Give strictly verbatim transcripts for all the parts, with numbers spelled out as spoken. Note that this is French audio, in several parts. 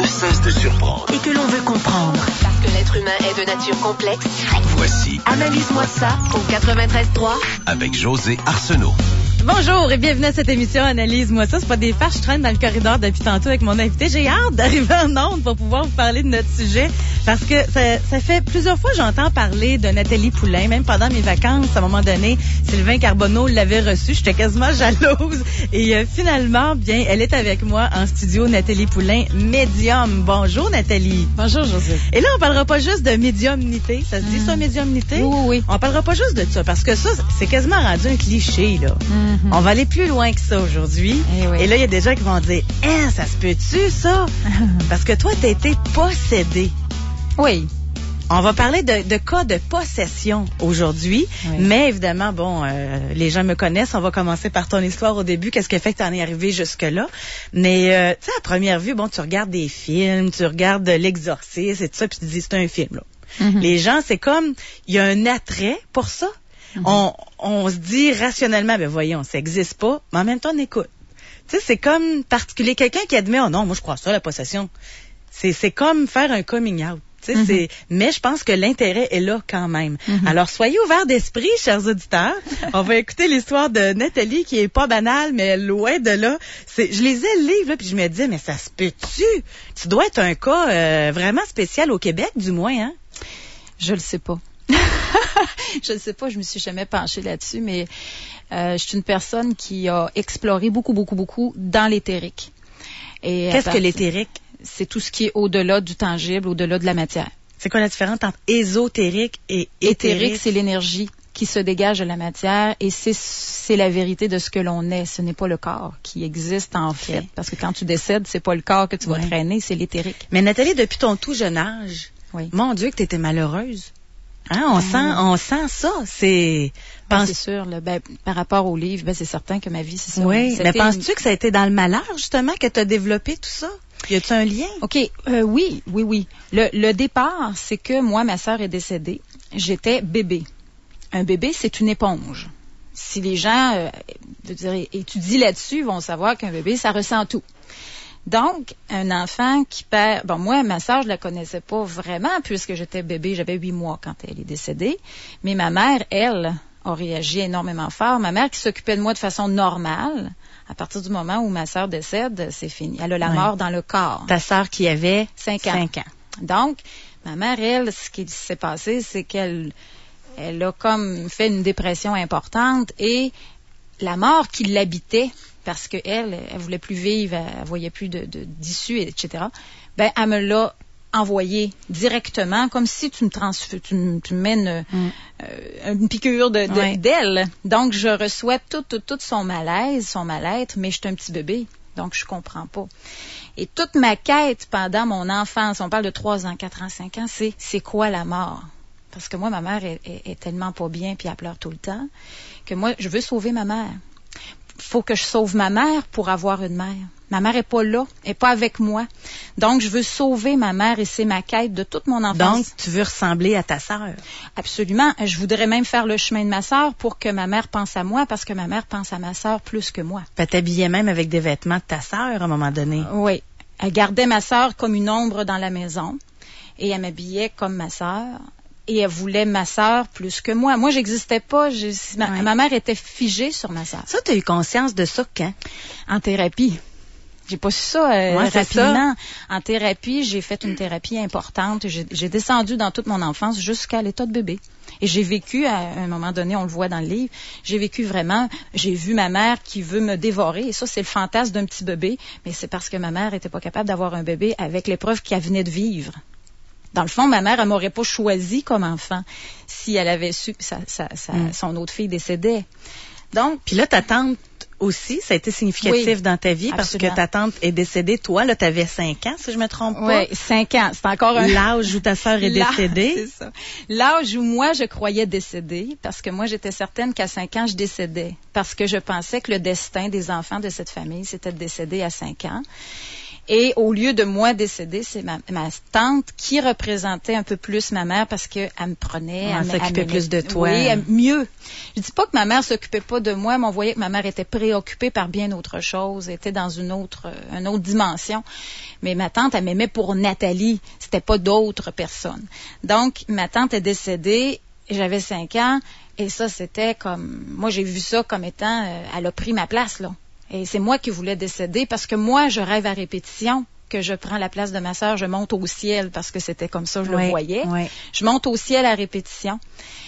ne cesse de surprendre. Et que l'on veut comprendre. Parce que l'être humain est de nature complexe. Voici Analyse-moi ça Au quatre-vingt-treize trois. avec José Arsenault. Bonjour et bienvenue à cette émission Analyse-moi ça. C'est pas des farces, je traîne dans le corridor depuis tantôt avec mon invité. J'ai hâte d'arriver en ondes pour pouvoir vous parler de notre sujet parce que ça, ça fait plusieurs fois que j'entends parler de Nathalie Poulain. Même pendant mes vacances, à un moment donné, Sylvain Carbonneau l'avait reçue. J'étais quasiment jalouse. Et euh, finalement, bien, elle est avec moi en studio, Nathalie Poulain, médium. Bonjour Nathalie. Bonjour José. Et là, on parlera pas juste de médiumnité. Ça se dit Mm. ça, médiumnité? Oui, oui. On parlera pas juste de ça parce que ça, c'est quasiment rendu un cliché, là. Mm-hmm. On va aller plus loin que ça aujourd'hui. Eh oui. Et là, il y a des gens qui vont dire « Hein, ça se peut-tu, ça? » Parce que toi, t'as été possédé. Oui. On va parler de, de cas de possession aujourd'hui. Oui. Mais évidemment, bon, euh, les gens me connaissent. On va commencer par ton histoire au début. Qu'est-ce qui fait que t'en es arrivé jusque-là? Mais, euh, tu sais, à première vue, bon, tu regardes des films, tu regardes L'Exorciste et tout ça, puis tu te dis, c'est un film, là. Mm-hmm. Les gens, c'est comme, il y a un attrait pour ça. Mm-hmm. On, on se dit rationnellement, ben voyons, ça existe pas, mais en même temps, on écoute. Tu sais, c'est comme particulier. Quelqu'un qui admet, oh non, moi, je crois ça, la possession. C'est, c'est comme faire un coming out. Tu sais, Mm-hmm. c'est, mais je pense que l'intérêt est là quand même. Mm-hmm. Alors, soyez ouverts d'esprit, chers auditeurs. On va écouter l'histoire de Nathalie, qui est pas banale, mais loin de là. C'est, je lisais le livre, là, puis je me disais, mais ça se peut-tu? Tu dois être un cas euh, vraiment spécial au Québec, du moins, hein? Je le sais pas. Je ne sais pas, je me suis jamais penchée là-dessus, mais euh, je suis une personne qui a exploré beaucoup, beaucoup, beaucoup dans l'éthérique. Et Qu'est-ce que partir- l'éthérique? C'est tout ce qui est au-delà du tangible, au-delà de la matière. C'est quoi la différence entre ésotérique et éthérique? Éthérique, c'est l'énergie qui se dégage de la matière et c'est, c'est la vérité de ce que l'on est. Ce n'est pas le corps qui existe en fait. Parce que quand tu décèdes, c'est pas le corps que tu vas Ouais. traîner, c'est l'éthérique. Mais Nathalie, depuis ton tout jeune âge, Oui. mon Dieu, que tu étais malheureuse. Hein, on, sent, on sent ça. C'est. Ben, Pense- c'est sûr. Là, ben, par rapport au livre, ben, c'est certain que ma vie, c'est ça. Oui, C'était mais une- penses-tu que ça a été dans le malheur, justement, que tu as développé tout ça? Y a-tu un lien? OK, euh, oui, oui, oui. Le, le départ, c'est que moi, ma sœur est décédée. J'étais bébé. Un bébé, c'est une éponge. Si les gens euh, je veux dire, étudient là-dessus, vont savoir qu'un bébé, ça ressent tout. Donc, un enfant qui perd... Bon, moi, ma sœur, je la connaissais pas vraiment puisque j'étais bébé. J'avais huit mois quand elle est décédée. Mais ma mère, elle, a réagi énormément fort. Ma mère qui s'occupait de moi de façon normale, à partir du moment où ma sœur décède, c'est fini. Elle a la Ouais. mort dans le corps. Ta sœur qui avait Cinq ans. cinq ans. Donc, ma mère, elle, ce qui s'est passé, c'est qu'elle elle a comme fait une dépression importante et la mort qui l'habitait, parce qu'elle, elle voulait plus vivre, elle voyait plus de, de, d'issue, et cetera, ben, elle me l'a envoyé directement, comme si tu me transfères, tu, me- tu me mets une, Mm. euh, une piqûre de, de- Ouais. d'elle. Donc, je reçois tout, tout, tout son malaise, son mal-être, mais je suis un petit bébé, donc je comprends pas. Et toute ma quête pendant mon enfance, on parle de trois ans, quatre ans, cinq ans, c'est c'est quoi la mort? Parce que moi, ma mère est, est, est tellement pas bien, puis elle pleure tout le temps, que moi, je veux sauver ma mère. Faut que je sauve ma mère pour avoir une mère. Ma mère est pas là, elle est pas avec moi. Donc, je veux sauver ma mère et c'est ma quête de toute mon enfance. Donc, tu veux ressembler à ta sœur. Absolument. Je voudrais même faire le chemin de ma sœur pour que ma mère pense à moi, parce que ma mère pense à ma sœur plus que moi. Elle t'habillait même avec des vêtements de ta sœur à un moment donné. Oui. Elle gardait ma sœur comme une ombre dans la maison et elle m'habillait comme ma sœur et elle voulait ma sœur plus que moi. Moi, j'existais pas. J'ai- ma, Ouais. ma mère était figée sur ma sœur. Ça, tu as eu conscience de ça quand? En thérapie. J'ai pas su ça euh, Ouais, c'est rapidement. En thérapie, j'ai fait une thérapie importante. J'ai, j'ai descendu dans toute mon enfance jusqu'à l'état de bébé. Et j'ai vécu, à un moment donné, on le voit dans le livre, j'ai vécu vraiment, j'ai vu ma mère qui veut me dévorer. Et ça, c'est le fantasme d'un petit bébé. Mais c'est parce que ma mère était pas capable d'avoir un bébé avec l'épreuve qu'elle venait de vivre. Dans le fond, ma mère, elle m'aurait pas choisi comme enfant si elle avait su que sa, sa, sa, Mm. son autre fille décédait. Donc, Puis là, ta tante aussi, ça a été significatif Oui, dans ta vie parce absolument. que ta tante est décédée. Toi, là, tu avais cinq ans, si je me trompe pas. ouais, cinq ans, c'est encore un... L'âge où ta sœur est L'âge, décédée. C'est ça. L'âge où moi, je croyais décéder, parce que moi, j'étais certaine qu'à cinq ans, je décédais. Parce que je pensais que le destin des enfants de cette famille, c'était de décéder à cinq ans. Et au lieu de moi décéder, c'est ma, ma tante qui représentait un peu plus ma mère parce qu'elle me prenait. Elle s'occupait plus de toi. Oui, elle, mieux. Je dis pas que ma mère s'occupait pas de moi, mais on voyait que ma mère était préoccupée par bien autre chose, était dans une autre, une autre dimension. Mais ma tante, elle m'aimait pour Nathalie. C'était pas d'autres personnes. Donc, ma tante est décédée, j'avais cinq ans, et ça, c'était comme... Moi, j'ai vu ça comme étant... Euh, elle a pris ma place, là. Et c'est moi qui voulais décéder parce que moi, je rêve à répétition que je prends la place de ma sœur, je monte au ciel parce que c'était comme ça, je oui, le voyais. Oui. Je monte au ciel à répétition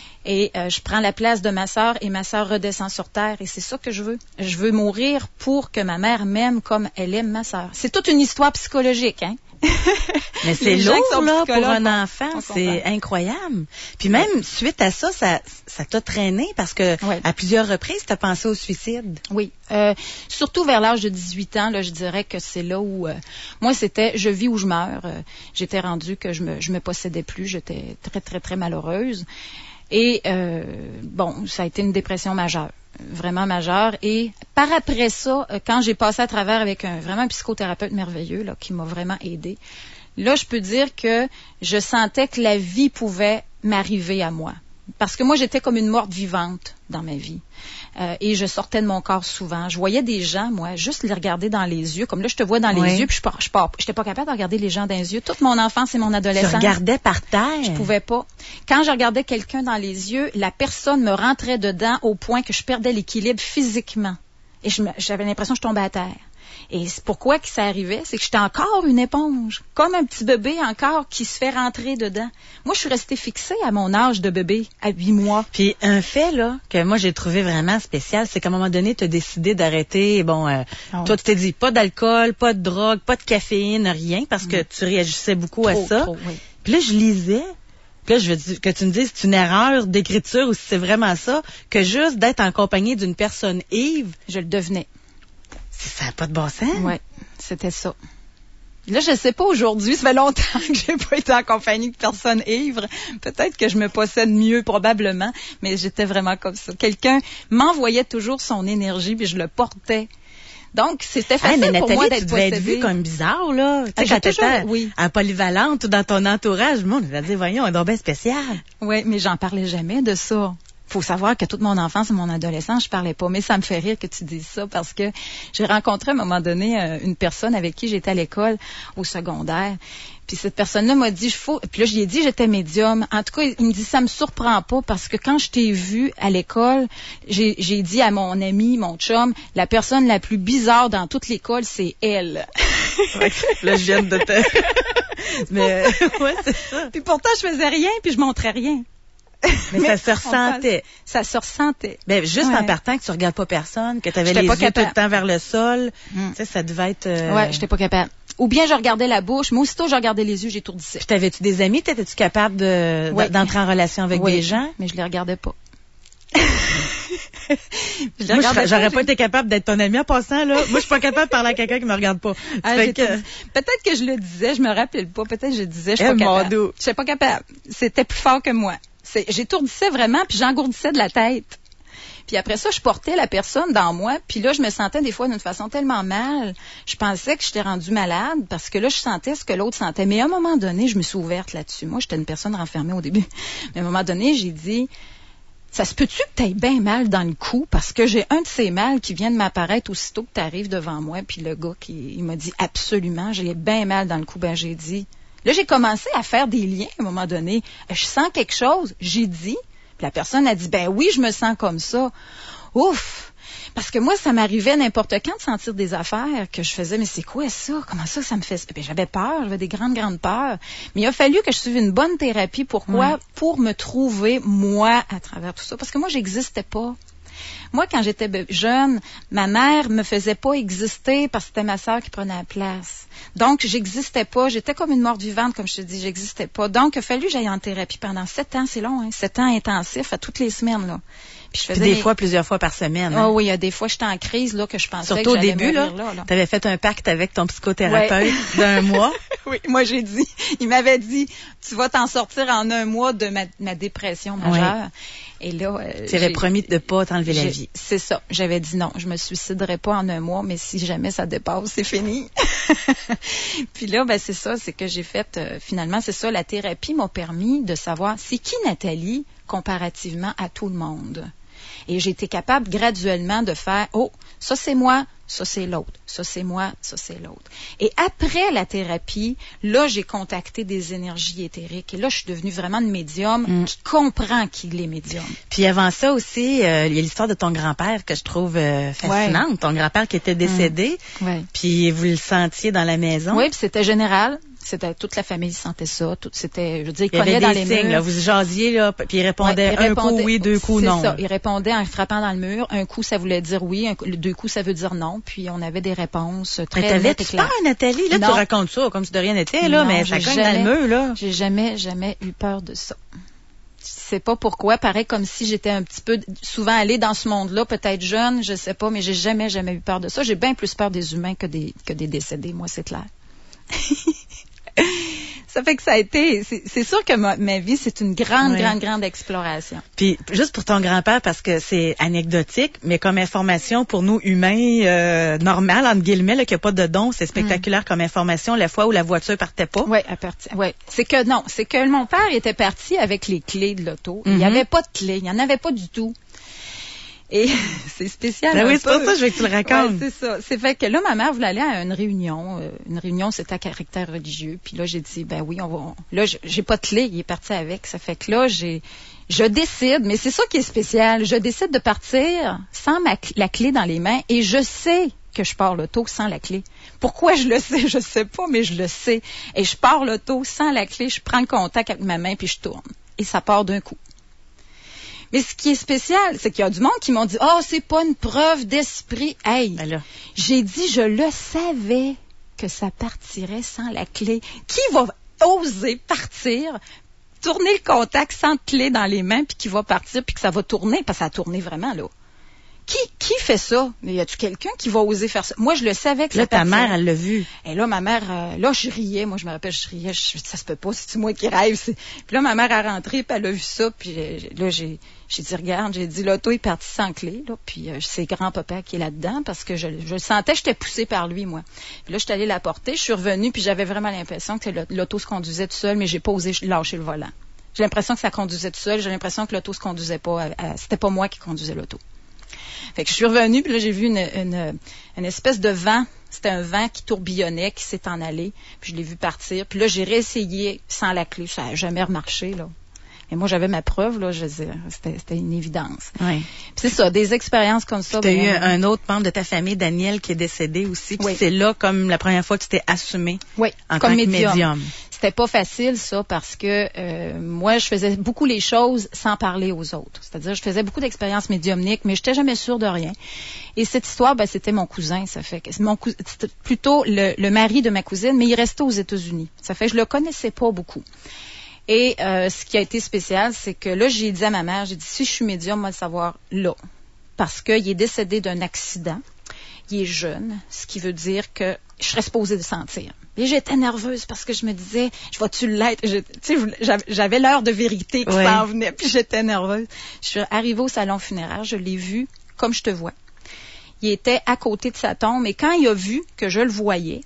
et euh, je prends la place de ma sœur et ma sœur redescend sur terre et c'est ça que je veux. Je veux mourir pour que ma mère m'aime comme elle aime ma sœur. C'est toute une histoire psychologique, hein? Mais c'est lourd, là, pour un enfant. C'est incroyable. Puis même, oui. suite à ça, ça, ça t'a traîné parce que, oui. à plusieurs reprises, t'as pensé au suicide. Oui. Euh, surtout vers l'âge de dix-huit ans, là, je dirais que c'est là où, euh, moi, c'était, je vis ou je meurs. Euh, j'étais rendue que je me, je me possédais plus. J'étais très, très, très malheureuse. Et, euh, bon, ça a été une dépression majeure. Vraiment majeure. Et par après ça, quand j'ai passé à travers avec un vraiment un psychothérapeute merveilleux là, qui m'a vraiment aidée, là, je peux dire que je sentais que la vie pouvait m'arriver à moi. Parce que moi, j'étais comme une morte vivante dans ma vie. Euh, et je sortais de mon corps souvent. Je voyais des gens, moi, juste les regarder dans les yeux. Comme là, je te vois dans oui. les yeux, puis je je pars. J'étais pas capable de regarder les gens dans les yeux. Toute mon enfance et mon adolescence. Tu regardais par terre. Je pouvais pas. Quand je regardais quelqu'un dans les yeux, la personne me rentrait dedans au point que je perdais l'équilibre physiquement. Et je me, j'avais l'impression que je tombais à terre. Et c'est pourquoi que ça arrivait, c'est que j'étais encore une éponge, comme un petit bébé encore qui se fait rentrer dedans. Moi, je suis restée fixée à mon âge de bébé, à huit mois. Puis un fait là que moi j'ai trouvé vraiment spécial, c'est qu'à un moment donné, tu as décidé d'arrêter. Bon, euh, oh. toi tu t'es dit pas d'alcool, pas de drogue, pas de caféine, rien, parce que mm. tu réagissais beaucoup trop, à ça. Trop, oui. Puis là, je lisais. Puis là, je veux que tu me dises si c'est une erreur d'écriture ou si c'est vraiment ça, que juste d'être en compagnie d'une personne ivre, je le devenais. Ça n'a pas de bon sens. Oui, c'était ça. Là, je sais pas aujourd'hui, ça fait longtemps que j'ai pas été en compagnie de personnes ivres. Peut-être que je me possède mieux, probablement, mais j'étais vraiment comme ça. Quelqu'un m'envoyait toujours son énergie, puis je le portais. Donc, c'était facile hey, mais pour Nathalie, moi d'être tu devais possédée. être vue comme bizarre, là. Tu sais, ah, quand toujours, t'étais oui. à Polyvalente ou dans ton entourage, le monde va dire, voyons, un don bien spécial. Oui, mais j'en parlais jamais de ça. Faut savoir que toute mon enfance et mon adolescence, je parlais pas. Mais ça me fait rire que tu dises ça parce que j'ai rencontré à un moment donné une personne avec qui j'étais à l'école au secondaire. Puis cette personne-là m'a dit, je faut. Puis là, je lui ai dit, j'étais médium. En tout cas, il me dit, ça me surprend pas parce que quand je t'ai vu à l'école, j'ai, j'ai dit à mon ami, mon chum, la personne la plus bizarre dans toute l'école, c'est elle. Là, je viens de te. Mais ouais, c'est ça. Puis pourtant, je faisais rien, puis je montrais rien. Mais, mais ça se ressentait. Ça se ressentait. Ben, juste ouais. en partant que tu regardes pas personne, que tu avais j'étais les pas yeux capable. tout le temps vers le sol, mm. tu sais, ça devait être... Euh... Ouais, j'étais pas capable. Ou bien je regardais la bouche, mais aussitôt je regardais les yeux, j'étourdissais. Puis t'avais-tu des amis? T'étais-tu capable de, ouais. d'entrer en relation avec oui, des gens? Mais je les regardais pas. je Moi, j'aurais pas, pas été capable d'être ton amie en passant, là. Moi, je suis pas capable de parler à quelqu'un qui me regarde pas. Ah, que... Peut-être que je le disais, je me rappelle pas. Peut-être que je disais, je suis eh, pas capable. Dos. Je suis pas capable. C'était plus fort que moi. C'est, j'étourdissais vraiment, puis j'engourdissais de la tête. Puis après ça, je portais la personne dans moi, puis là, je me sentais des fois d'une façon tellement mal. Je pensais que j'étais rendue malade parce que là, je sentais ce que l'autre sentait. Mais à un moment donné, je me suis ouverte là-dessus. Moi, j'étais une personne renfermée au début. Mais à un moment donné, j'ai dit, ça se peut-tu que t'aies bien mal dans le cou? Parce que j'ai un de ces mâles qui vient de m'apparaître aussitôt que t'arrives devant moi. Puis le gars, qui, il m'a dit absolument, j'ai bien mal dans le cou. Ben, j'ai dit... Là, j'ai commencé à faire des liens à un moment donné. Je sens quelque chose. J'ai dit. Puis la personne a dit, ben oui, je me sens comme ça. Ouf! Parce que moi, ça m'arrivait n'importe quand de sentir des affaires que je faisais, mais c'est quoi ça? Comment ça, ça me fait... Ben, j'avais peur, j'avais des grandes, grandes peurs. Mais il a fallu que je suive une bonne thérapie. Pourquoi? Ouais. Pour me trouver, moi, à travers tout ça. Parce que moi, j'existais pas. Moi, quand j'étais jeune, ma mère me faisait pas exister parce que c'était ma sœur qui prenait la place. Donc, j'existais pas. J'étais comme une morte vivante, comme je te dis, j'existais pas. Donc, il a fallu que j'aille en thérapie pendant sept ans. C'est long, hein? Sept ans intensifs à toutes les semaines, là. Puis je faisais Puis des mes... fois, plusieurs fois par semaine. Ah hein? oh, oui, il y a des fois, j'étais en crise, là, que je pensais Surtout que au début, là, là, là. Tu avais fait un pacte avec ton psychothérapeute ouais. d'un mois. Oui, moi j'ai dit, il m'avait dit, tu vas t'en sortir en un mois de ma, ma dépression majeure. Oui. Et là, euh, tu avais promis de pas t'enlever la vie. C'est ça. J'avais dit non, je me suiciderai pas en un mois, mais si jamais ça dépasse, c'est fini. Puis là, ben c'est ça, c'est que j'ai fait. Euh, finalement, c'est ça. La thérapie m'a permis de savoir c'est qui Nathalie comparativement à tout le monde. Et j'ai été capable graduellement de faire, oh, ça c'est moi, ça c'est l'autre, ça c'est moi, ça c'est l'autre. Et après la thérapie, là, j'ai contacté des énergies éthériques. Et là, je suis devenue vraiment une médium mm. qui comprend qu'il est médium. Puis avant ça aussi, euh, il y a l'histoire de ton grand-père que je trouve euh, fascinante. Ouais. Ton grand-père qui était décédé, mm. ouais. puis vous le sentiez dans la maison. Oui, puis c'était général. C'était toute la famille sentait ça, tout c'était je veux dire il, il collait dans les signes, murs. Là, vous jasiez là, puis il répondait, ouais, il répondait un coup oui, deux coups non. C'est ça, il répondait en frappant dans le mur, un coup ça voulait dire oui, un coup, deux coups ça veut dire non, puis on avait des réponses très mais t'avais tu peur, Nathalie, là non. Tu racontes ça comme si de rien n'était là, non, mais ça cogne dans le mur là. J'ai jamais jamais eu peur de ça. Je sais pas pourquoi, pareil comme si j'étais un petit peu souvent allée dans ce monde-là, peut-être jeune, je sais pas, mais j'ai jamais jamais eu peur de ça. J'ai bien plus peur des humains que des que des décédés, moi c'est clair. Ça fait que ça a été, c'est, c'est sûr que ma, ma vie, c'est une grande, oui. grande, grande exploration. Puis, juste pour ton grand-père, parce que c'est anecdotique, mais comme information pour nous humains euh, normales, entre guillemets, là, qu'il n'y a pas de don, c'est spectaculaire mm. comme information, la fois où la voiture partait pas. Oui, elle partait, ouais. C'est que non, c'est que mon père était parti avec les clés de l'auto. Mm-hmm. Il n'y avait pas de clés, il n'y en avait pas du tout. Et c'est spécial. Ben oui, c'est pour ça que je veux que tu le racontes. Ouais, c'est ça. C'est fait que là, ma mère voulait aller à une réunion. Euh, une réunion, c'était à caractère religieux. Puis là, j'ai dit, ben oui, on va. On... Là, j'ai pas de clé. Il est parti avec. Ça fait que là, j'ai, je décide. Mais c'est ça qui est spécial. Je décide de partir sans ma la clé dans les mains. Et je sais que je pars l'auto sans la clé. Pourquoi je le sais, je sais pas, mais je le sais. Et je pars l'auto sans la clé. Je prends le contact avec ma main puis je tourne. Et ça part d'un coup. Mais ce qui est spécial, c'est qu'il y a du monde qui m'ont dit « Oh, c'est pas une preuve d'esprit. » Hey, ben j'ai dit « Je le savais que ça partirait sans la clé. Qui va oser partir, tourner le contact sans clé dans les mains, puis qui va partir, puis que ça va tourner? » Parce que ça a tourné vraiment, là. Qui, qui fait ça? Mais y a-tu quelqu'un qui va oser faire ça? Moi, je le savais que là, ça ta mère, elle l'a vu. Et là, ma mère, euh, là, je riais. Moi, je me rappelle, je riais. Je, ça se peut pas, c'est moi qui rêve. C'est... Puis là, ma mère a rentré, puis elle a vu ça. Puis là, j'ai, j'ai dit, regarde, j'ai dit, l'auto est parti sans clé. Là, puis euh, c'est grand-papa qui est là-dedans parce que je, je le sentais, j'étais poussée par lui, moi. Puis là, je suis allée la porter. Je suis revenue, puis j'avais vraiment l'impression que l'auto se conduisait tout seul, mais j'ai pas osé lâcher le volant. J'ai l'impression que ça conduisait tout seul. J'ai l'impression que l'auto se conduisait pas. À, à, c'était pas moi qui conduisais l'auto. Fait que je suis revenue, puis là, j'ai vu une, une, une espèce de vent. C'était un vent qui tourbillonnait, qui s'est en allé. Puis je l'ai vu partir. Puis là, j'ai réessayé sans la clé. Ça n'a jamais remarché, là. Mais moi, j'avais ma preuve, là. Je disais, c'était, c'était une évidence. Oui. Puis c'est ça, des expériences comme ça. Tu as ben, eu un autre membre de ta famille, Daniel, qui est décédé aussi. Puis oui. c'est là, comme la première fois que tu t'es assumée oui, en comme tant médium. que médium. C'était pas facile, ça, parce que euh, moi, je faisais beaucoup les choses sans parler aux autres. C'est-à-dire, je faisais beaucoup d'expériences médiumniques, mais j'étais jamais sûre de rien. Et cette histoire, ben, c'était mon cousin. Ça fait que c'est mon cou... c'était plutôt le, le mari de ma cousine, mais il restait aux États-Unis. Ça fait que je le connaissais pas beaucoup. Et euh, ce qui a été spécial, c'est que là, j'ai dit à ma mère, j'ai dit, si je suis médium, moi, le savoir là. Parce qu'il est décédé d'un accident. Il est jeune, ce qui veut dire que je serais supposée de sentir. Et j'étais nerveuse parce que je me disais, je vais-tu l'être? Je, tu sais, j'avais l'heure de vérité qui ouais. s'en venait, puis j'étais nerveuse. Je suis arrivée au salon funéraire, je l'ai vu comme je te vois. Il était à côté de sa tombe, et quand il a vu que je le voyais,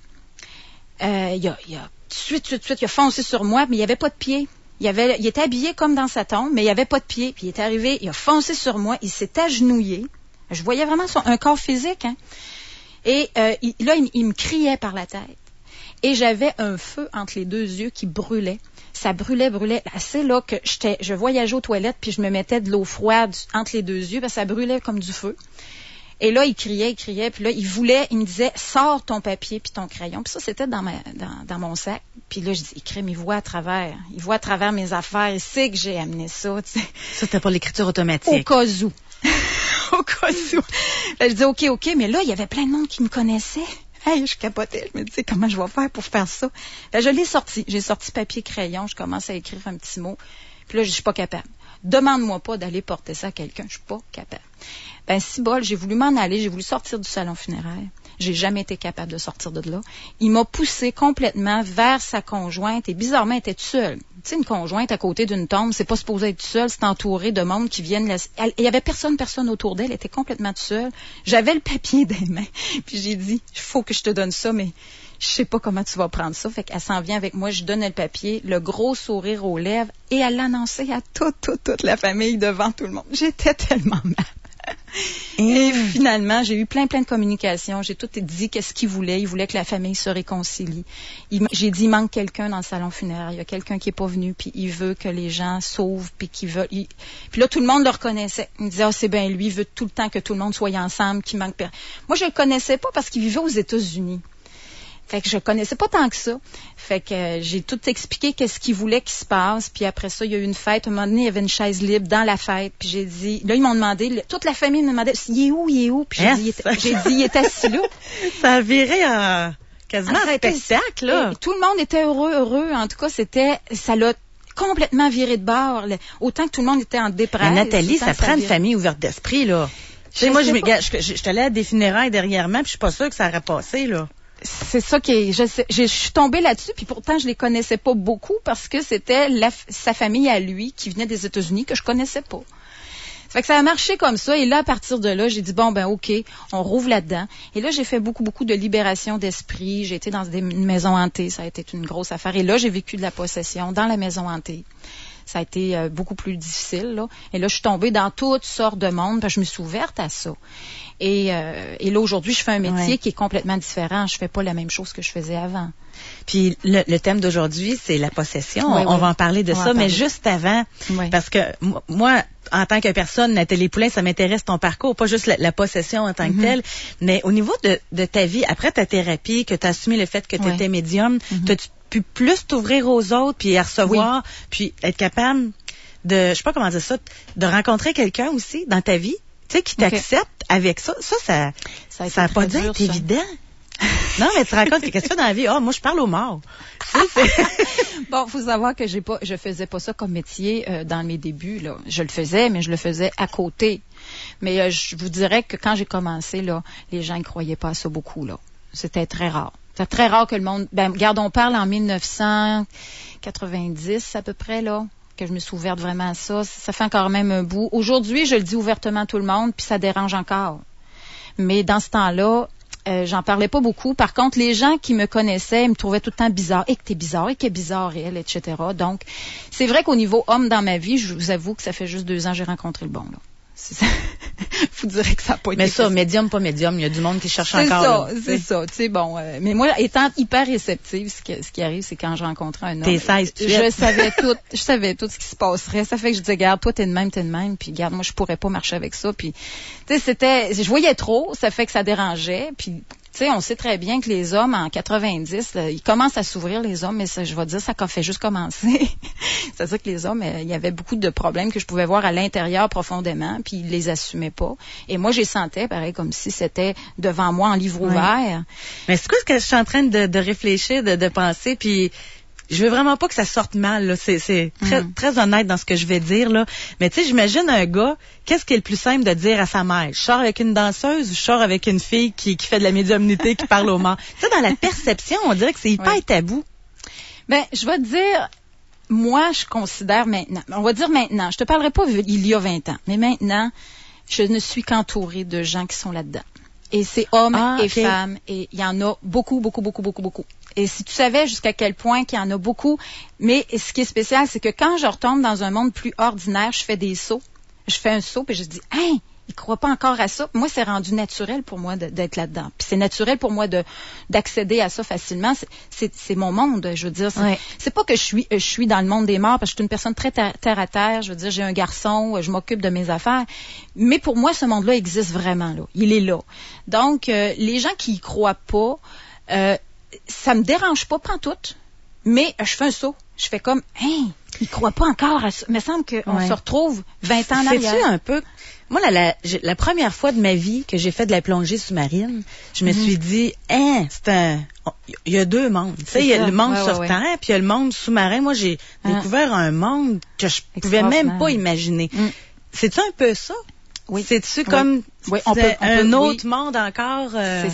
euh, il a, il a tout de suite, tout de suite, il a foncé sur moi, mais il n'y avait pas de pied. Il, avait, il était habillé comme dans sa tombe, mais il n'y avait pas de pied. Puis il est arrivé, il a foncé sur moi, il s'est agenouillé. Je voyais vraiment son, un corps physique, hein. Et euh, il, là, il, il me criait par la tête. Et j'avais un feu entre les deux yeux qui brûlait. Ça brûlait, brûlait. Assez là que j'étais, je voyageais aux toilettes puis je me mettais de l'eau froide entre les deux yeux parce que ça brûlait comme du feu. Et là, il criait, il criait. Puis là, il voulait, il me disait, sors ton papier puis ton crayon. Puis ça, c'était dans, ma, dans, dans mon sac. Puis là, je dis, il crée, mais il voit à travers. Il voit à travers mes affaires. Il sait que j'ai amené ça. Tu sais. Ça, c'était pour l'écriture automatique. Au cas où. Au cas où. Là, je dis, OK, OK. Mais là, il y avait plein de monde qui me connaissait. Hey, je capotais. Je me disais, comment je vais faire pour faire ça? Là, je l'ai sorti. J'ai sorti papier, crayon. Je commence à écrire un petit mot. Puis là, je suis pas capable. Demande-moi pas d'aller porter ça à quelqu'un. Je suis pas capable. Ben, si bol, j'ai voulu m'en aller. J'ai voulu sortir du salon funéraire. J'ai jamais été capable de sortir de là. Il m'a poussé complètement vers sa conjointe et bizarrement, elle était toute seule. Tu sais, une conjointe à côté d'une tombe, c'est pas supposé être toute seule, c'est entouré de monde qui viennent... La... Elle... Il y avait personne, personne autour d'elle, elle était complètement toute seule. J'avais le papier des mains, puis j'ai dit, il faut que je te donne ça, mais je sais pas comment tu vas prendre ça. Fait qu'elle s'en vient avec moi, je donne le papier, le gros sourire aux lèvres, et elle l'annonçait à toute, toute, toute la famille devant tout le monde. J'étais tellement mal. Et finalement, j'ai eu plein, plein de communications. J'ai tout dit qu'est-ce qu'il voulait. Il voulait que la famille se réconcilie. Il, j'ai dit, il manque quelqu'un dans le salon funéraire. Il y a quelqu'un qui est pas venu, puis il veut que les gens sauvent, puis qu'il veut... Il... Puis là, tout le monde le reconnaissait. Il me disait, ah, oh, c'est bien lui, il veut tout le temps que tout le monde soit ensemble, qu'il manque... Moi, je le connaissais pas parce qu'il vivait aux États-Unis. Fait que je connaissais pas tant que ça. Fait que euh, j'ai tout expliqué qu'est-ce qu'il voulait qu'il se passe. Puis après ça, il y a eu une fête. À un moment donné, il y avait une chaise libre dans la fête. Puis j'ai dit... Là, ils m'ont demandé... Le, toute la famille me demandait, il est où, il est où? Puis j'ai, yes. dit, il était, j'ai dit, il est assis là. Ça a viré en... quasiment un spectacle, là. Et, et tout le monde était heureux, heureux. En tout cas, c'était... Ça l'a complètement viré de bord. Le, autant que tout le monde était en dépression. Nathalie, ça prend une famille ouverte d'esprit, là. Tu sais, moi, je, je, je, je allée à des funérailles dernièrement, puis je suis pas sûre que ça aurait passé, là. C'est ça qui est, je, sais, je, je suis tombée là-dessus, puis pourtant je les connaissais pas beaucoup parce que c'était la, sa famille à lui qui venait des États-Unis que je connaissais pas. Ça fait que ça a marché comme ça, et là, à partir de là, j'ai dit, bon, ben OK, on rouvre là-dedans. Et là, j'ai fait beaucoup, beaucoup de libération d'esprit. J'ai été dans des maisons hantées, ça a été une grosse affaire. Et là, j'ai vécu de la possession dans la maison hantée. Ça a été euh, beaucoup plus difficile, là. Et là, je suis tombée dans toutes sortes de monde, parce que je me suis ouverte à ça. Et, euh, et là, aujourd'hui, je fais un métier ouais. qui est complètement différent. Je fais pas la même chose que je faisais avant. Puis le, le thème d'aujourd'hui, c'est la possession. Oui, on oui. va en parler de on ça, mais parler. Juste avant, oui. parce que moi, en tant que personne, Nathalie Poulin, ça m'intéresse ton parcours, pas juste la, la possession en tant que mm-hmm. telle, mais au niveau de, de ta vie, après ta thérapie, que tu as assumé le fait que tu étais oui. médium, mm-hmm. t'as-tu pu plus t'ouvrir aux autres, puis à recevoir, oui. puis être capable de, je sais pas comment dire ça, de rencontrer quelqu'un aussi dans ta vie, tu sais, qui t'accepte okay. avec ça. Ça, ça, ça, ça a pas dû être évident. Non, mais tu te rends compte que qu'est-ce que tu fais dans la vie? Ah, oh, moi, je parle aux morts. Bon, faut savoir que j'ai pas, je faisais pas ça comme métier euh, dans mes débuts, là. Je le faisais, mais je le faisais à côté. Mais euh, je vous dirais que quand j'ai commencé, là, les gens ne croyaient pas à ça beaucoup, là. C'était très rare. C'est très rare que le monde... Ben, regarde, on parle en mille neuf cent quatre-vingt-dix, à peu près, là, que je me suis ouverte vraiment à ça. Ça fait encore même un bout. Aujourd'hui, je le dis ouvertement à tout le monde, puis ça dérange encore. Mais dans ce temps-là, euh, j'en parlais pas beaucoup. Par contre, les gens qui me connaissaient, ils me trouvaient tout le temps bizarre. Et que t'es bizarre, et qu'elle est bizarre, elle, et cetera. Donc, c'est vrai qu'au niveau homme dans ma vie, je vous avoue que ça fait juste deux ans que j'ai rencontré le bon, là. C'est ça. Vous direz que ça n'a pas été mais ça, facile. médium, pas médium, il y a du monde qui cherche c'est encore. C'est ça, c'est ça. Tu sais, bon, euh, mais moi, étant hyper réceptive, ce qui, ce qui arrive, c'est quand je rencontrais un homme. T'es seize, je, je savais tout, je savais tout ce qui se passerait. Ça fait que je disais, regarde, toi, t'es de même, t'es de même, puis regarde, moi, je pourrais pas marcher avec ça. Puis, tu sais, c'était, je voyais trop, ça fait que ça dérangeait. Puis, tu sais, on sait très bien que les hommes, en quatre-vingt-dix, là, ils commencent à s'ouvrir, les hommes, mais ça, je vais dire, ça a fait juste commencer. C'est-à-dire que les hommes, il y avait beaucoup de problèmes que je pouvais voir à l'intérieur profondément, puis ils les assumaient pas. Et moi, j'ai sentais, pareil, comme si c'était devant moi en livre ouvert. Oui. Mais c'est quoi ce que je suis en train de, de réfléchir, de, de penser, puis... Je veux vraiment pas que ça sorte mal, là. C'est, c'est très, mm. très honnête dans ce que je vais dire, là. Mais tu sais, j'imagine un gars, qu'est-ce qui est le plus simple de dire à sa mère? Je sors avec une danseuse ou je sors avec une fille qui, qui fait de la médiumnité, qui parle aux morts? Tu sais, dans la perception, on dirait que c'est hyper oui. tabou. Ben, je vais te dire, moi, je considère maintenant, on va dire maintenant, je te parlerai pas il y a vingt ans, mais maintenant, je ne suis qu'entourée de gens qui sont là-dedans. Et c'est hommes ah, et okay. femmes, et il y en a beaucoup, beaucoup, beaucoup, beaucoup, beaucoup. Et si tu savais jusqu'à quel point qu'il y en a beaucoup, mais ce qui est spécial, c'est que quand je retombe dans un monde plus ordinaire, je fais des sauts. Je fais un saut, puis je dis, hein, ils croient pas encore à ça. Moi, c'est rendu naturel pour moi de, d'être là-dedans. Puis c'est naturel pour moi de d'accéder à ça facilement. C'est, c'est, c'est mon monde, je veux dire. C'est, ouais. c'est pas que je suis je suis dans le monde des morts, parce que je suis une personne très terre, terre à terre. Je veux dire, j'ai un garçon, je m'occupe de mes affaires. Mais pour moi, ce monde-là existe vraiment, là. Il est là. Donc, euh, les gens qui y croient pas, euh, ça me dérange pas pantoute, mais je fais un saut. Je fais comme, hein, ils croient pas encore à ça. Il me semble qu'on ouais. se retrouve vingt ans en arrière. Sais-tu un peu? Moi, la, la, la première fois de ma vie que j'ai fait de la plongée sous-marine, je me mm-hmm. suis dit, hein, c'est un, il y a deux mondes. Tu sais, il y a le monde ouais, sur ouais, terre, ouais. puis il y a le monde sous-marin. Moi, j'ai ah. découvert un monde que je pouvais même pas imaginer. Mm. C'est-tu un peu ça? Oui. C'est-tu comme, oui. Oui, on peut, on un peut, autre oui. monde encore? Euh... C'est ça.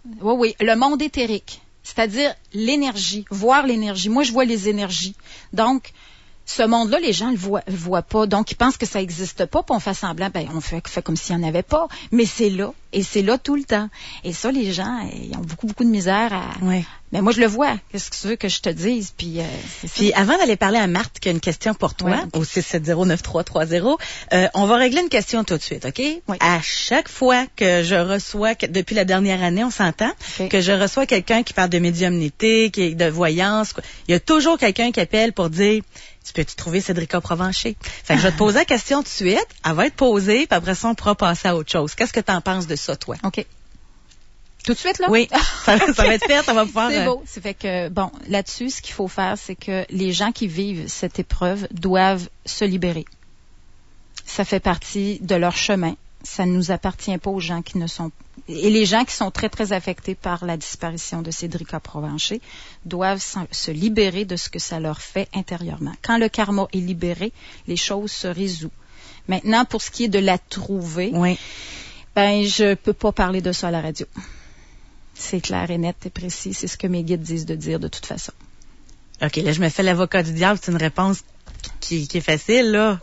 Oui, oui, le monde éthérique, c'est-à-dire l'énergie, voir l'énergie. Moi, je vois les énergies. Donc, ce monde-là, les gens le voient, le voient pas. Donc, ils pensent que ça n'existe pas, puis on fait semblant, ben, on fait, fait comme s'il n'y en avait pas. Mais c'est là, et c'est là tout le temps. Et ça, les gens, ils ont beaucoup, beaucoup de misère à... Oui. Mais moi, je le vois. Qu'est-ce que tu veux que je te dise? Puis, euh, c'est ça. Puis avant d'aller parler à Marthe, qui a une question pour toi, Ouais. au six sept zéro neuf trois trois zéro, euh, on va régler une question tout de suite, OK? Oui. À chaque fois que je reçois, que- depuis la dernière année, on s'entend, OK. que je reçois quelqu'un qui parle de médiumnité, qui est de voyance, quoi, il y a toujours quelqu'un qui appelle pour dire... Tu peux-tu trouver Cédrica Provencher? Fait que je vais te poser la question tout de suite. Elle va être posée, puis après ça, on pourra passer à autre chose. Qu'est-ce que tu en penses de ça, toi? OK. Tout de suite, là? Oui, ça, ça va être fait, on va pouvoir... C'est euh, beau. C'est fait que, bon, là-dessus, ce qu'il faut faire, c'est que les gens qui vivent cette épreuve doivent se libérer. Ça fait partie de leur chemin. Ça ne nous appartient pas aux gens qui ne sont... Et les gens qui sont très, très affectés par la disparition de Cédrica Provencher doivent s'en- se libérer de ce que ça leur fait intérieurement. Quand le karma est libéré, les choses se résolvent. Maintenant, pour ce qui est de la trouver, Oui. ben, je peux pas parler de ça à la radio. C'est clair et net et précis. C'est ce que mes guides disent de dire de toute façon. OK, là, je me fais l'avocat du diable. C'est une réponse qui, qui est facile, là.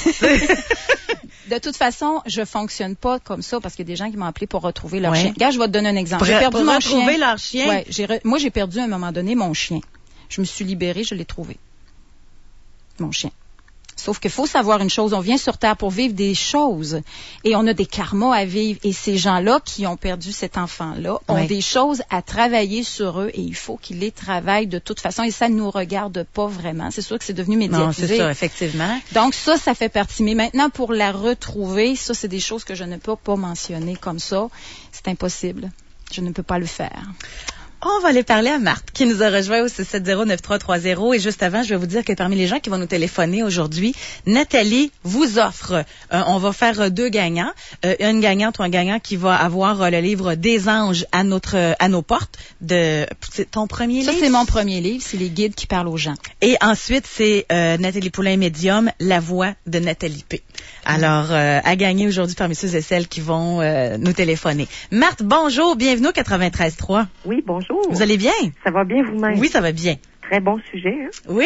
De toute façon, je fonctionne pas comme ça parce qu'il y a des gens qui m'ont appelé pour retrouver leur Ouais. chien. Regarde, je vais te donner un exemple. Pour, J'ai perdu pour mon retrouver chien. leur chien. Ouais, j'ai re- moi, j'ai perdu à un moment donné mon chien. Je me suis libérée, je l'ai trouvé. Mon chien. Sauf qu'il faut savoir une chose, on vient sur Terre pour vivre des choses et on a des karmas à vivre. Et ces gens-là qui ont perdu cet enfant-là ont Ouais. des choses à travailler sur eux et il faut qu'ils les travaillent de toute façon et ça ne nous regarde pas vraiment. C'est sûr que c'est devenu médiatisé. Non, c'est ça, effectivement. Donc ça, ça fait partie. Mais maintenant, pour la retrouver, ça, c'est des choses que je ne peux pas mentionner comme ça. C'est impossible. Je ne peux pas le faire. On va aller parler à Marthe, qui nous a rejoint au six sept zéro neuf trois trois zéro. Et juste avant, je vais vous dire que parmi les gens qui vont nous téléphoner aujourd'hui, Nathalie vous offre, euh, on va faire euh, deux gagnants. Euh, une gagnante ou un gagnant qui va avoir euh, le livre Des anges à notre euh, à nos portes. De c'est ton premier Ça, livre? c'est mon premier livre. C'est les guides qui parlent aux gens. Et ensuite, c'est euh, Nathalie Poulain Médium, La voix de Nathalie P. Alors, euh, à gagner aujourd'hui parmi ceux et celles qui vont euh, nous téléphoner. Marthe, bonjour, bienvenue au quatre-vingt-treize trois. Oui, bonjour. Vous allez bien? Ça va bien vous-même? Oui, ça va bien. Très bon sujet. Hein? Oui?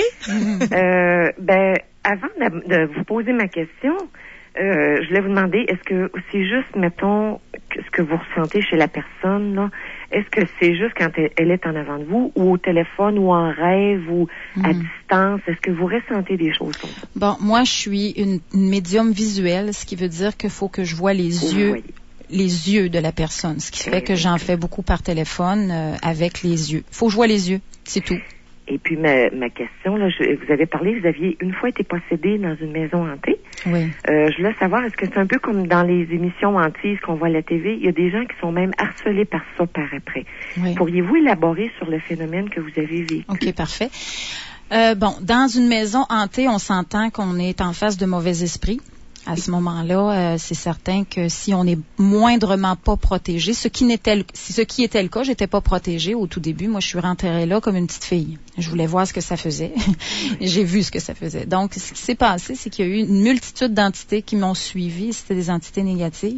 euh, ben, avant de, de vous poser ma question, euh, je voulais vous demander, est-ce que c'est juste, mettons, que- ce que vous ressentez chez la personne, là, est-ce que c'est juste quand elle, elle est en avant de vous, ou au téléphone, ou en rêve, ou à Mhm. distance? Est-ce que vous ressentez des choses comme ça? Bon, moi, je suis une, une médium visuelle, ce qui veut dire qu'il faut que je vois les Vous yeux, voyez. les yeux de la personne, ce qui Très fait que j'en fais beaucoup par téléphone euh, avec les yeux. Faut que je vois les yeux, c'est tout. Et puis, ma, ma question, là, je, vous avez parlé, vous aviez une fois été possédé dans une maison hantée. Oui. Euh, je voulais savoir, est-ce que c'est un peu comme dans les émissions hantises qu'on voit à la T V? Il y a des gens qui sont même harcelés par ça par après. Oui. Pourriez-vous élaborer sur le phénomène que vous avez vécu? OK, parfait. Euh, bon, dans une maison hantée, on s'entend qu'on est en face de mauvais esprits. À ce moment-là, euh, c'est certain que si on est moindrement pas protégé, ce qui n'était, le- ce qui était le cas, j'étais pas protégée au tout début. Moi, je suis rentrée là comme une petite fille. Je voulais voir ce que ça faisait. J'ai vu ce que ça faisait. Donc, ce qui s'est passé, c'est qu'il y a eu une multitude d'entités qui m'ont suivi. C'était des entités négatives.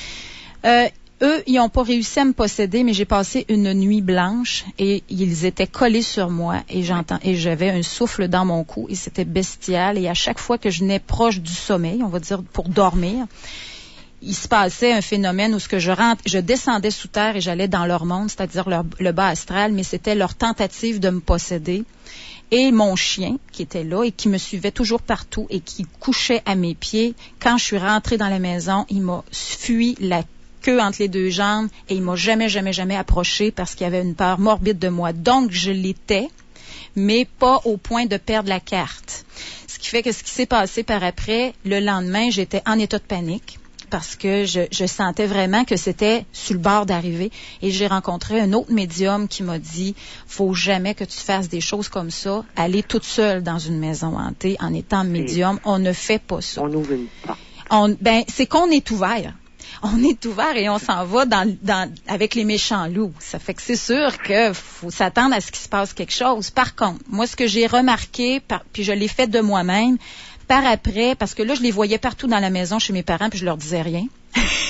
Euh, Eux, ils n'ont pas réussi à me posséder, mais j'ai passé une nuit blanche et ils étaient collés sur moi et j'entends et j'avais un souffle dans mon cou et c'était bestial. Et à chaque fois que je venais proche du sommeil, on va dire pour dormir, il se passait un phénomène où ce que je rentre, je descendais sous terre et j'allais dans leur monde, c'est-à-dire leur, le bas astral, mais c'était leur tentative de me posséder. Et mon chien, qui était là et qui me suivait toujours partout et qui couchait à mes pieds, quand je suis rentrée dans la maison, il m'a fui la queue entre les deux jambes et il m'a jamais, jamais, jamais approché parce qu'il y avait une peur morbide de moi. Donc, je l'étais, mais pas au point de perdre la carte. Ce qui fait que ce qui s'est passé par après, le lendemain, j'étais en état de panique parce que je, je sentais vraiment que c'était sur le bord d'arriver et j'ai rencontré un autre médium qui m'a dit « Faut jamais que tu fasses des choses comme ça, aller toute seule dans une maison hantée en étant médium, on ne fait pas ça. » On ouvre une porte. On, ben, c'est qu'on est ouvert. On est ouvert et on s'en va dans, dans, avec les méchants loups. Ça fait que c'est sûr qu'il faut s'attendre à ce qu'il se passe quelque chose. Par contre, moi, ce que j'ai remarqué, par, puis je l'ai fait de moi-même, par après, parce que là, je les voyais partout dans la maison chez mes parents, puis je leur disais rien.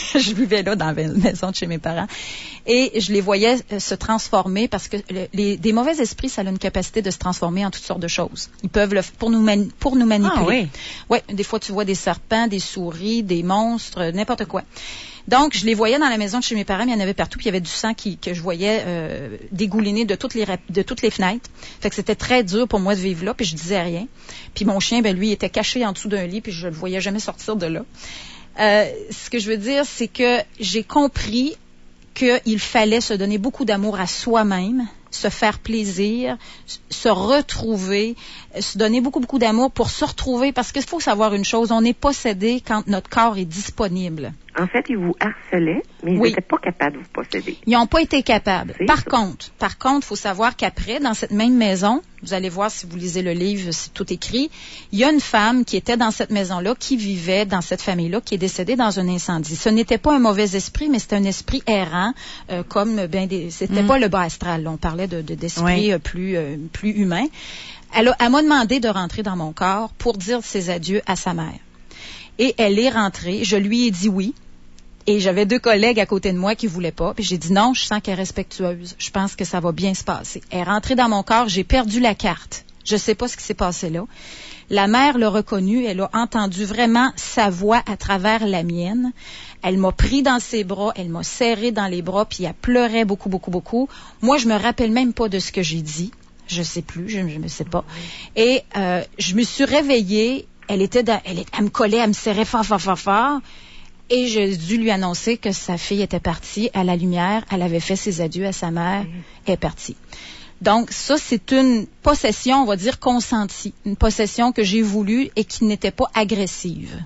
je vivais là dans la maison de chez mes parents. Et je les voyais euh, se transformer parce que le, les, des mauvais esprits, ça a une capacité de se transformer en toutes sortes de choses. Ils peuvent le pour nous mani- pour nous manipuler. Ah oui. Ouais, des fois tu vois des serpents, des souris, des monstres, euh, n'importe quoi. Donc je les voyais dans la maison de chez mes parents, mais il y en avait partout, puis il y avait du sang qui que je voyais euh, dégouliner de toutes les rap- de toutes les fenêtres. Fait que c'était très dur pour moi de vivre là, puis je disais rien. Puis mon chien, ben lui, il était caché en dessous d'un lit, puis je le voyais jamais sortir de là. Euh, ce que je veux dire, c'est que j'ai compris qu'il fallait se donner beaucoup d'amour à soi-même, se faire plaisir, se retrouver, se donner beaucoup, beaucoup d'amour pour se retrouver, parce qu'il faut savoir une chose, on est possédé quand notre corps est disponible. En fait, ils vous harcelaient, mais ils Oui. n'étaient pas capables de vous posséder. Ils n'ont pas été capables. C'est Par ça. contre, par contre, il faut savoir qu'après, dans cette même maison, vous allez voir si vous lisez le livre, c'est tout écrit, il y a une femme qui était dans cette maison-là, qui vivait dans cette famille-là, qui est décédée dans un incendie. Ce n'était pas un mauvais esprit, mais c'était un esprit errant, euh, comme ben des, c'était Mm. pas le bas astral. Là. On parlait de, de d'esprit Oui. euh, plus euh, plus humain. Elle, a, elle m'a demandé de rentrer dans mon corps pour dire ses adieux à sa mère. Et elle est rentrée. Je lui ai dit oui. Et j'avais deux collègues à côté de moi qui voulaient pas. Puis j'ai dit non, je sens qu'elle est respectueuse. Je pense que ça va bien se passer. Elle est rentrée dans mon corps, j'ai perdu la carte. Je sais pas ce qui s'est passé là. La mère l'a reconnue, elle a entendu vraiment sa voix à travers la mienne. Elle m'a pris dans ses bras, elle m'a serré dans les bras, puis elle pleurait beaucoup, beaucoup, beaucoup. Moi, je me rappelle même pas de ce que j'ai dit. Je sais plus, je ne sais pas. Et euh, je me suis réveillée. Elle était, dans, elle, elle me collait, elle me serrait fort, fort, fort, fort. Et j'ai dû lui annoncer que sa fille était partie à la lumière. Elle avait fait ses adieux à sa mère. Elle est partie. Donc, ça, c'est une possession, on va dire, consentie. Une possession que j'ai voulu et qui n'était pas agressive.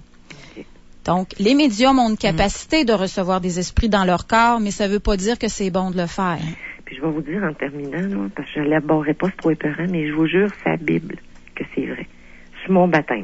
Donc, les médiums ont une capacité de recevoir des esprits dans leur corps, mais ça ne veut pas dire que c'est bon de le faire. Puis je vais vous dire en terminant, là, parce que je ne l'élaborerai pas, c'est trop épeurant, mais je vous jure, c'est la Bible que c'est vrai. Sur mon baptême.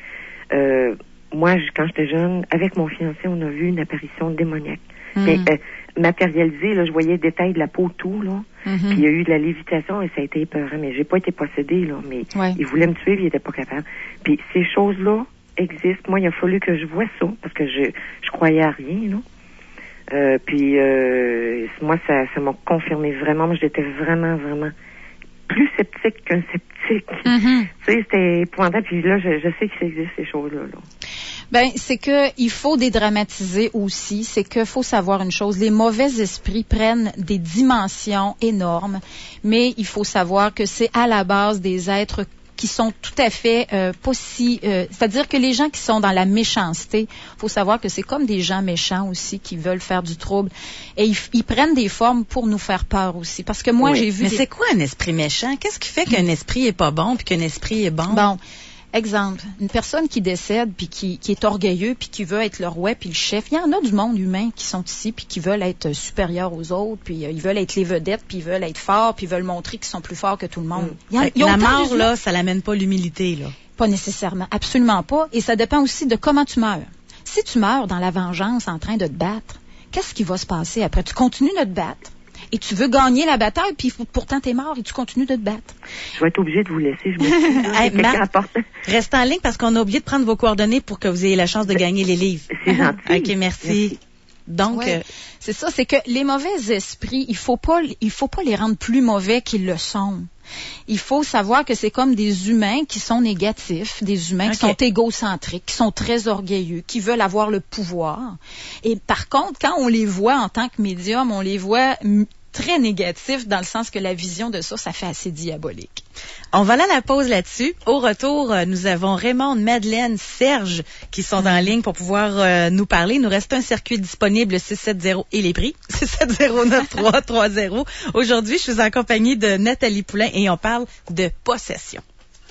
Euh, moi, je, quand j'étais jeune, avec mon fiancé, on a vu une apparition démoniaque. Mm. Mais euh, matérialisée, là, je voyais les détails de la peau, tout, là. Mm-hmm. Puis il y a eu de la lévitation et ça a été épeurant. Mais j'ai pas été possédée, là. Mais Ouais. il voulait me tuer, il était pas capable. Puis ces choses-là existent. Moi, il a fallu que je voie ça, parce que je je croyais à rien, là. Euh, puis euh, moi, ça, ça m'a confirmé vraiment. Moi, j'étais vraiment, vraiment plus sceptique qu'un sceptique. Mm-hmm. Tu sais, c'était épouvantable. Puis là, je, je sais que ça existe, ces choses-là, là. Ben, c'est que il faut dédramatiser aussi. C'est que faut savoir une chose. Les mauvais esprits prennent des dimensions énormes, mais il faut savoir que c'est à la base des êtres qui sont tout à fait euh, pas si... Euh, c'est-à-dire que les gens qui sont dans la méchanceté, faut savoir que c'est comme des gens méchants aussi qui veulent faire du trouble. Et ils, ils prennent des formes pour nous faire peur aussi. Parce que moi, Oui. j'ai vu... Mais des... c'est quoi un esprit méchant? Qu'est-ce qui fait qu'un esprit est pas bon puis qu'un esprit est bon? Bon, exemple, une personne qui décède puis qui, qui est orgueilleux puis qui veut être le roi puis le chef. Il y en a du monde humain qui sont ici puis qui veulent être supérieurs aux autres puis euh, ils veulent être les vedettes puis ils veulent être forts puis ils veulent montrer qu'ils sont plus forts que tout le monde. Il y a, Fait que il y a la autant mort, d'humains- là, ça l'amène pas l'humilité, là. Pas nécessairement, absolument pas. Et ça dépend aussi de comment tu meurs. Si tu meurs dans la vengeance en train de te battre, qu'est-ce qui va se passer après? Tu continues de te battre et tu veux gagner la bataille puis pourtant t'es mort et tu continues de te battre. Je vais être obligée de vous laisser. Je me suis là, Hey, c'est quelqu'un Marc, important. Reste en ligne parce qu'on a oublié de prendre vos coordonnées pour que vous ayez la chance de gagner les livres. C'est gentil. OK, merci. Merci. Donc, Ouais. euh, C'est ça, c'est que les mauvais esprits, il faut pas, il faut pas les rendre plus mauvais qu'ils le sont. Il faut savoir que c'est comme des humains qui sont négatifs, des humains qui Ok. sont égocentriques, qui sont très orgueilleux, qui veulent avoir le pouvoir. Et par contre, quand on les voit en tant que médium, on les voit m- très négatifs dans le sens que la vision de ça, ça fait assez diabolique. on va aller à la pause là-dessus. Au retour, euh, nous avons Raymond, Madeleine, Serge qui sont en ligne pour pouvoir euh, nous parler. Il nous reste un circuit disponible, six sept zéro et les prix, six sept zéro neuf trois trois zéro. Aujourd'hui, je suis en compagnie de Nathalie Poulain et on parle de possession.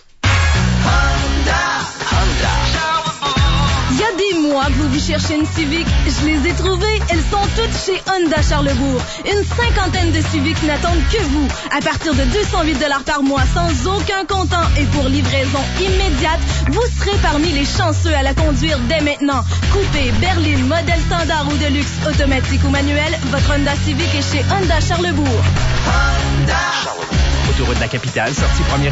Il y a des mois que vous vous cherchez une Civic. Je les ai trouvées. Elles sont toutes chez Honda Charlebourg. Une cinquantaine de Civics n'attendent que vous. À partir de deux cent huit dollars par mois, sans aucun comptant et pour livraison immédiate, vous serez parmi les chanceux à la conduire dès maintenant. Coupé, berline, modèle standard ou de luxe, automatique ou manuel, votre Honda Civic est chez Honda Charlebourg. Autoroute de la capitale, sortie première avenue.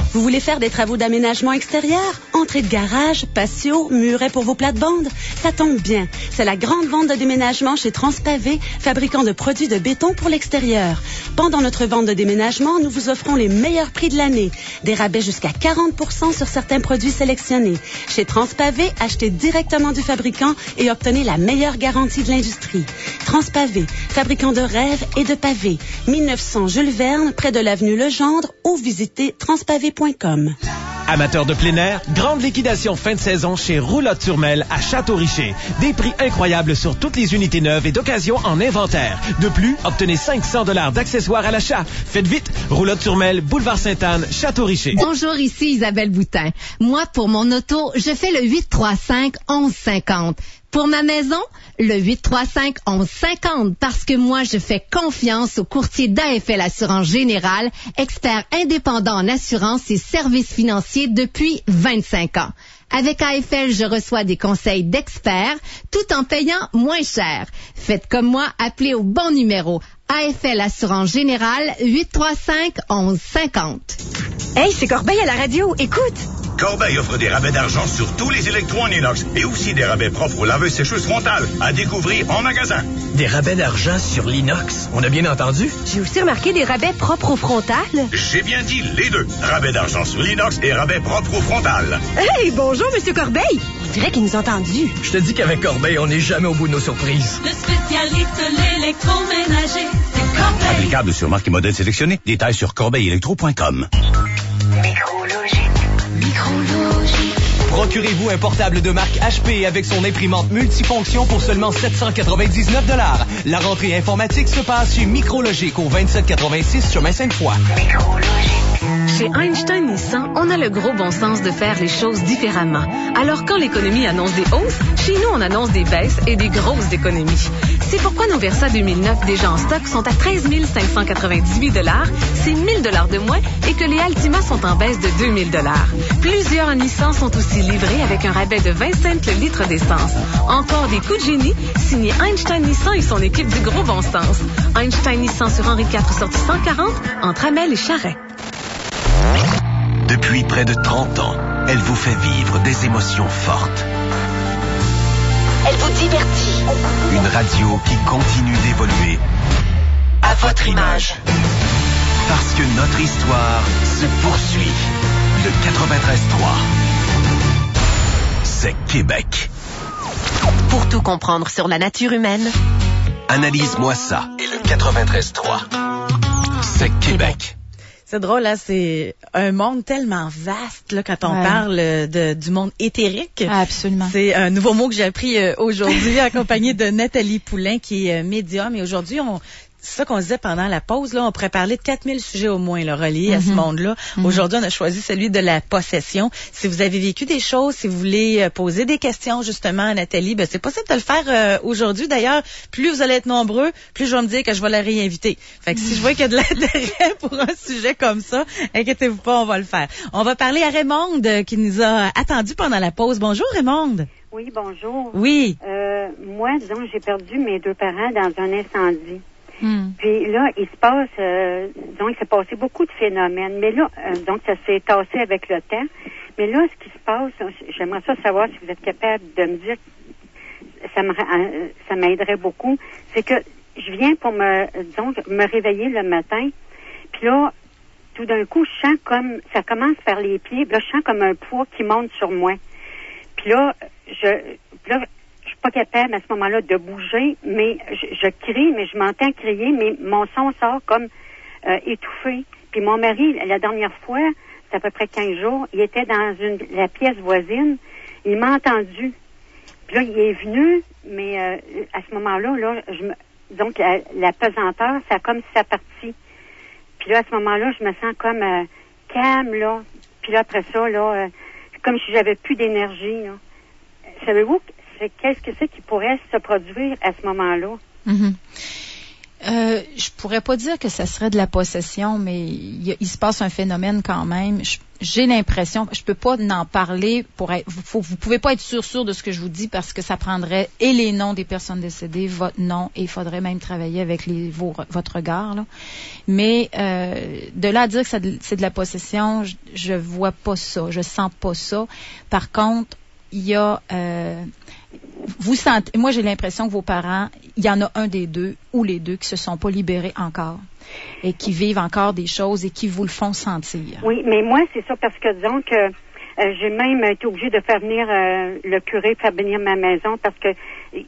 Vous voulez faire des travaux d'aménagement extérieur? Entrée de garage, patio, muret pour vos plates-bandes? Ça tombe bien. C'est la grande vente de déménagement chez Transpavé, fabricant de produits de béton pour l'extérieur. Pendant notre vente de déménagement, nous vous offrons les meilleurs prix de l'année. Des rabais jusqu'à quarante pour cent sur certains produits sélectionnés. Chez Transpavé, achetez directement du fabricant et obtenez la meilleure garantie de l'industrie. Transpavé, fabricant de rêves et de pavés. mille neuf cents Jules Verne, près de l'avenue Legendre, ou visitez transpavé point com. Amateurs de plein air, grande liquidation fin de saison chez Roulotte-Turmel à Château-Richer. Des prix incroyables sur toutes les unités neuves et d'occasion en inventaire. De plus, obtenez cinq cents dollars d'accessoires à l'achat. Faites vite, Roulotte-Turmel, Boulevard Sainte-Anne, Château-Richer. Bonjour, ici Isabelle Boutin. Moi, pour mon auto, je fais le huit trois cinq onze cinquante. Pour ma maison, le huit trois cinq onze cinquante, parce que moi, je fais confiance au courtier d'A F L Assurance Générale, expert indépendant en assurance et services financiers depuis vingt-cinq ans. Avec A F L, je reçois des conseils d'experts tout en payant moins cher. Faites comme moi, appelez au bon numéro. A F L Assurance Générale, huit trois cinq onze cinquante. Hey, c'est Corbeil à la radio. Écoute! Corbeil offre des rabais d'argent sur tous les électros en inox et aussi des rabais propres aux laveuses-sécheuses frontales à découvrir en magasin. Des rabais d'argent sur l'inox? On a bien entendu? J'ai aussi remarqué des rabais propres aux frontales. J'ai bien dit les deux. Rabais d'argent sur l'inox et rabais propres aux frontales. Hey, bonjour, Monsieur Corbeil. On dirait qu'il nous a entendus. Je te dis qu'avec Corbeil, on n'est jamais au bout de nos surprises. Le spécialiste de l'électroménager, c'est Corbeil. Applicable sur marque et modèle sélectionnés. Détails sur corbeil électro point com. Micrologique. Micrologique. Procurez-vous un portable de marque H P avec son imprimante multifonction pour seulement sept cent quatre-vingt-dix-neuf dollars. La rentrée informatique se passe chez Micrologique au vingt-sept quatre-vingt-six chemin Sainte-Foy. Chez Einstein Nissan, on a le gros bon sens de faire les choses différemment. Alors quand l'économie annonce des hausses, chez nous on annonce des baisses et des grosses économies. C'est pourquoi nos Versa deux mille neuf déjà en stock sont à treize mille cinq cent quatre-vingt-dix-huit dollars, c'est mille dollars de moins, et que les Altima sont en baisse de deux mille dollars. Plusieurs Nissan sont aussi livrés avec un rabais de vingt cents le litre d'essence. Encore des coups de génie, signé Einstein Nissan et son équipe du gros bon sens. Einstein Nissan sur Henri quatre, sortie cent quarante, entre Amel et Charret. Depuis près de trente ans, elle vous fait vivre des émotions fortes. Elle vous divertit. Une radio qui continue d'évoluer à votre image. Parce que notre histoire se poursuit. Le quatre-vingt-treize trois. C'est Québec. Pour tout comprendre sur la nature humaine, Analyse-moi ça. Et le quatre-vingt-treize trois. C'est Québec. C'est drôle, là, c'est un monde tellement vaste là, quand on ouais. parle de, du monde éthérique. Ah, absolument. C'est un nouveau mot que j'ai appris euh, aujourd'hui, accompagné de Nathalie Poulain, qui est euh, médium. Et aujourd'hui, on c'est ça qu'on disait pendant la pause, là, on pourrait parler de quatre mille sujets au moins là, reliés mm-hmm. à ce monde-là. Mm-hmm. Aujourd'hui, on a choisi celui de la possession. Si vous avez vécu des choses, si vous voulez euh, poser des questions justement à Nathalie, ben c'est possible de le faire euh, aujourd'hui. D'ailleurs, plus vous allez être nombreux, plus je vais me dire que je vais la réinviter. Fait que si je vois qu'il y a de l'intérêt pour un sujet comme ça, inquiétez-vous pas, on va le faire. On va parler à Raymonde euh, qui nous a attendu pendant la pause. Bonjour Raymonde. Oui, bonjour. Oui. Euh, moi, disons, j'ai perdu mes deux parents dans un incendie. Hmm. Puis là, il se passe, euh, donc, il s'est passé beaucoup de phénomènes. Mais là, euh, donc, ça s'est tassé avec le temps. Mais là, ce qui se passe, j'aimerais ça savoir si vous êtes capable de me dire, ça me, euh, ça m'aiderait beaucoup. C'est que je viens pour me, disons, me réveiller le matin. Puis là, tout d'un coup, je sens comme, ça commence par les pieds. Puis là, je sens comme un poids qui monte sur moi. Puis là, je, puis là, je suis pas capable à ce moment-là de bouger, mais je, je crie, mais je m'entends crier, mais mon son sort comme euh, étouffé. Puis mon mari, la dernière fois, c'est à peu près quinze jours, il était dans une la pièce voisine, il m'a entendu. Puis là, il est venu, mais euh, à ce moment-là, là, je me, donc la, la pesanteur, ça a comme si ça partit. Puis là, à ce moment-là, je me sens comme euh, calme, là. Puis là, après ça, là, euh, comme si j'avais plus d'énergie, là. Savez-vous, c'est, qu'est-ce que c'est qui pourrait se produire à ce moment-là? Mm-hmm. Euh, je pourrais pas dire que ça serait de la possession, mais il, il se passe un phénomène quand même. Je, j'ai l'impression, je peux pas en parler pour être, vous, vous pouvez pas être sûr sûr de ce que je vous dis parce que ça prendrait et les noms des personnes décédées, votre nom, et il faudrait même travailler avec les, vos, votre regard, là. Mais, euh, de là à dire que ça, c'est de la possession, je, je vois pas ça, je sens pas ça. Par contre, il y a, euh, vous sentez, moi j'ai l'impression que vos parents, il y en a un des deux ou les deux qui se sont pas libérés encore et qui vivent encore des choses et qui vous le font sentir. Oui, mais moi c'est ça parce que disons que euh, j'ai même été obligée de faire venir euh, le curé faire venir ma maison parce que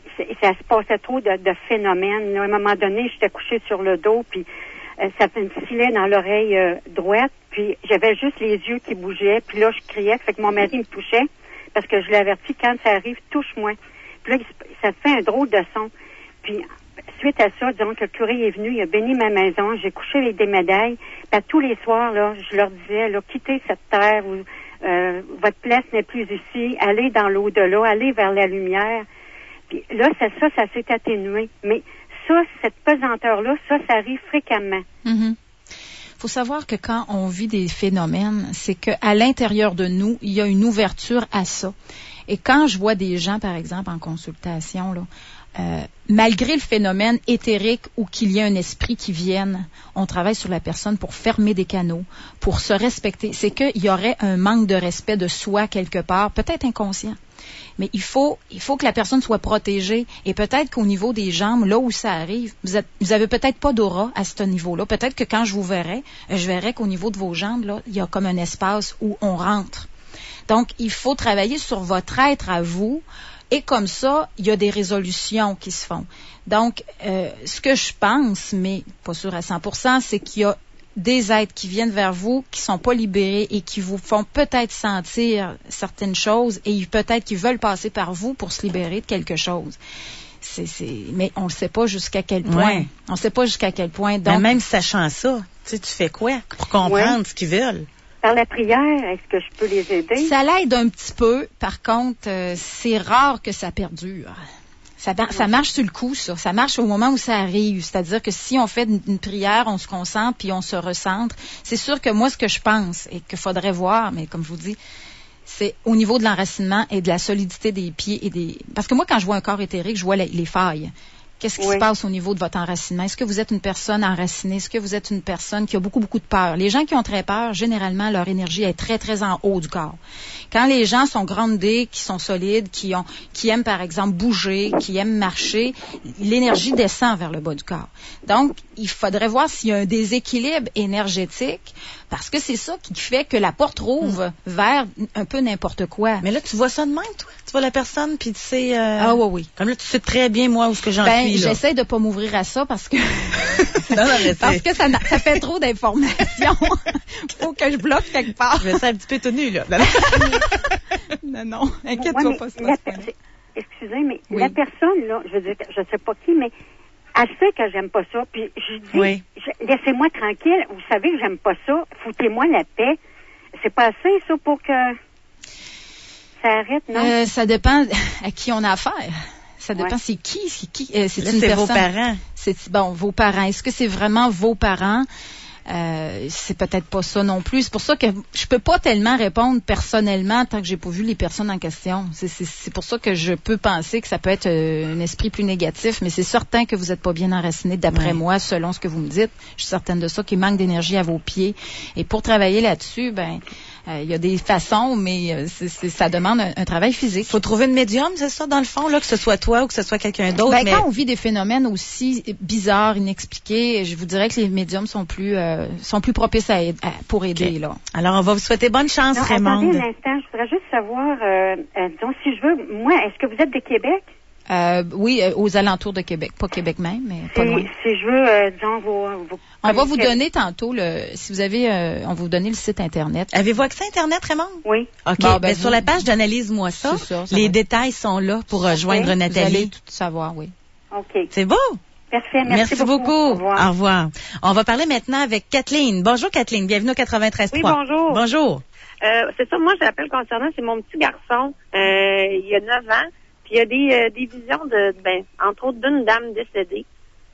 ça se passait trop de, de phénomènes. À un moment donné, j'étais couchée sur le dos puis euh, ça me filait dans l'oreille euh, droite puis j'avais juste les yeux qui bougeaient puis là je criais, fait que mon mari me touchait. Parce que je l'ai averti, quand ça arrive, touche-moi. Puis là, ça fait un drôle de son. Puis, suite à ça, disons que le curé est venu, il a béni ma maison, j'ai couché avec des médailles. Puis, à tous les soirs, là, je leur disais, là, quittez cette terre où euh, votre place n'est plus ici, allez dans l'au-delà, allez vers la lumière. Puis là, ça, ça, ça s'est atténué. Mais ça, cette pesanteur-là, ça, ça arrive fréquemment. Mm-hmm. Faut savoir que quand on vit des phénomènes, c'est qu'à l'intérieur de nous, il y a une ouverture à ça. Et quand je vois des gens, par exemple, en consultation, là, euh, malgré le phénomène éthérique ou qu'il y ait un esprit qui vienne, on travaille sur la personne pour fermer des canaux, pour se respecter. C'est qu'il y aurait un manque de respect de soi quelque part, peut-être inconscient. Mais il faut, il faut que la personne soit protégée. Et peut-être qu'au niveau des jambes, là où ça arrive, vous êtes, vous avez peut-être pas d'aura à ce niveau-là. Peut-être que quand je vous verrai, je verrai qu'au niveau de vos jambes, là, il y a comme un espace où on rentre. Donc, il faut travailler sur votre être à vous. Et comme ça, il y a des résolutions qui se font. Donc, euh, ce que je pense, mais pas sûr à cent pour cent, c'est qu'il y a des êtres qui viennent vers vous, qui sont pas libérés et qui vous font peut-être sentir certaines choses et peut-être qu'ils veulent passer par vous pour se libérer de quelque chose. C'est, c'est, mais on ne sait pas jusqu'à quel point. Ouais. On ne sait pas jusqu'à quel point. Donc, mais même sachant ça, tu sais, tu fais quoi pour comprendre ouais. ce qu'ils veulent? Par la prière, est-ce que je peux les aider? Ça l'aide un petit peu. Par contre, euh, c'est rare que ça perdure. Ça, ça marche sur le coup, ça. Ça marche au moment où ça arrive. C'est-à-dire que si on fait une, une prière, on se concentre puis on se recentre. C'est sûr que moi, ce que je pense et qu'il faudrait voir, mais comme je vous dis, c'est au niveau de l'enracinement et de la solidité des pieds et des... Parce que moi, quand je vois un corps éthérique, je vois les, les failles. Qu'est-ce qui oui. se passe au niveau de votre enracinement? Est-ce que vous êtes une personne enracinée? Est-ce que vous êtes une personne qui a beaucoup, beaucoup de peur? Les gens qui ont très peur, généralement, leur énergie est très, très en haut du corps. Quand les gens sont groundés, qui sont solides, qui ont, qui aiment, par exemple, bouger, qui aiment marcher, l'énergie descend vers le bas du corps. Donc, il faudrait voir s'il y a un déséquilibre énergétique, parce que c'est ça qui fait que la porte rouvre mmh. vers un peu n'importe quoi. Mais là, tu vois ça de même, toi? Tu vois la personne, puis tu sais... Euh... Ah oui, oui. Comme là, tu sais très bien, moi, où ce que j'en ben, suis, là. J'essaie de pas m'ouvrir à ça parce que... non, non, parce que ça, ça fait trop d'informations. Faut que je bloque quelque part. Je vais un petit peu tenu, là. non, non, inquiète-toi pas. La per... Excusez, mais oui. la personne, là, je veux dire, je sais pas qui, mais elle sait que j'aime pas ça, puis je dis, oui. je, laissez-moi tranquille, vous savez que j'aime pas ça, foutez-moi la paix. C'est pas assez, ça, pour que ça arrête, non? Euh, ça dépend à qui on a affaire. Ça dépend, ouais. c'est qui, c'est qui, euh, c'est là, une c'est personne. Vos parents. C'est, bon, vos parents. Est-ce que c'est vraiment vos parents? Euh, c'est peut-être pas ça non plus. C'est pour ça que je peux pas tellement répondre personnellement tant que j'ai pas vu les personnes en question. C'est, c'est, c'est pour ça que je peux penser que ça peut être euh, un esprit plus négatif, mais c'est certain que vous êtes pas bien enraciné d'après ouais. moi, selon ce que vous me dites. Je suis certaine de ça, qu'il manque d'énergie à vos pieds. Et pour travailler là-dessus, ben, il euh, y a des façons, mais euh, c'est, c'est, ça demande un, un travail physique. Faut trouver une médium, c'est ça, dans le fond, là, que ce soit toi ou que ce soit quelqu'un d'autre. Ben, mais... quand on vit des phénomènes aussi bizarres, inexpliqués, je vous dirais que les médiums sont plus euh, sont plus propices à, à, pour aider. Okay. Là. Alors, on va vous souhaiter bonne chance, non, Raymond. Attendez un instant, je voudrais juste savoir, euh, euh, disons, si je veux, moi, est-ce que vous êtes de Québec? Euh, oui, euh, aux alentours de Québec. Pas Québec même, mais pas si, loin. Si je veux, euh, disons, vos... vos on va vous donner tantôt, le, si vous avez, euh, on va vous donner le site Internet. Avez-vous accès à Internet, Raymond? Oui. OK. Bon, ben, ben, vous... sur la page d'Analyse-moi ça, ça, ça les va. détails sont là pour okay. rejoindre Nathalie. Vous allez tout savoir, oui. OK. C'est beau? Parfait, merci, merci beaucoup. beaucoup. Au revoir. Au revoir. On va parler maintenant avec Kathleen. Bonjour, Kathleen. Bienvenue au quatre-vingt-treize trois. Oui, bonjour. Bonjour. Euh, c'est ça, moi, je l'appelle concernant, c'est mon petit garçon. Euh, il a neuf ans. Puis il y a des, euh, des visions de, ben, entre autres, d'une dame décédée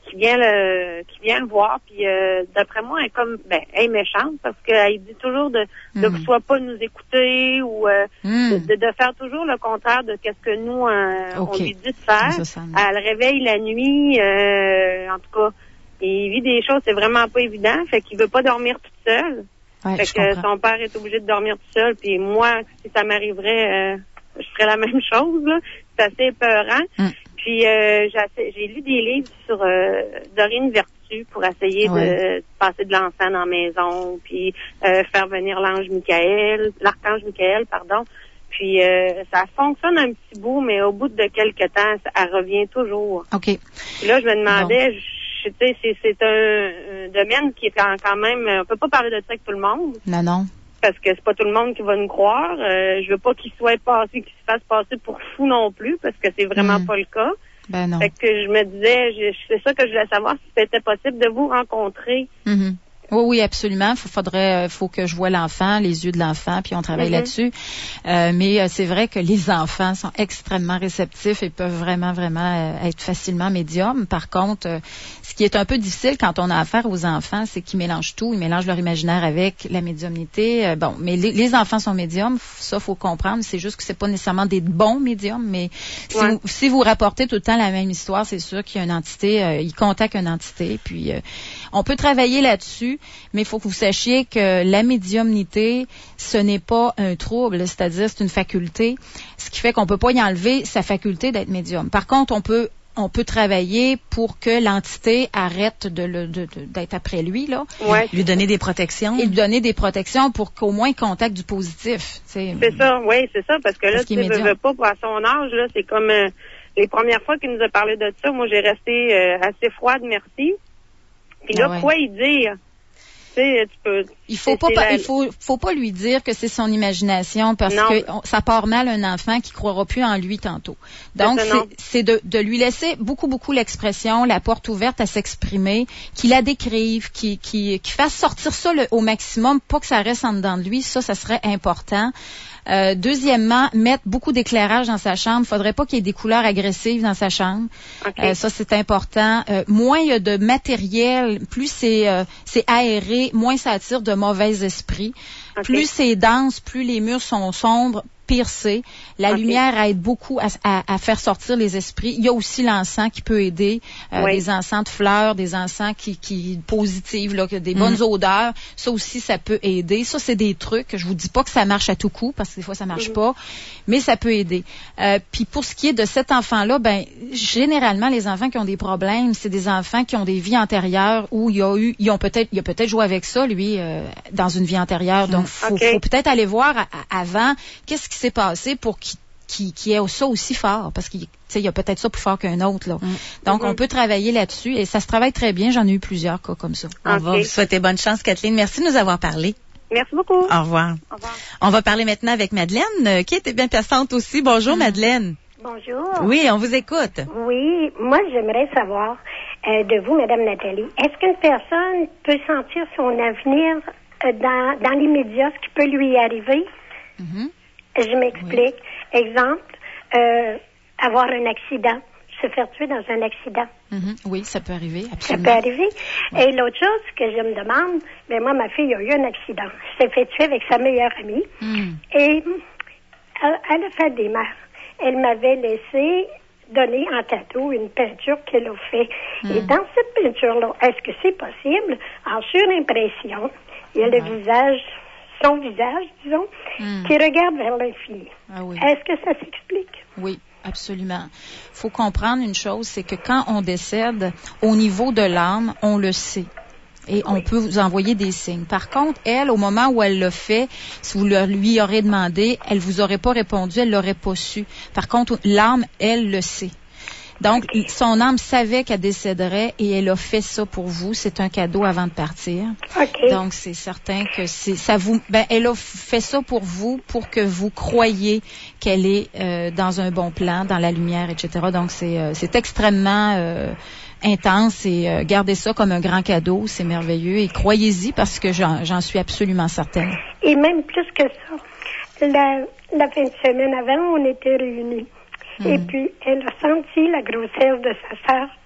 qui vient le qui vient le voir, puis euh, d'après moi, elle est comme ben elle est méchante parce qu'elle dit toujours de de Mm. soit pas nous écouter ou euh, Mm. de, de, de faire toujours le contraire de ce que nous euh, OK. on lui dit de faire. Ça, ça me- Elle réveille la nuit, euh, en tout cas, il vit des choses, c'est vraiment pas évident, fait qu'il veut pas dormir toute seule. Ouais, Fait je que comprends. son père est obligé de dormir tout seul, puis moi, si ça m'arriverait, euh, je ferais la même chose, là. C'est assez épeurant. Mm. Puis euh, j'ai, assez- j'ai lu des livres sur euh, Dorine Vertu pour essayer Ouais. de passer de l'encens dans la maison, puis euh, faire venir l'ange Michael, l'archange Michael, pardon. Puis euh, ça fonctionne un petit bout, mais au bout de quelques temps, ça, elle revient toujours. OK. Puis là, je me demandais, je- tu sais, c'est, c'est un, un domaine qui est quand, quand même, on peut pas parler de ça avec tout le monde, Non, non. parce que c'est pas tout le monde qui va nous croire. Euh, je veux pas qu'il soit passé, qu'il se fasse passer pour fou non plus, parce que c'est vraiment Mm. pas le cas. Ben non. Fait que je me disais, je- c'est ça que je voulais savoir, si c'était possible de vous rencontrer. Mhm. Oui, oui, absolument. Il faudrait, euh, faut que je voie l'enfant, les yeux de l'enfant, puis on travaille Mhm. là-dessus. Euh, mais euh, c'est vrai que les enfants sont extrêmement réceptifs et peuvent vraiment, vraiment euh, être facilement médiums. Par contre, euh, ce qui est un peu difficile quand on a affaire aux enfants, c'est qu'ils mélangent tout. Ils mélangent leur imaginaire avec la médiumnité. Euh, bon, mais les, les enfants sont médiums, ça faut comprendre. C'est juste que c'est pas nécessairement des bons médiums, mais si, Ouais. vous, si vous rapportez tout le temps la même histoire, c'est sûr qu'il y a une entité, euh, ils contactent une entité, puis euh, on peut travailler là-dessus. Mais il faut que vous sachiez que la médiumnité, ce n'est pas un trouble, c'est-à-dire c'est une faculté, ce qui fait qu'on peut pas y enlever sa faculté d'être médium. Par contre, on peut on peut travailler pour que l'entité arrête de le, de, de- d'être après lui, là. Ouais. Lui donner des protections. Et lui donner des protections pour qu'au moins il contacte du positif. C'est ça, oui, c'est ça, parce que là, Parce tu qu'il est sais, veux, médium. veux pas, pour à son âge, là, c'est comme euh, les premières fois qu'il nous a parlé de ça, moi, j'ai resté euh, assez froide, merci. Puis là, Ah ouais. quoi y dire? Tu sais, tu peux... Il faut c'est- pas, c'est pa- la- il faut, faut pas lui dire que c'est son imagination parce Non. que on- ça part mal un enfant qui croira plus en lui tantôt. Donc C'est ça, non. c'est, c'est de, de lui laisser beaucoup beaucoup l'expression, la porte ouverte à s'exprimer, qu'il la décrive, qu'il, qu'il, qu'il fasse sortir ça le- au maximum, pas que ça reste en dedans de lui. Ça, ça serait important. Euh, deuxièmement, mettre beaucoup d'éclairage dans sa chambre. Faudrait pas qu'il y ait des couleurs agressives dans sa chambre. OK. Euh, ça, c'est important. Euh, moins il y a de matériel, plus c'est, euh, c'est aéré, moins ça attire de mauvais esprits. OK. Plus c'est dense, plus les murs sont sombres, pire c'est. La OK. lumière aide beaucoup à, à- à faire sortir les esprits. Il y a aussi l'encens qui peut aider. Euh, Oui. Des encens de fleurs, des encens qui, qui positifs, là, que des bonnes odeurs. Ça aussi, ça peut aider. Ça, c'est des trucs. Je vous dis pas que ça marche à tout coup, parce que des fois, ça marche Mhm. pas, mais ça peut aider. Euh, Puis pour ce qui est de cet enfant-là, ben généralement, les enfants qui ont des problèmes, c'est des enfants qui ont des vies antérieures où il y a eu, ils ont peut-être, il a peut-être joué avec ça, lui, euh, dans une vie antérieure. Donc, faut, OK. faut peut-être aller voir à- à- avant qu'est-ce qui s'est passé pour qu'il qui, qui ait ça aussi fort, parce qu'il tu sais, il y a peut-être ça plus fort qu'un autre. Là. Donc, Mhm. on peut travailler là-dessus et ça se travaille très bien. J'en ai eu plusieurs cas comme ça. On OK. va vous souhaiter bonne chance, Kathleen. Merci de nous avoir parlé. Merci beaucoup. Au revoir. Au revoir. On va parler maintenant avec Madeleine, euh, qui était bien passante aussi. Bonjour, Madeleine. Bonjour. Oui, on vous écoute. Oui, moi j'aimerais savoir euh, de vous, Madame Nathalie, est-ce qu'une personne peut sentir son avenir euh, dans, dans l'immédiat, ce qui peut lui arriver? Mhm. Je m'explique. Exemple, euh, avoir un accident, se faire tuer dans un accident. Mhm. Oui, ça peut arriver, Ça absolument. peut arriver. Et l'autre chose que je me demande, ben moi, ma fille a eu un accident. Elle s'est fait tuer avec sa meilleure amie. Mm. Et elle, elle a fait des mères. Elle m'avait laissé donner en cadeau une peinture qu'elle a fait. Et dans cette peinture-là, est-ce que c'est possible, en surimpression, il y a le visage, son visage, disons, Mm. qui regarde vers l'infini. Ah oui. Est-ce que ça s'explique? Oui, absolument. Faut comprendre une chose, c'est que quand on décède, au niveau de l'âme, on le sait. Et on peut vous envoyer des signes. Par contre, elle, au moment où elle l'a fait, si vous le- lui aurez demandé, elle vous aurait pas répondu, elle l'aurait pas su. Par contre, l'âme, elle le sait. Donc, son âme savait qu'elle décéderait et elle a fait ça pour vous. C'est un cadeau avant de partir. OK. Donc, c'est certain que c'est ça vous. Ben, elle a fait ça pour vous, pour que vous croyiez qu'elle est euh, dans un bon plan, dans la lumière, et cetera. Donc, c'est euh, c'est extrêmement euh, intense et euh, gardez ça comme un grand cadeau. C'est merveilleux et croyez-y parce que j'en j'en suis absolument certaine. Et même plus que ça, la, la fin de semaine avant, on était réunis. Et puis, elle a senti la grossesse de sa sœur qui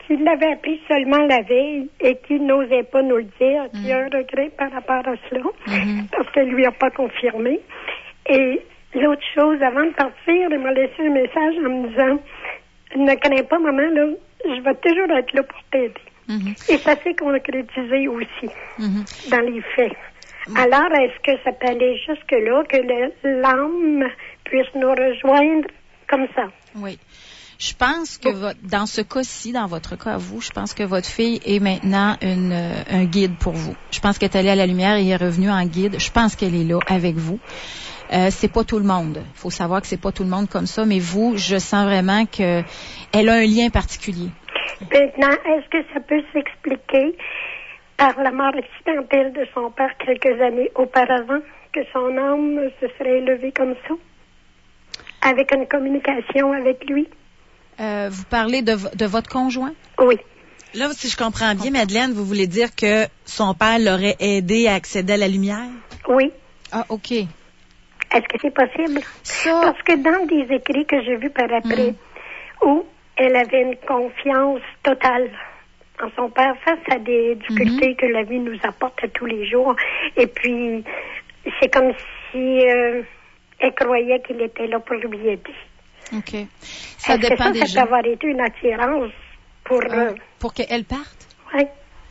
qu'il l'avait appris seulement la veille et qu'il n'osait pas nous le dire, mm. qu'il y a un regret par rapport à cela, mm-hmm. parce qu'elle lui a pas confirmé. Et l'autre chose, avant de partir, il m'a laissé un message en me disant, ne crains pas, maman, là, je vais toujours être là pour t'aider. Mm-hmm. Et ça s'est concrétisé aussi, mm-hmm. dans les faits. Mm-hmm. Alors, est-ce que ça peut aller jusque-là, que le, l'âme puisse nous rejoindre comme ça? Oui. Je pense que votre, dans ce cas-ci, dans votre cas à vous, je pense que votre fille est maintenant une, un guide pour vous. Je pense qu'elle est allée à la lumière et est revenue en guide. Je pense qu'elle est là avec vous. Euh, c'est pas tout le monde. Il faut savoir que c'est pas tout le monde comme ça, mais vous, je sens vraiment que elle a un lien particulier. Maintenant, est-ce que ça peut s'expliquer par la mort accidentelle de son père quelques années auparavant, que son âme se serait élevée comme ça, avec une communication avec lui? Euh, vous parlez de, de votre conjoint? Oui. Là, si je comprends bien, Madeleine, vous voulez dire que son père l'aurait aidé à accéder à la lumière? Oui. Ah, OK. Est-ce que c'est possible? Ça... Parce que dans des écrits que j'ai vus par après, mm. où elle avait une confiance totale en son père face à des difficultés mm-hmm. que la vie nous apporte à tous les jours. Et puis, c'est comme si euh, elle croyait qu'il était là pour lui aider. OK. Ça Est-ce dépend que ça, des ça gens. peut avoir été une attirance pour... Euh, euh... Pour qu'elle parte? Oui.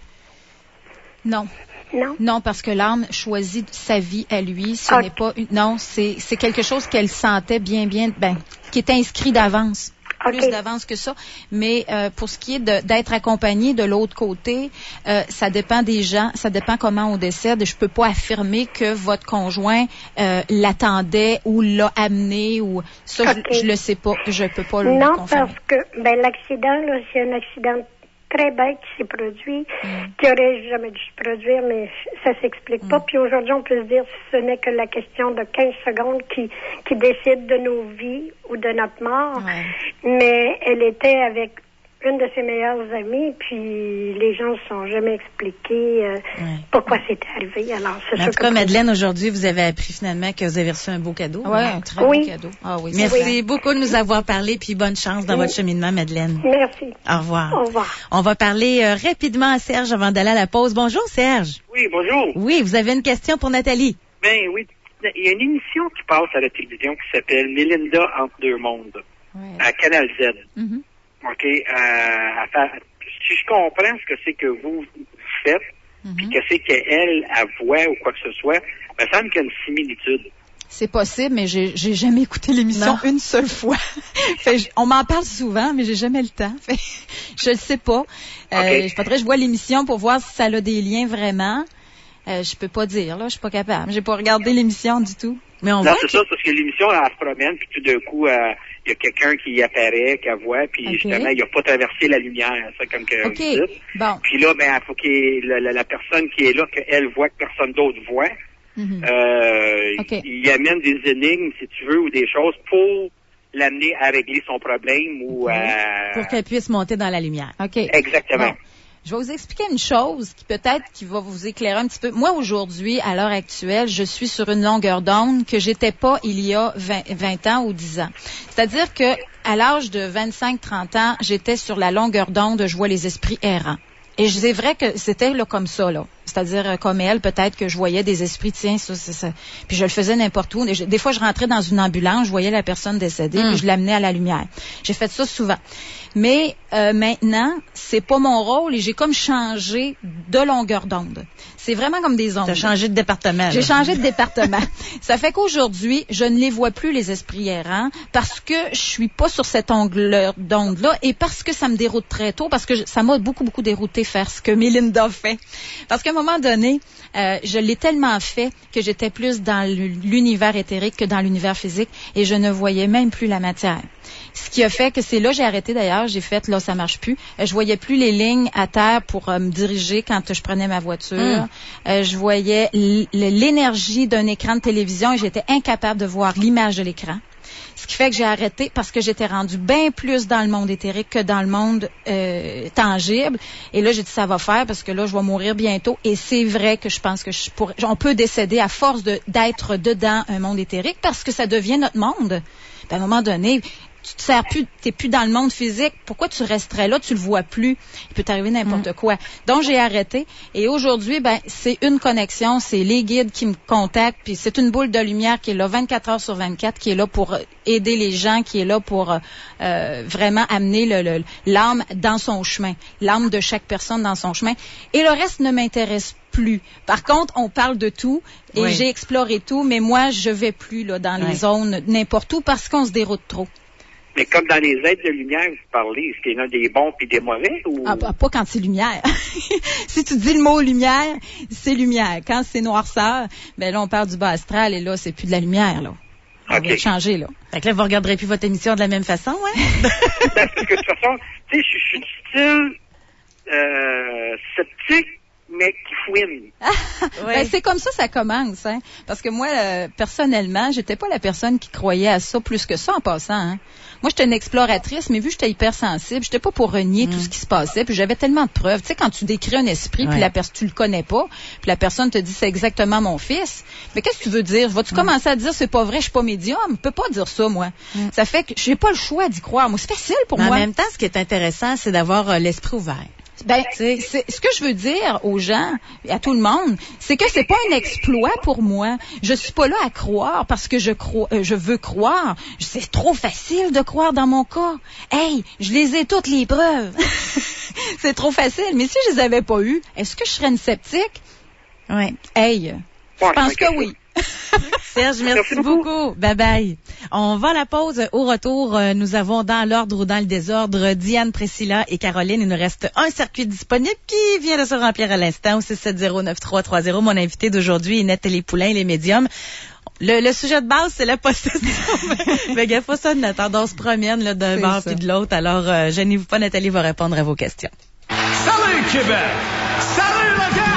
Non. Non? Non, parce que l'âme choisit sa vie à lui. Ce okay. n'est pas une... Non, c'est, c'est quelque chose qu'elle sentait bien, bien... Ben, qui est inscrit d'avance. Okay. Plus d'avance que ça. Mais euh, pour ce qui est de, d'être accompagné de l'autre côté, euh, ça dépend des gens, ça dépend comment on décède. Je peux pas affirmer que votre conjoint euh, l'attendait ou l'a amené ou ça, okay. je, je le sais pas, je peux pas le non, confirmer. Parce que ben l'accident là, c'est un accident très bête qui s'est produit, mm. qui aurait jamais dû se produire, mais ça s'explique mm. pas. Puis aujourd'hui, on peut se dire que ce n'est que la question de quinze secondes qui, qui décide de nos vies ou de notre mort. Ouais. Mais elle était avec une de ses meilleures amies, puis les gens ne se sont jamais expliqués euh, ouais. pourquoi c'était arrivé. Alors, c'est en tout cas, Madeleine, aujourd'hui, vous avez appris finalement que vous avez reçu un beau cadeau. Oui, un très oui. beau cadeau. Ah, oui, merci oui. beaucoup de nous avoir parlé, puis bonne chance dans oui. votre cheminement, Madeleine. Merci. Au revoir. Au revoir. On va parler euh, rapidement à Serge avant d'aller à la pause. Bonjour, Serge. Oui, bonjour. Oui, vous avez une question pour Nathalie. Ben oui, il y a une émission qui passe à la télévision qui s'appelle Mélinda entre deux mondes, ouais. à Canal Z. Mm-hmm. OK, euh, à faire, si je comprends ce que c'est que vous faites, mm-hmm. puis que c'est qu'elle, elle voit ou quoi que ce soit, il me semble qu'il y a une similitude. C'est possible, mais j'ai, j'ai jamais écouté l'émission non. une seule fois. fait, on m'en parle souvent, mais j'ai jamais le temps. Fait, je le sais pas. Euh, okay. Faudrait que je vois l'émission pour voir si ça a des liens vraiment. Euh, je peux pas dire, là, je suis pas capable. J'ai pas regardé l'émission du tout. Mais on non, voit c'est ça, parce que l'émission, elle se promène, puis tout d'un coup, il euh, y a quelqu'un qui y apparaît, qui voit, puis okay. justement, il a pas traversé la lumière, ça, comme que okay. vous dites. Bon. Puis là, ben, il faut que la, la, la personne qui est là, qu'elle voit, que personne d'autre voit, mm-hmm. euh, okay. il, il amène des énigmes, si tu veux, ou des choses pour l'amener à régler son problème ou okay. à... Pour qu'elle puisse monter dans la lumière. OK. Exactement. Bon. Je vais vous expliquer une chose qui peut-être qui va vous éclairer un petit peu. Moi, aujourd'hui, à l'heure actuelle, je suis sur une longueur d'onde que j'étais pas il y a vingt ans ou dix ans. C'est-à-dire que à l'âge de vingt-cinq trente ans, j'étais sur la longueur d'onde, je vois les esprits errants. Et c'est vrai que c'était là comme ça, là. C'est-à-dire, comme elle, peut-être que je voyais des esprits, tiens, ça, c'est ça. Puis je le faisais n'importe où. Des fois, je rentrais dans une ambulance, je voyais la personne décédée, mm. puis je l'amenais à la lumière. J'ai fait ça souvent. Mais euh, maintenant, c'est pas mon rôle et j'ai comme changé de longueur d'onde. C'est vraiment comme des ondes. Tu as changé de département. J'ai changé de département. Ça fait qu'aujourd'hui, je ne les vois plus, les esprits errants, parce que je suis pas sur cette longueur d'onde-là et parce que ça me déroute très tôt, parce que je, ça m'a beaucoup, beaucoup dérouté faire ce que Mélinda fait. Parce qu'à un moment donné, euh, je l'ai tellement fait que j'étais plus dans l'univers éthérique que dans l'univers physique et je ne voyais même plus la matière. Ce qui a fait que c'est là, j'ai arrêté d'ailleurs, j'ai fait, là, ça marche plus. Euh, je voyais plus les lignes à terre pour euh, me diriger quand je prenais ma voiture. Mm. Euh, je voyais l- l'énergie d'un écran de télévision et j'étais incapable de voir l'image de l'écran. Ce qui fait que j'ai arrêté parce que j'étais rendue bien plus dans le monde éthérique que dans le monde euh, tangible. Et là, j'ai dit, ça va faire parce que là, je vais mourir bientôt. Et c'est vrai que je pense que je pourrais, on peut décéder à force de, d'être dedans un monde éthérique parce que ça devient notre monde. À un moment donné, tu te sers plus, t'es plus dans le monde physique, pourquoi tu resterais là, tu le vois plus, il peut t'arriver n'importe mm. quoi. Donc j'ai arrêté et aujourd'hui, ben c'est une connexion, c'est les guides qui me contactent, puis c'est une boule de lumière qui est là vingt-quatre heures sur vingt-quatre, qui est là pour aider les gens, qui est là pour euh, vraiment amener le, le, l'âme dans son chemin, l'âme de chaque personne dans son chemin. Et le reste ne m'intéresse plus. Par contre, on parle de tout et oui. j'ai exploré tout, mais moi, je vais plus là dans les oui. zones n'importe où parce qu'on se déroute trop. Mais comme dans les êtres de lumière, vous parlez, est-ce qu'il y en a des bons puis des mauvais? Ou... Ah, pas quand c'est lumière. Si tu dis le mot lumière, c'est lumière. Quand c'est noirceur, ben là, on parle du bas astral et là, c'est plus de la lumière, là. On okay. vient de changer, là. Fait que là, vous regarderez plus votre émission de la même façon, ouais? Parce que de toute façon, tu sais, je suis du style euh, sceptique, mais qui fouine. Oui. Ben, c'est comme ça, ça commence, hein. Parce que moi, euh, personnellement, j'étais pas la personne qui croyait à ça plus que ça en passant, hein. Moi, j'étais une exploratrice, mais vu que j'étais hypersensible, j'étais pas pour renier mm. tout ce qui se passait, puis j'avais tellement de preuves. Tu sais, quand tu décris un esprit, ouais. puis la personne, tu le connais pas, puis la personne te dit c'est exactement mon fils, mais qu'est-ce que tu veux dire? Vas-tu mm. commencer à dire c'est pas vrai, je suis pas médium? Je peux pas dire ça, moi. Mm. Ça fait que j'ai pas le choix d'y croire. Moi, c'est facile pour mais moi. En même temps, ce qui est intéressant, c'est d'avoir euh, l'esprit ouvert. Ben, c'est, ce que je veux dire aux gens, à tout le monde, c'est que c'est pas un exploit pour moi. Je suis pas là à croire parce que je crois, euh, je veux croire. C'est trop facile de croire dans mon cas. Hey, je les ai toutes les preuves. C'est trop facile. Mais si je les avais pas eues, est-ce que je serais une sceptique? Oui. Hey, je pense que oui. Serge, merci, merci beaucoup. beaucoup. Bye bye. On va à la pause. Au retour, nous avons dans l'ordre ou dans le désordre Diane, Priscilla et Caroline. Il nous reste un circuit disponible qui vient de se remplir à l'instant au six sept zéro neuf trois trois zéro. Mon invité d'aujourd'hui est Nathalie Poulain, les médiums. Le, le sujet de base, c'est la possession. Mais gaffe pas ça, Nathalie, on se promène là, d'un bord puis de l'autre. Alors, euh, gênez-vous pas, Nathalie va répondre à vos questions. Salut Québec! Salut le gars!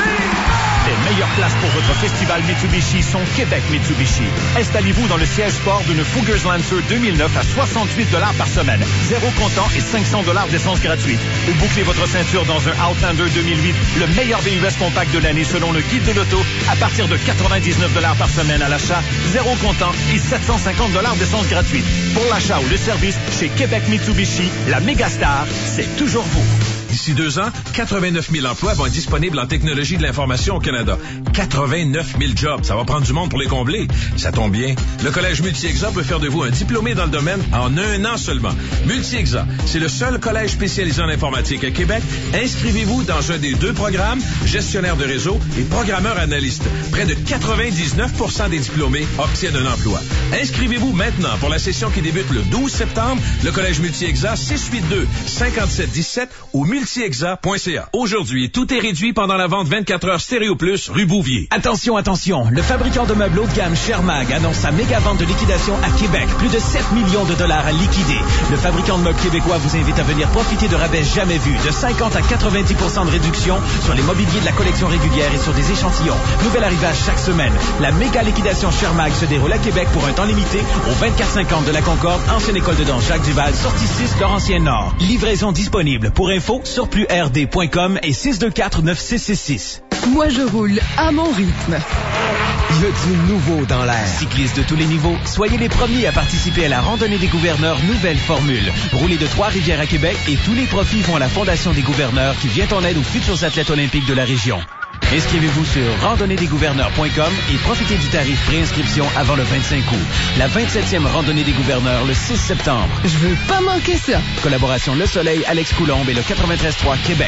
Les meilleures places pour votre festival Mitsubishi sont Québec Mitsubishi. Installez-vous dans le siège sport d'une Fougueuse Lancer deux mille neuf à soixante-huit dollars par semaine. Zéro comptant et cinq cents dollars d'essence gratuite. Ou bouclez votre ceinture dans un Outlander deux mille huit, le meilleur V U S compact de l'année selon le guide de l'auto, à partir de quatre-vingt-dix-neuf dollars par semaine à l'achat, zéro comptant et sept cent cinquante dollars d'essence gratuite. Pour l'achat ou le service, chez Québec Mitsubishi, la méga star, c'est toujours vous. D'ici deux ans, quatre-vingt-neuf mille emplois vont être disponibles en technologie de l'information au Canada. quatre-vingt-neuf mille jobs. Ça va prendre du monde pour les combler. Ça tombe bien. Le Collège Multi-Exa peut faire de vous un diplômé dans le domaine en un an seulement. Multi-Exa, c'est le seul collège spécialisé en informatique à Québec. Inscrivez-vous dans un des deux programmes, gestionnaire de réseau et programmeur analyste. Près de quatre-vingt-dix-neuf pour cent des diplômés obtiennent un emploi. Inscrivez-vous maintenant pour la session qui débute le douze septembre. Le Collège Multi-Exa, six huit deux, cinq sept un sept ou multiexa point c a. Aujourd'hui, tout est réduit pendant la vente vingt-quatre heures Stéréo Plus, rue Bouvier. Attention, attention, le fabricant de meubles haut de gamme Shermag annonce sa méga vente de liquidation à Québec. Plus de sept millions de dollars à liquider. Le fabricant de meubles québécois vous invite à venir profiter de rabais jamais vus, de cinquante à quatre-vingt-dix pour cent de réduction sur les mobiliers de la collection régulière et sur des échantillons. Nouvel arrivage chaque semaine. La méga liquidation Shermag se déroule à Québec pour un temps limité au vingt-quatre cinquante de la Concorde, ancienne école de danse Jacques Duval, sortie six Laurentien-Nord. Livraison disponible. Pour info, surplus r d point com et six deux quatre neuf six six six. Moi, je roule à mon rythme. Il y a du nouveau dans l'air. Cyclistes de tous les niveaux, soyez les premiers à participer à la Randonnée des gouverneurs nouvelle formule. Roulez de Trois-Rivières à Québec et tous les profits vont à la Fondation des gouverneurs qui vient en aide aux futurs athlètes olympiques de la région. Inscrivez-vous sur randonnée des gouverneurs point com et profitez du tarif préinscription avant le vingt-cinq août. La vingt-septième Randonnée des gouverneurs le six septembre. Je veux pas manquer ça. Collaboration Le Soleil, Alex Coulombe et le quatre-vingt-treize trois Québec.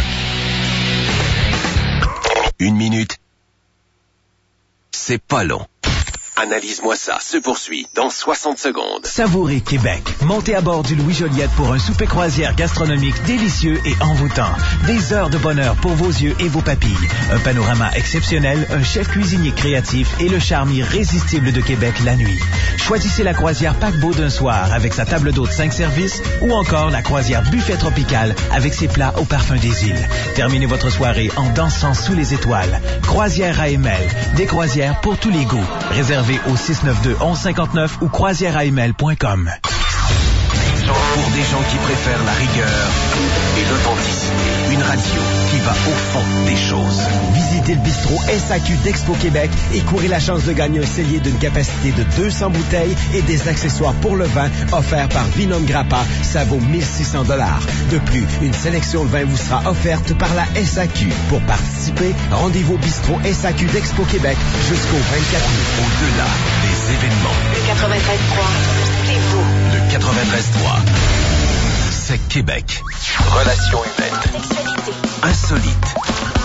Une minute, c'est pas long. Analyse-moi ça se poursuit dans soixante secondes. Savourez Québec. Montez à bord du Louis Joliette pour un souper croisière gastronomique délicieux et envoûtant. Des heures de bonheur pour vos yeux et vos papilles. Un panorama exceptionnel, un chef cuisinier créatif et le charme irrésistible de Québec la nuit. Choisissez la croisière paquebot d'un soir avec sa table d'hôte cinq services ou encore la croisière buffet tropical avec ses plats au parfum des îles. Terminez votre soirée en dansant sous les étoiles. Croisière A M L. Des croisières pour tous les goûts. Réservez au six neuf deux, onze cinquante-neuf ou croisière a m l point com. Pour des gens qui préfèrent la rigueur et l'authenticité. Une radio qui va au fond des choses. Visitez le bistrot S A Q d'Expo Québec et courez la chance de gagner un cellier d'une capacité de deux cents bouteilles et des accessoires pour le vin offerts par Vinum Grappa. Ça vaut mille six cents dollars. De plus, une sélection de vins vous sera offerte par la S A Q. Pour participer, rendez-vous au bistrot S A Q d'Expo Québec jusqu'au vingt-quatre mai. Au-delà des événements. Le quatre-vingt-treize trois, c'est vous. Le quatre-vingt-treize trois. C'est Québec. Relations humaines. Sexualité. Insolite.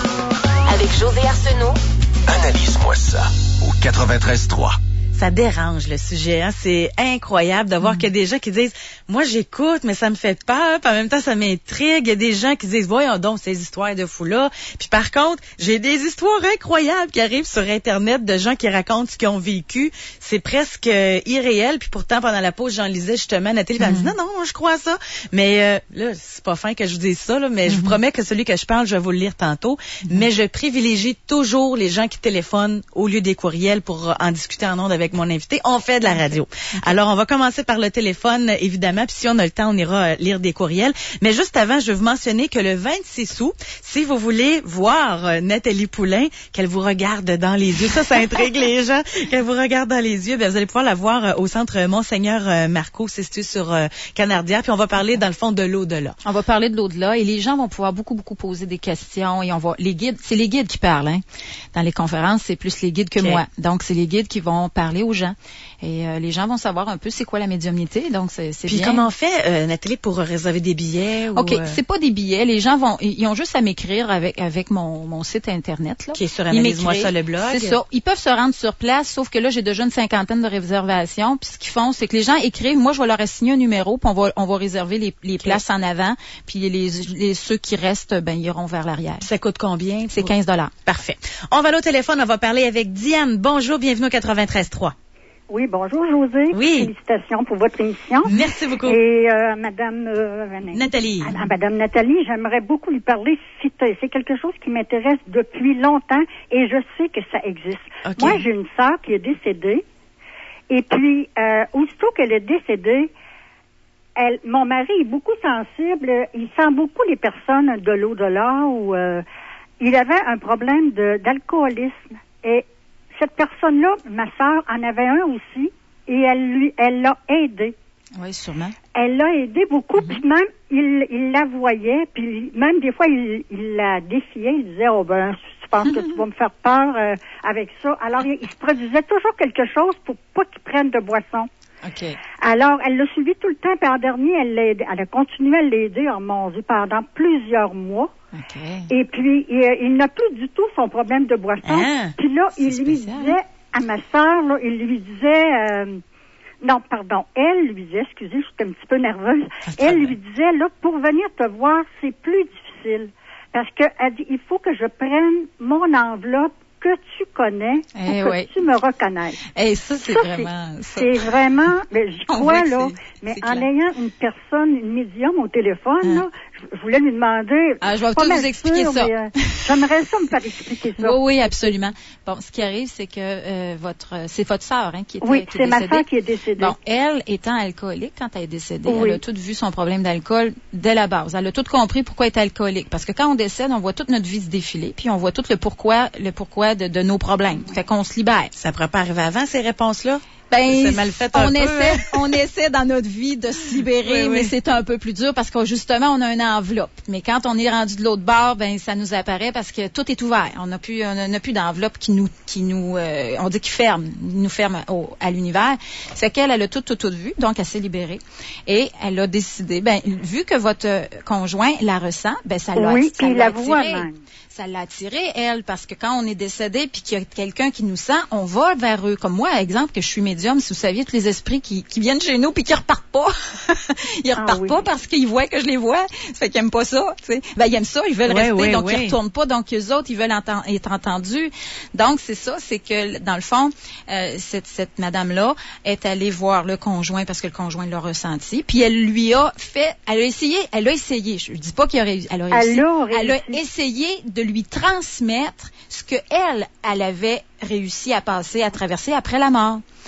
Avec José Arsenault. Analyse-moi ça. Au quatre-vingt-treize trois. Ça dérange le sujet, hein? C'est incroyable de voir mm. qu'il y a des gens qui disent « Moi, j'écoute, mais ça me fait peur, puis en même temps, ça m'intrigue. » Il y a des gens qui disent « Voyons donc ces histoires de fous-là. » Puis par contre, j'ai des histoires incroyables qui arrivent sur Internet de gens qui racontent ce qu'ils ont vécu. C'est presque euh, irréel. Puis pourtant, pendant la pause, j'en lisais justement, Nathalie mm. elle me dit « Non, non, moi, je crois à ça. » Mais euh, là, c'est pas fin que je vous dise ça, là, mais mm-hmm. je vous promets que celui que je parle, je vais vous le lire tantôt. Mm-hmm. Mais je privilégie toujours les gens qui téléphonent au lieu des courriels pour en discuter en ondes avec mon invité. On fait de la radio. Okay. Alors, on va commencer par le téléphone, évidemment, puis si on a le temps, on ira euh, lire des courriels. Mais juste avant, je vais vous mentionner que le vingt-six août, si vous voulez voir euh, Nathalie Poulain, qu'elle vous regarde dans les yeux, ça, ça intrigue les gens, qu'elle vous regarde dans les yeux, bien, vous allez pouvoir la voir euh, au centre Monseigneur euh, Marco, c'est situé sur euh, Canardière, puis on va parler, dans le fond, de l'au-delà. On va parler de l'au-delà, et les gens vont pouvoir beaucoup, beaucoup poser des questions, et on va, les guides, c'est les guides qui parlent, hein. Dans les conférences, c'est plus les guides que okay. moi. Donc, c'est les guides qui vont parler aux gens. Et euh, les gens vont savoir un peu c'est quoi la médiumnité, donc c'est, c'est Puis bien. Puis comment on fait, euh, Nathalie, pour réserver des billets? Ou, OK, euh... c'est pas des billets. Les gens vont, ils ont juste à m'écrire avec avec mon, mon site Internet. Là. Qui est sur Analyse-moi ça, le blog. C'est ça. Ils peuvent se rendre sur place, sauf que là, j'ai déjà une cinquantaine de réservations. Puis ce qu'ils font, c'est que les gens écrivent, moi, je vais leur assigner un numéro, puis on va, on va réserver les, les okay. places en avant. Puis les, les ceux qui restent, ben, ils iront vers l'arrière. Ça coûte combien? C'est quinze dollars. Parfait. On va aller au téléphone, on va parler avec Diane. Bonjour, bienvenue au quatre-vingt-treize trois. Oui, bonjour José. Oui. Félicitations pour votre émission. Merci beaucoup. Et euh, Madame euh, Nathalie. À, à Madame Nathalie, j'aimerais beaucoup lui parler. C'est, c'est quelque chose qui m'intéresse depuis longtemps et je sais que ça existe. Okay. Moi, j'ai une sœur qui est décédée et puis euh, aussitôt qu'elle est décédée, elle, mon mari est beaucoup sensible. Il sent beaucoup les personnes de l'au-delà où euh, il avait un problème de, d'alcoolisme et cette personne-là, ma sœur, en avait un aussi, et elle lui, elle l'a aidé. Oui, sûrement. Elle l'a aidé beaucoup, mm-hmm. puis même, il, il la voyait, puis même des fois, il, il la défiait, il disait, oh ben, je pense mm-hmm. que tu vas me faire peur euh, avec ça. Alors, il, il se produisait toujours quelque chose pour pas qu'il prenne de boisson. Okay. Alors, elle l'a suivi tout le temps, puis en dernier, elle, l'a aidé, elle a continué à l'aider, oh mon Dieu, pendant plusieurs mois. Okay. Et puis, il, il n'a plus du tout son problème de boisson. Ah, puis là, il spécial. lui disait, à ma sœur, là, il lui disait, euh, non, pardon, elle lui disait, excusez, j'étais un petit peu nerveuse, elle lui disait, là, pour venir te voir, c'est plus difficile. Parce que, elle dit, il faut que je prenne mon enveloppe que tu connais pour eh que oui. tu me reconnaisses. Eh, ça, c'est ça, vraiment... C'est, c'est vraiment... Mais j'y crois, là. C'est, mais c'est en clair. ayant une personne, une médium au téléphone, hein. là, je, je voulais lui demander... Ah, je vais tout vous expliquer sûr, ça. Mais, euh, j'aimerais ça me faire expliquer ça. Oui, oui, absolument. Bon, ce qui arrive, c'est que euh, votre... C'est votre sœur, hein, qui était Oui, qui c'est est décédée. ma sœur qui est décédée. Bon, elle, étant alcoolique, quand elle est décédée, oui. elle a tout vu son problème d'alcool dès la base. Elle a tout compris pourquoi elle est alcoolique. Parce que quand on décède, on voit toute notre vie se défiler, puis on voit tout le pourquoi, le pourquoi de, de nos problèmes. Fait qu'on se libère. Ça pourrait pas arriver avant, ces réponses-là? Ben, c'est mal fait un on peu, essaie, hein? on essaie dans notre vie de se libérer, oui, mais oui. c'est un peu plus dur parce que justement, on a une enveloppe. Mais quand on est rendu de l'autre bord, ben, ça nous apparaît parce que tout est ouvert. On n'a plus, on n'a plus d'enveloppe qui nous, qui nous, euh, on dit qui ferme, nous ferme au, à l'univers. C'est qu'elle, elle a tout, tout, tout vu, donc elle s'est libérée. Et elle a décidé, ben, vu que votre conjoint la ressent, ben, ça l'a, oui, ça il l'a la voit attiré. même. Ça l'a attiré, elle, parce que quand on est décédé puis qu'il y a quelqu'un qui nous sent, on va vers eux. Comme moi, exemple, que je suis médium, si vous saviez, tous les esprits qui, qui viennent chez nous puis qui repartent pas. Ils repartent ah, oui. pas parce qu'ils voient que je les vois. Ça fait qu'ils aiment pas ça, tu sais. Ben, ils aiment ça, ils veulent ouais, rester, ouais, donc ouais. ils retournent pas. Donc, eux autres, ils veulent enten- être entendus. Donc, c'est ça, c'est que, dans le fond, euh, cette, cette madame-là est allée voir le conjoint parce que le conjoint l'a ressenti. Puis, elle lui a fait, elle a essayé, elle a essayé. Je dis pas qu'il a réussi. Elle a réussi. Elle a, réussi. Elle a essayé de lui transmettre ce que elle, elle avait réussi à passer, à traverser après la mort.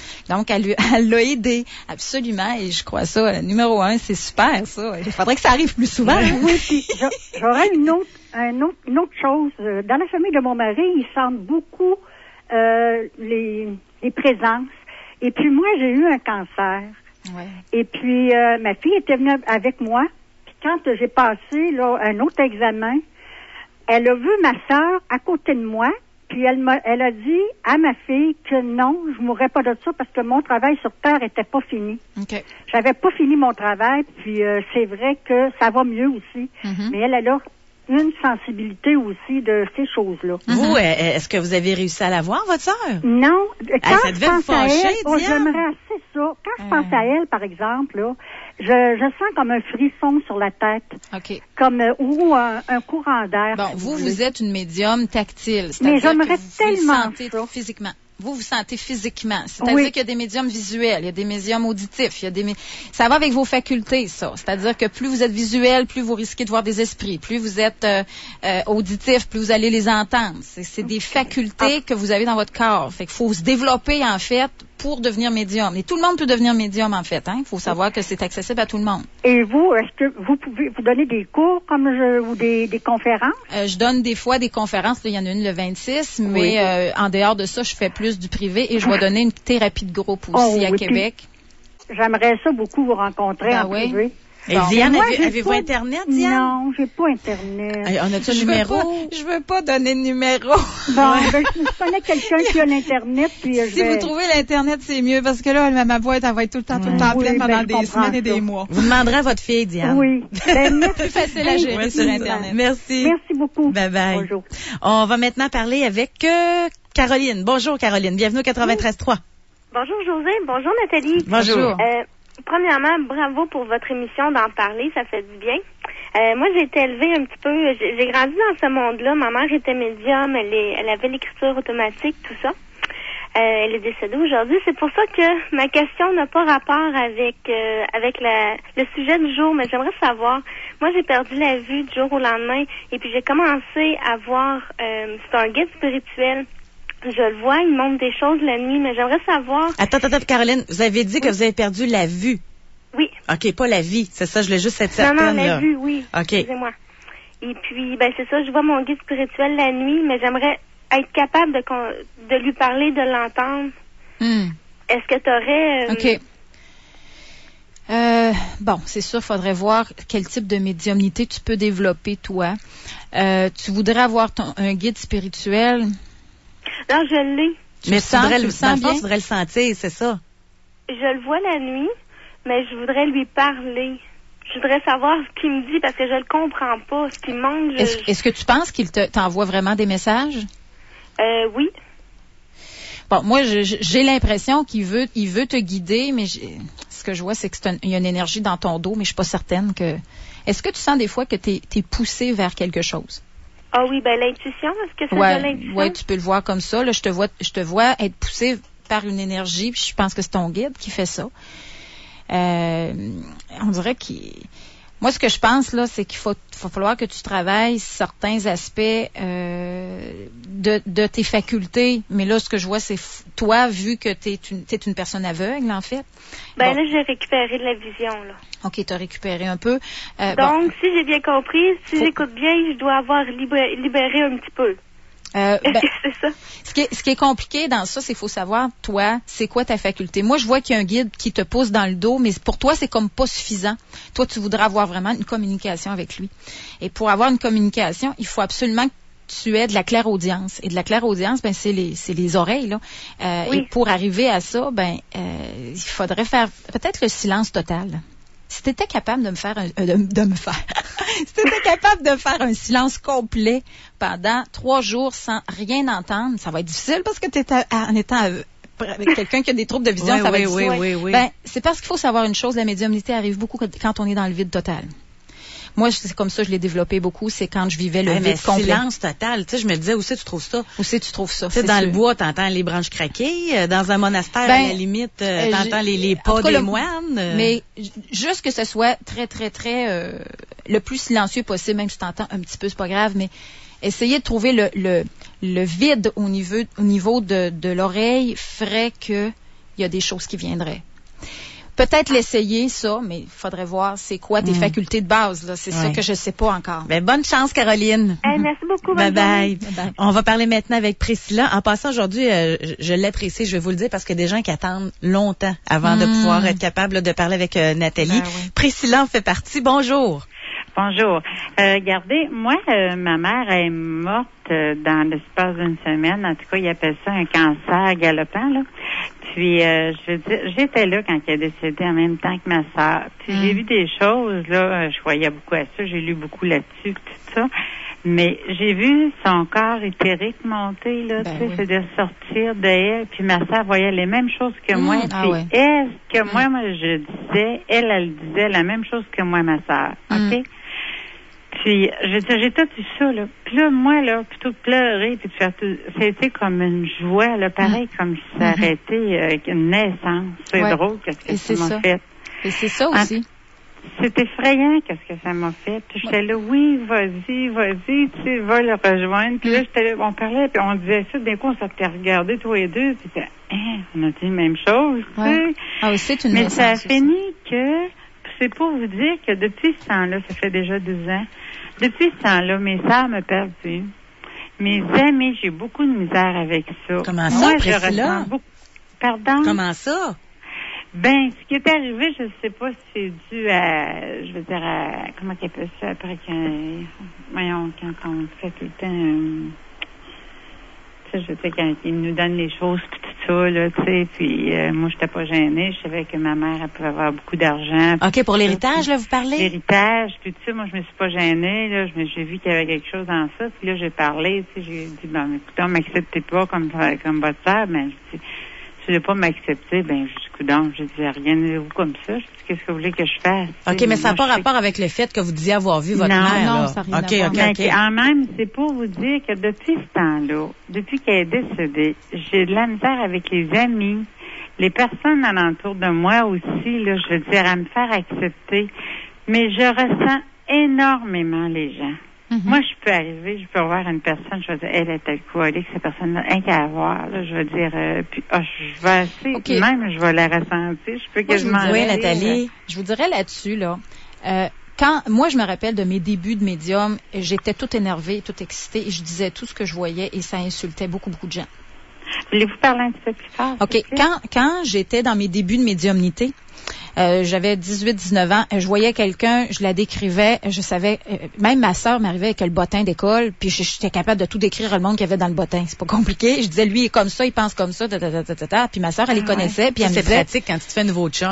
Donc, elle, lui, elle l'a aidé, absolument, et je crois ça, numéro un, c'est super, ça. Il faudrait que ça arrive plus souvent. Oui, puis j'aurais une autre, un autre, une autre chose. Dans la famille de mon mari, ils sentent beaucoup euh, les, les présences. Et puis moi, j'ai eu un cancer. Ouais. Et puis, euh, ma fille était venue avec moi. Puis quand j'ai passé là, un autre examen, elle a vu ma sœur à côté de moi. Puis elle m'a, elle a dit à ma fille que non, je mourrais pas de ça parce que mon travail sur Terre était pas fini. Okay. J'avais pas fini mon travail. Puis euh, c'est vrai que ça va mieux aussi. Mm-hmm. Mais elle, elle a une sensibilité aussi de ces choses-là. Vous, mm-hmm. est-ce que vous avez réussi à la voir, votre sœur? Non. Quand ah, ça devait je vous pense à fâcher, elle, oh, j'aimerais assez ça. Quand je pense à elle, par exemple, là, je, je sens comme un frisson sur la tête. OK. Comme, euh, ou un, un courant d'air. Bon, vous, vous êtes une médium tactile. Mais j'aimerais tellement vous ça. Physiquement. Vous vous sentez physiquement. C'est-à-dire oui. qu'il y a des médiums visuels, il y a des médiums auditifs, il y a des mé... ça va avec vos facultés, ça. C'est-à-dire que plus vous êtes visuel, plus vous risquez de voir des esprits. Plus vous êtes euh, euh, auditif, plus vous allez les entendre. C'est, c'est des facultés que vous avez dans votre corps. Fait qu'il faut se développer, en fait, pour devenir médium. Et tout le monde peut devenir médium, en fait. Hein? Il faut savoir que c'est accessible à tout le monde. Et vous, est-ce que vous pouvez vous donner des cours comme je, ou des, des conférences? Euh, je donne des fois des conférences. Là, il y en a une le vingt-six, mais oui. euh, en dehors de ça, je fais plus du privé et je vais donner une thérapie de groupe aussi oh, oui, à Québec. J'aimerais ça beaucoup vous rencontrer ben en oui. privé. Et bon, Diane, moi, avez, avez-vous pas... Internet, Diane? Non, j'ai pas Internet. Hey, on a-tu un numéro? Veux pas, je veux pas donner de numéro. Bon, ben, je connais quelqu'un qui a l'Internet. Puis si vais... vous trouvez l'Internet, c'est mieux, parce que là, ma boîte, elle va être tout le temps, tout le temps oui, pleine pendant ben, des semaines et des mois. Vous demanderez à votre fille, Diane. Oui. Ben, c'est plus facile à gérer sur Internet. Merci. Merci beaucoup. Bye bye. Bonjour. On va maintenant parler avec euh, Caroline. Bonjour, Caroline. Bienvenue au quatre-vingt-treize trois. Bonjour, José. Bonjour, Nathalie. Bonjour. Euh, Premièrement, bravo pour votre émission d'en parler, ça fait du bien. Euh, moi, j'ai été élevée un petit peu, j'ai, j'ai grandi dans ce monde-là. Ma mère était médium, elle, est, elle avait l'écriture automatique, tout ça. Euh, elle est décédée aujourd'hui. C'est pour ça que ma question n'a pas rapport avec euh, avec la, le sujet du jour, mais j'aimerais savoir. Moi, j'ai perdu la vue du jour au lendemain, et puis j'ai commencé à voir. Euh, c'est un guide spirituel. Je le vois, il montre des choses la nuit, mais j'aimerais savoir... Attends, attends, Caroline, vous avez dit oui. que vous avez perdu la vue. Oui. OK, pas la vie, c'est ça, je voulais juste être certaine. Non, non, la là. vue, oui. OK. Excusez-moi. Et puis, ben c'est ça, je vois mon guide spirituel la nuit, mais j'aimerais être capable de, de lui parler, de l'entendre. Mm. Est-ce que tu aurais... Euh... OK. Euh, bon, c'est sûr, il faudrait voir quel type de médiumnité tu peux développer, toi. Euh, tu voudrais avoir ton, un guide spirituel... Non, je l'ai. Mais tu voudrais le, dans le fond, tu voudrais le sentir, c'est ça? Je le vois la nuit, mais je voudrais lui parler. Je voudrais savoir ce qu'il me dit parce que je le comprends pas. Ce qu'il manque, je... Est-ce, est-ce que tu penses qu'il te, t'envoie vraiment des messages? Euh, oui. Bon, moi, je, j'ai l'impression qu'il veut, il veut te guider, mais j'ai, ce que je vois, c'est que c'est un, il y a une énergie dans ton dos, mais je suis pas certaine que... Est-ce que tu sens des fois que t'es, t'es poussé vers quelque chose? Ah oui, ben l'intuition, est-ce que c'est ouais, de l'intuition? Oui, tu peux le voir comme ça. Là, je te vois, je te vois être poussé par une énergie, puis je pense que c'est ton guide qui fait ça. Euh, on dirait qu'il... Moi, ce que je pense, là, c'est qu'il faut, faut falloir que tu travailles certains aspects euh, de, de tes facultés. Mais là, ce que je vois, c'est f- toi, vu que tu es une, t'es une personne aveugle, en fait. Ben bon. là, j'ai récupéré de la vision, là. OK, tu as récupéré un peu. Euh, Donc, bon. si j'ai bien compris, si faut... j'écoute bien, je dois avoir libéré, libéré un petit peu. Euh, Est-ce ben, que c'est ça? Ce qui est, ce qui est compliqué dans ça, c'est qu'il faut savoir, toi, c'est quoi ta faculté. Moi, je vois qu'il y a un guide qui te pousse dans le dos, mais pour toi, c'est comme pas suffisant. Toi, tu voudrais avoir vraiment une communication avec lui. Et pour avoir une communication, il faut absolument que tu aies de la clairaudience. Et de la clairaudience, ben, c'est les, c'est les oreilles, là. Euh, oui. Et pour arriver à ça, ben, euh, il faudrait faire peut-être le silence total. Si tu étais capable de me faire un, euh, de, de me faire si tu étais capable de faire un silence complet pendant trois jours sans rien entendre, ça va être difficile parce que tu es en étant avec quelqu'un qui a des troubles de vision, oui, ça va oui, être difficile. Oui, oui, oui. Ben, c'est parce qu'il faut savoir une chose, la médiumnité arrive beaucoup quand on est dans le vide total. Moi, c'est comme ça, je l'ai développé beaucoup, c'est quand je vivais le hey, vide complet. Silence total. Tu sais, je me disais, où c'est tu trouves ça? Où c'est tu trouves ça? Tu sais, dans sûr. Le bois, t'entends les branches craquer. Dans un monastère, ben, à la limite, euh, t'entends les, les pas des le, moines. Euh. Mais juste que ce soit très, très, très, euh, le plus silencieux possible, même si tu t'entends un petit peu, c'est pas grave, mais essayer de trouver le, le, le vide au niveau, au niveau de, de l'oreille ferait que il y a des choses qui viendraient. Peut-être l'essayer, ça, mais il faudrait voir c'est quoi tes mmh. facultés de base. Là. C'est ouais. ça que je sais pas encore. Ben, bonne chance, Caroline. Hey, merci beaucoup. Bye bye. bye bye. On va parler maintenant avec Priscilla. En passant aujourd'hui, euh, je, je l'apprécie, je vais vous le dire, parce qu'il y a des gens qui attendent longtemps avant mmh. de pouvoir être capable là, de parler avec euh, Nathalie. Ben, oui. Priscilla en fait partie. Bonjour. Bonjour. Euh, regardez, moi, euh, ma mère est morte euh, dans l'espace d'une semaine. En tout cas, ils appellent ça un cancer galopant, là. Puis, euh, je veux dire, j'étais là quand elle est décédée en même temps que ma sœur. Puis, mm. j'ai vu des choses, là, je voyais beaucoup à ça, j'ai lu beaucoup là-dessus, tout ça. Mais j'ai vu son corps éthérique monter, là, ben tu sais, oui. c'est de sortir de elle. Puis, ma sœur voyait les mêmes choses que mm. moi. Puis, ah ouais. elle, que mm. moi, moi, je disais, elle, elle disait la même chose que moi, ma sœur. Mm. OK? Puis, je veux dire, j'ai tout eu ça, là. Puis là, moi, là, plutôt de pleurer puis de faire tout, c'était comme une joie, là, pareil, mmh. comme si ça aurait été euh, une naissance. C'est ouais. drôle, qu'est-ce que Et ça m'a ça. fait. Et c'est ça aussi. En, c'est effrayant, qu'est-ce que ça m'a fait. Puis j'étais ouais. là, oui, vas-y, vas-y, tu sais, va le rejoindre. Puis mmh. là, j'étais là, on parlait, puis on disait ça, d'un coup, on s'était regardés, tous les deux, puis hein, on a dit la même chose, tu sais. Ouais. Ah oui, c'est une Mais naissance ça a aussi. fini que... C'est pour vous dire que depuis ce temps-là, ça fait déjà douze ans, depuis ce temps-là, mes sœurs me perdu. Mes amis, j'ai beaucoup de misère avec ça. Comment ça, Moi, Priscilla? je ressens beaucoup... Pardon? Comment ça? Ben, ce qui est arrivé, je ne sais pas si c'est dû à, je veux dire, à, comment qu'on appelle ça, après qu'un, voyons, quand on fait tout le temps, euh, tu sais, je sais, quand ils nous donnent les choses, puis tout ça, là, tu sais, puis euh, moi, j'étais pas gênée, je savais que ma mère, elle pouvait avoir beaucoup d'argent. OK, pour l'héritage, là, vous parlez? L'héritage, puis tu sais, moi, je me suis pas gênée, là, je me, j'ai vu qu'il y avait quelque chose dans ça, puis là, j'ai parlé, tu sais, j'ai dit, bon, écoutez, m'acceptez pas comme, comme votre sœur, ben, je dis, si tu veux pas m'accepter, ben, je dis, coudonc, je dis, rien de vous comme ça, je dis, qu'est-ce que vous voulez que je fasse? OK, mais ça n'a pas rapport avec le fait que vous disiez avoir vu votre non, mère, non, là. ça n'a OK, rien à voir. OK, OK. En même, c'est pour vous dire que depuis ce temps-là, depuis qu'elle est décédée, j'ai de la misère avec les amis, les personnes alentour de moi aussi, là, je veux dire, à me faire accepter. Mais je ressens énormément les gens. Mm-hmm. Moi, je peux arriver, je peux voir une personne, je vais dire, elle est alcoolique, cette personne-là, rien qu'à voir, là, je veux dire, euh, puis, oh, je vais assez, okay. même, je vais la ressentir, je peux quasiment... Oui, Nathalie, je vous dirais là-dessus, là, euh, quand, moi, je me rappelle de mes débuts de médium, j'étais toute énervée, toute excitée, et je disais tout ce que je voyais, et ça insultait beaucoup, beaucoup de gens. Voulez-vous parler un petit peu plus fort? OK. Quand, quand j'étais dans mes débuts de médiumnité, Euh, j'avais dix-huit dix-neuf ans, je voyais quelqu'un, je la décrivais, je savais, euh, même ma sœur m'arrivait avec le bottin d'école, puis j'étais capable de tout décrire le monde qu'il y avait dans le bottin. C'est pas compliqué. Je disais, lui, il est comme ça, il pense comme ça, ta, ta, ta, ta, ta. Puis ma sœur, elle les connaissait, puis elle me disait... C'est pratique quand tu te fais un nouveau chum.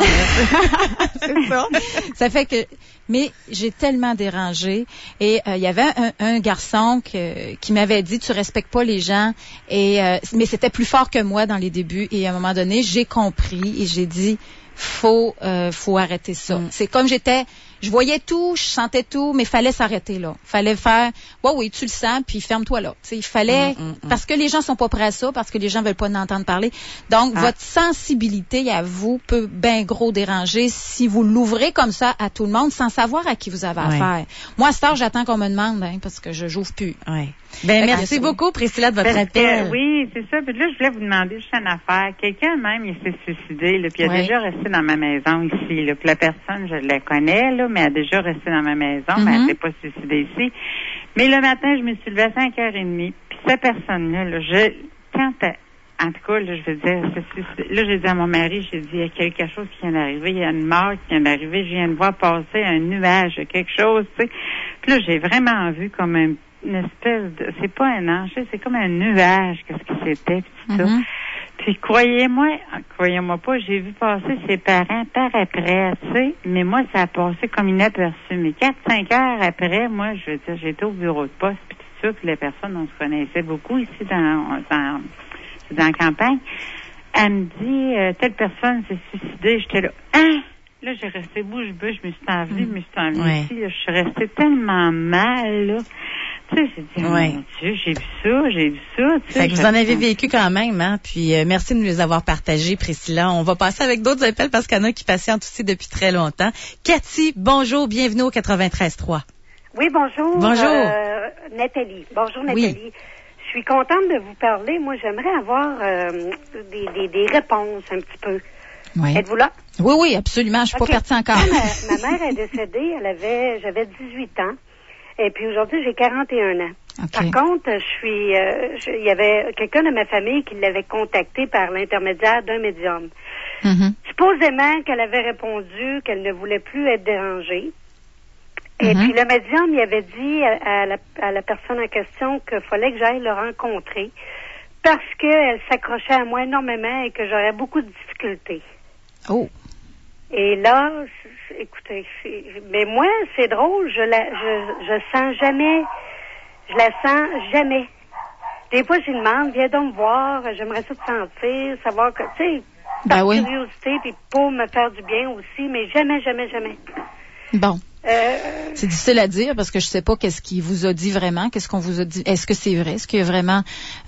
C'est ça. Ça fait que... Mais j'ai tellement dérangé. Et il euh, y avait un, un garçon que, qui m'avait dit, tu respectes pas les gens. Et euh, mais c'était plus fort que moi dans les débuts. Et à un moment donné, j'ai compris et j'ai dit... faut euh, faut arrêter ça. Mm. C'est comme j'étais, je voyais tout, je sentais tout, mais fallait s'arrêter là. Fallait faire, ouais oui, tu le sens, puis ferme-toi là. T'sais, il fallait, mm, mm, mm. parce que les gens sont pas prêts à ça, parce que les gens veulent pas en entendre parler. Donc ah. votre sensibilité à vous peut bien gros déranger si vous l'ouvrez comme ça à tout le monde sans savoir à qui vous avez ouais. affaire. Moi à cette heure, j'attends qu'on me demande, hein, parce que je j'ouvre plus. Ouais. Ben, merci beaucoup, Priscilla, de votre Parce appel. Que, oui, c'est ça. Puis là, je voulais vous demander juste une affaire. Quelqu'un même, il s'est suicidé, là, puis il a ouais. déjà resté dans ma maison ici. Là. Puis la personne, je la connais, là, mais elle a déjà resté dans ma maison, mm-hmm. mais elle s'est pas suicidée ici. Mais le matin, je me suis levée à cinq heures trente, puis cette personne-là, là, je, quand elle, en tout cas, là, je veux dire, là, j'ai dit à mon mari, j'ai dit, il y a quelque chose qui vient d'arriver, il y a une mort qui vient d'arriver, je viens de voir passer un nuage, quelque chose, tu sais. Puis là, j'ai vraiment vu comme un une espèce de, c'est pas un ange, c'est comme un nuage, qu'est-ce que c'était, puis tout mm-hmm. ça. Puis croyez-moi, croyez-moi pas, j'ai vu passer ses parents par après, tu sais, mais moi, ça a passé comme inaperçu. Mais quatre, cinq heures après, moi, je veux dire, j'étais au bureau de poste, puis tout ça, puis les personnes, on se connaissait beaucoup ici dans, dans, dans la campagne. Elle me dit, euh, telle personne s'est suicidée, j'étais là, hein? Là, j'ai resté bouche bée, je me suis envenue, je me suis envenue ouais. ici, là, je suis restée tellement mal, là. Tu sais, j'ai dit, ouais. mon Dieu, j'ai vu ça, j'ai vu ça. Tu sais, que vous en avez vécu quand même, hein. Puis euh, merci de nous les avoir partagés, Priscilla. On va passer avec d'autres appels parce qu'il y en a qui patientent aussi depuis très longtemps. Cathy, bonjour, bienvenue au quatre-vingt-treize trois. Oui, bonjour. Bonjour. Euh, Nathalie. Bonjour, Nathalie. Oui. Je suis contente de vous parler. Moi, j'aimerais avoir euh, des, des, des réponses un petit peu. Oui. Êtes-vous là? Oui, oui, absolument. Je suis okay. pas partie encore. Ma, ma mère est décédée. Elle avait, j'avais dix-huit ans. Et puis aujourd'hui, j'ai quarante et un ans. Okay. Par contre, je suis, euh, je, il y avait quelqu'un de ma famille qui l'avait contacté par l'intermédiaire d'un médium. Mm-hmm. Supposément qu'elle avait répondu qu'elle ne voulait plus être dérangée. Et mm-hmm. puis le médium, il avait dit à, à, la, à la personne en question qu'il fallait que j'aille le rencontrer parce qu'elle s'accrochait à moi énormément et que j'aurais beaucoup de difficultés. Oh. Et là, écoutez, c'est, mais moi, c'est drôle, je la, je, je sens jamais, je la sens jamais. Des fois, je lui demande, viens donc me voir, j'aimerais ça te sentir, savoir que, tu sais, par ben oui. curiosité, puis pour me faire du bien aussi, mais jamais, jamais, jamais. Bon. Euh, c'est difficile à dire parce que je sais pas qu'est-ce qu'il vous a dit vraiment, qu'est-ce qu'on vous a dit. Est-ce que c'est vrai? Est-ce qu'il y a vraiment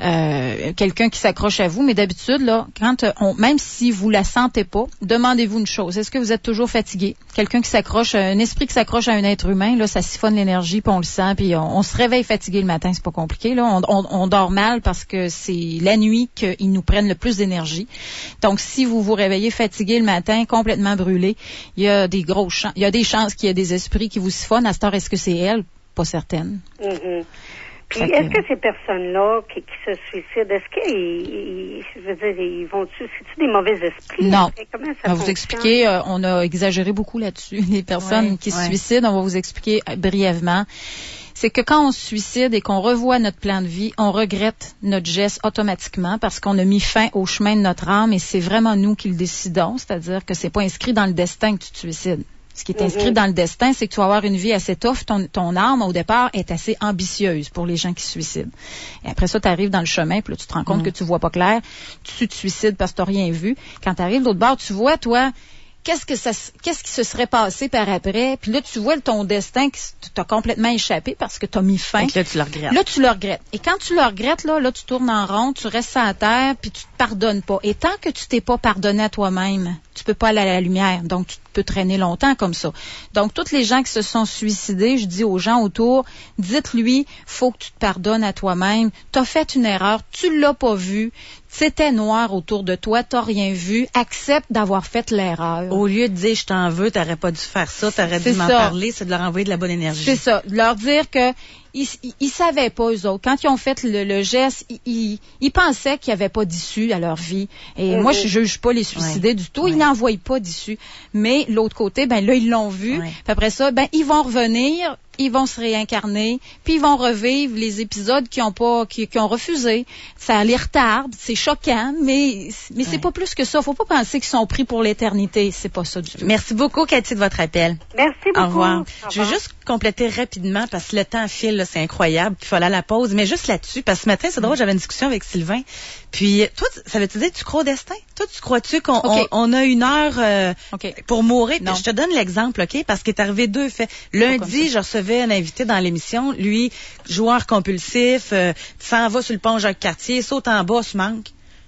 euh, quelqu'un qui s'accroche à vous? Mais d'habitude, là, quand on, même si vous la sentez pas, demandez-vous une chose. Est-ce que vous êtes toujours fatigué? Quelqu'un qui s'accroche, un esprit qui s'accroche à un être humain, là, ça siphonne l'énergie, puis on le sent, puis on, on se réveille fatigué le matin, c'est pas compliqué. Là, on, on, on dort mal parce que c'est la nuit qu'ils nous prennent le plus d'énergie. Donc, si vous vous réveillez fatigué le matin, complètement brûlé, il y a des grosses chances, il y a des chances qu'il y ait des esprits qui vous siphonnent. À cette heure, est-ce que c'est elle? Pas certaine. Mm-hmm. Puis, que... est-ce que ces personnes-là qui, qui se suicident, est-ce qu'ils, je veux dire, ils vont-tu, c'est-tu des mauvais esprits? Non. Comment ça on va vous expliquer, euh, on a exagéré beaucoup là-dessus. Les personnes ouais, qui ouais. se suicident, on va vous expliquer brièvement. C'est que quand on se suicide et qu'on revoit notre plan de vie, on regrette notre geste automatiquement parce qu'on a mis fin au chemin de notre âme et c'est vraiment nous qui le décidons. C'est-à-dire que c'est pas inscrit dans le destin que tu te suicides. Ce qui est inscrit mm-hmm. dans le destin, c'est que tu vas avoir une vie assez tough. Ton, ton âme, au départ, est assez ambitieuse pour les gens qui se suicident. Et après ça, tu arrives dans le chemin, puis là, tu te rends compte mm. que tu vois pas clair. Tu te suicides parce que tu n'as rien vu. Quand tu arrives de l'autre bord, tu vois, toi, qu'est-ce que ça, qu'est-ce qui se serait passé par après? Puis là, tu vois ton destin qui t'a complètement échappé parce que tu as mis fin. Donc là, tu le regrettes. Là, tu le regrettes. Et quand tu le regrettes, là, là, tu tournes en rond, tu restes à terre, puis tu te pardonnes pas. Et tant que tu t'es pas pardonné à toi-même, tu peux pas aller à la lumière. Donc, tu peux traîner longtemps comme ça. Donc, toutes les gens qui se sont suicidés, je dis aux gens autour, dites-lui, faut que tu te pardonnes à toi-même. T'as fait une erreur, tu l'as pas vu. C'était noir autour de toi, t'as rien vu. Accepte d'avoir fait l'erreur. Au lieu de dire je t'en veux, t'aurais pas dû faire ça, t'aurais dû m'en parler, c'est de leur envoyer de la bonne énergie. C'est ça, de leur dire que ils, ils, ils savaient pas, eux autres. Quand ils ont fait le, le geste, ils, ils, ils pensaient qu'il n'y avait pas d'issue à leur vie. Et mmh. moi, je juge pas les suicidés ouais. du tout. Ils ouais. n'en voient pas d'issue. Mais l'autre côté, ben là, ils l'ont vu. Ouais. Puis après ça, ben ils vont revenir, ils vont se réincarner, puis ils vont revivre les épisodes qui ont pas, qui, qui ont refusé. Ça les retarde, c'est choquant, mais mais ouais. c'est pas plus que ça. Faut pas penser qu'ils sont pris pour l'éternité. C'est pas ça du tout. Merci beaucoup, Cathy, de votre appel. Merci beaucoup. Au revoir. Au revoir. Je veux juste compléter rapidement parce que le temps file, là, c'est incroyable. Puis il faut aller à la pause, mais juste là-dessus, parce que ce matin, c'est drôle, j'avais une discussion avec Sylvain. Puis toi, ça veut-tu dire que tu crois au destin? Toi, tu crois-tu qu'on okay. on, on a une heure euh, okay. pour mourir? Non. Je te donne l'exemple, OK? Parce qu'il est arrivé deux faits. Lundi, je recevais un invité dans l'émission, lui, joueur compulsif, euh, s'en va sur le pont Jacques-Cartier, saute en bas, se manque.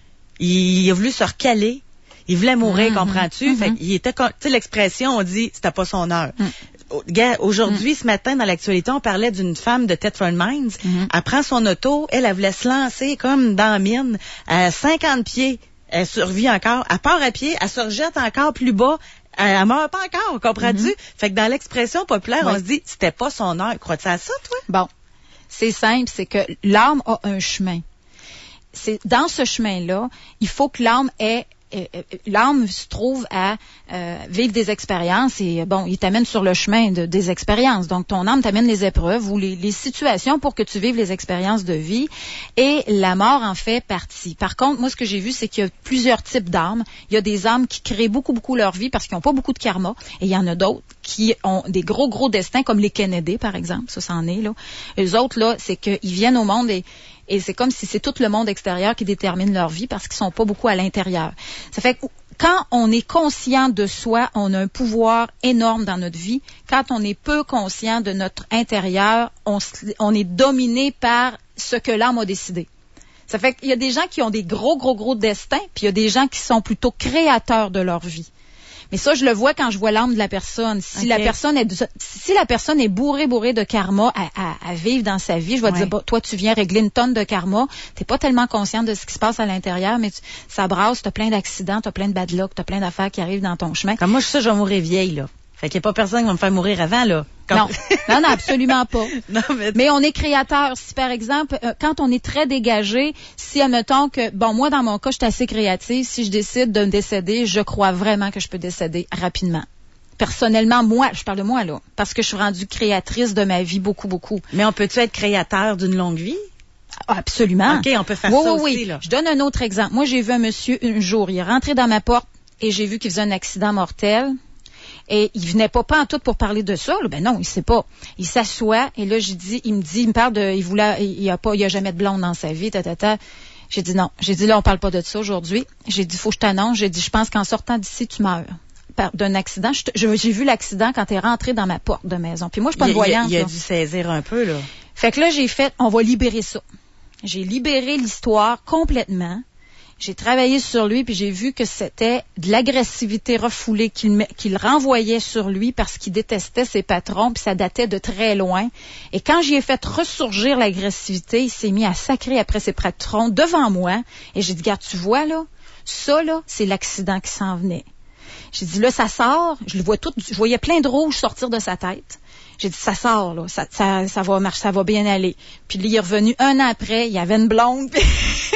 Il, il a voulu se recaler. Il voulait mourir, mm-hmm. comprends-tu? Mm-hmm. Fait qu'il était, tu sais, l'expression, on dit, c'était pas son heure. Mm. Aujourd'hui, mm. ce matin, dans l'actualité, on parlait d'une femme de Thetford Mines. Mm-hmm. Elle prend son auto, elle, elle voulait se lancer comme dans la mine, à cinquante pieds. Elle survit encore. Elle part à pied, elle se rejette encore plus bas. Elle, elle meurt pas encore, comprends-tu? Mm-hmm. Fait que dans l'expression populaire, oui. on se dit, c'était pas son heure. Crois-tu à ça, toi? Bon. C'est simple, c'est que l'âme a un chemin. C'est, dans ce chemin-là, il faut que l'âme ait l'âme se trouve à euh, vivre des expériences et bon, il t'amène sur le chemin de, des expériences. Donc, ton âme t'amène les épreuves ou les, les situations pour que tu vives les expériences de vie et la mort en fait partie. Par contre, moi, ce que j'ai vu, c'est qu'il y a plusieurs types d'âmes. Il y a des âmes qui créent beaucoup, beaucoup leur vie parce qu'ils n'ont pas beaucoup de karma et il y en a d'autres qui ont des gros, gros destins comme les Kennedy, par exemple. Ça, c'en est, là. Eux autres, là, c'est qu'ils viennent au monde et Et c'est comme si c'est tout le monde extérieur qui détermine leur vie parce qu'ils sont pas beaucoup à l'intérieur. Ça fait que quand on est conscient de soi, on a un pouvoir énorme dans notre vie. Quand on est peu conscient de notre intérieur, on, on est dominé par ce que l'âme a décidé. Ça fait qu'il y a des gens qui ont des gros, gros, gros destins, puis il y a des gens qui sont plutôt créateurs de leur vie. Mais ça, je le vois quand je vois l'âme de la personne. Si okay. la personne est, si la personne est bourrée, bourrée de karma à, à, à vivre dans sa vie, je vais ouais. te dire, bah, toi, tu viens régler une tonne de karma. T'es pas tellement consciente de ce qui se passe à l'intérieur, mais tu, ça brasse, t'as plein d'accidents, t'as plein de bad luck, t'as plein d'affaires qui arrivent dans ton chemin. Comme moi, je suis ça, je vais mourir vieille, là. Fait qu'il n'y a pas personne qui va me faire mourir avant, là. Quand... Non, non, non, absolument pas. non, mais... mais on est créateur. Si, par exemple, euh, quand on est très dégagé, si, admettons que, bon, moi, dans mon cas, je suis assez créative. Si je décide de me décéder, je crois vraiment que je peux décéder rapidement. Personnellement, moi, je parle de moi, là, parce que je suis rendue créatrice de ma vie beaucoup, beaucoup. Mais on peut-tu être créateur d'une longue vie? Ah, absolument. OK, on peut faire oui, ça oui, aussi, oui. là. Je donne un autre exemple. Moi, j'ai vu un monsieur un jour, il est rentré dans ma porte et j'ai vu qu'il faisait un accident mortel. Et il venait pas pas en tout pour parler de ça. Là. Ben non, il sait pas. Il s'assoit et là, j'ai dit, il me dit, il me parle de, il voulait, il y a pas, il y a jamais de blonde dans sa vie, ta, ta, ta. J'ai dit non. J'ai dit là, on parle pas de ça aujourd'hui. J'ai dit, faut que je t'annonce. J'ai dit, je pense qu'en sortant d'ici, tu meurs. Par, d'un accident. Je, je, j'ai vu l'accident quand t'es rentré dans ma porte de maison. Puis moi, je suis pas une voyante. Il a, il a dû saisir un peu, là. Fait que là, j'ai fait, on va libérer ça. J'ai libéré l'histoire complètement. J'ai travaillé sur lui, puis j'ai vu que c'était de l'agressivité refoulée qu'il, qu'il renvoyait sur lui parce qu'il détestait ses patrons, puis ça datait de très loin. Et quand j'y ai fait ressurgir l'agressivité, il s'est mis à sacrer après ses patrons devant moi. Et j'ai dit, regarde, tu vois, là, ça, là, c'est l'accident qui s'en venait. J'ai dit, là, ça sort. Je le vois tout, je voyais plein de rouge sortir de sa tête. J'ai dit, ça sort, là, ça, ça, ça va marcher, ça va bien aller. Puis là, il est revenu un an après, il y avait une blonde, puis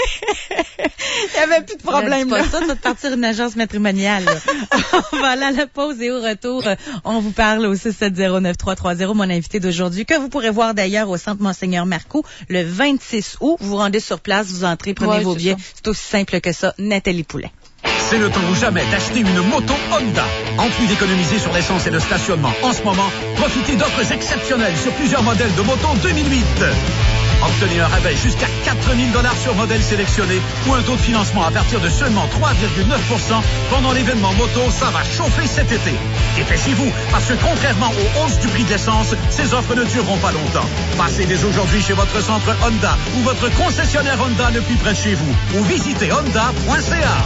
il n'y avait plus de problème, là. là. C'est pas ça, de partir une agence matrimoniale, là. On va aller à la pause et au retour, on vous parle au six sept zéro neuf trois trois zéro, mon invité d'aujourd'hui, que vous pourrez voir d'ailleurs au Centre Monseigneur Marcoux le vingt-six août. Vous vous rendez sur place, vous entrez, prenez ouais, vos c'est billets. Ça. C'est aussi simple que ça. Nathalie Poulet. C'est le temps ou jamais d'acheter une moto Honda. En plus d'économiser sur l'essence et le stationnement en ce moment, profitez d'offres exceptionnelles sur plusieurs modèles de moto deux mille huit. Obtenez un rabais jusqu'à quatre mille dollars sur modèle sélectionné ou un taux de financement à partir de seulement trois virgule neuf pour cent pendant l'événement moto. Ça va chauffer cet été. Dépêchez-vous, parce que contrairement aux hausses du prix de l'essence, ces offres ne dureront pas longtemps. Passez dès aujourd'hui chez votre centre Honda ou votre concessionnaire Honda le plus près de chez vous ou visitez honda point c a.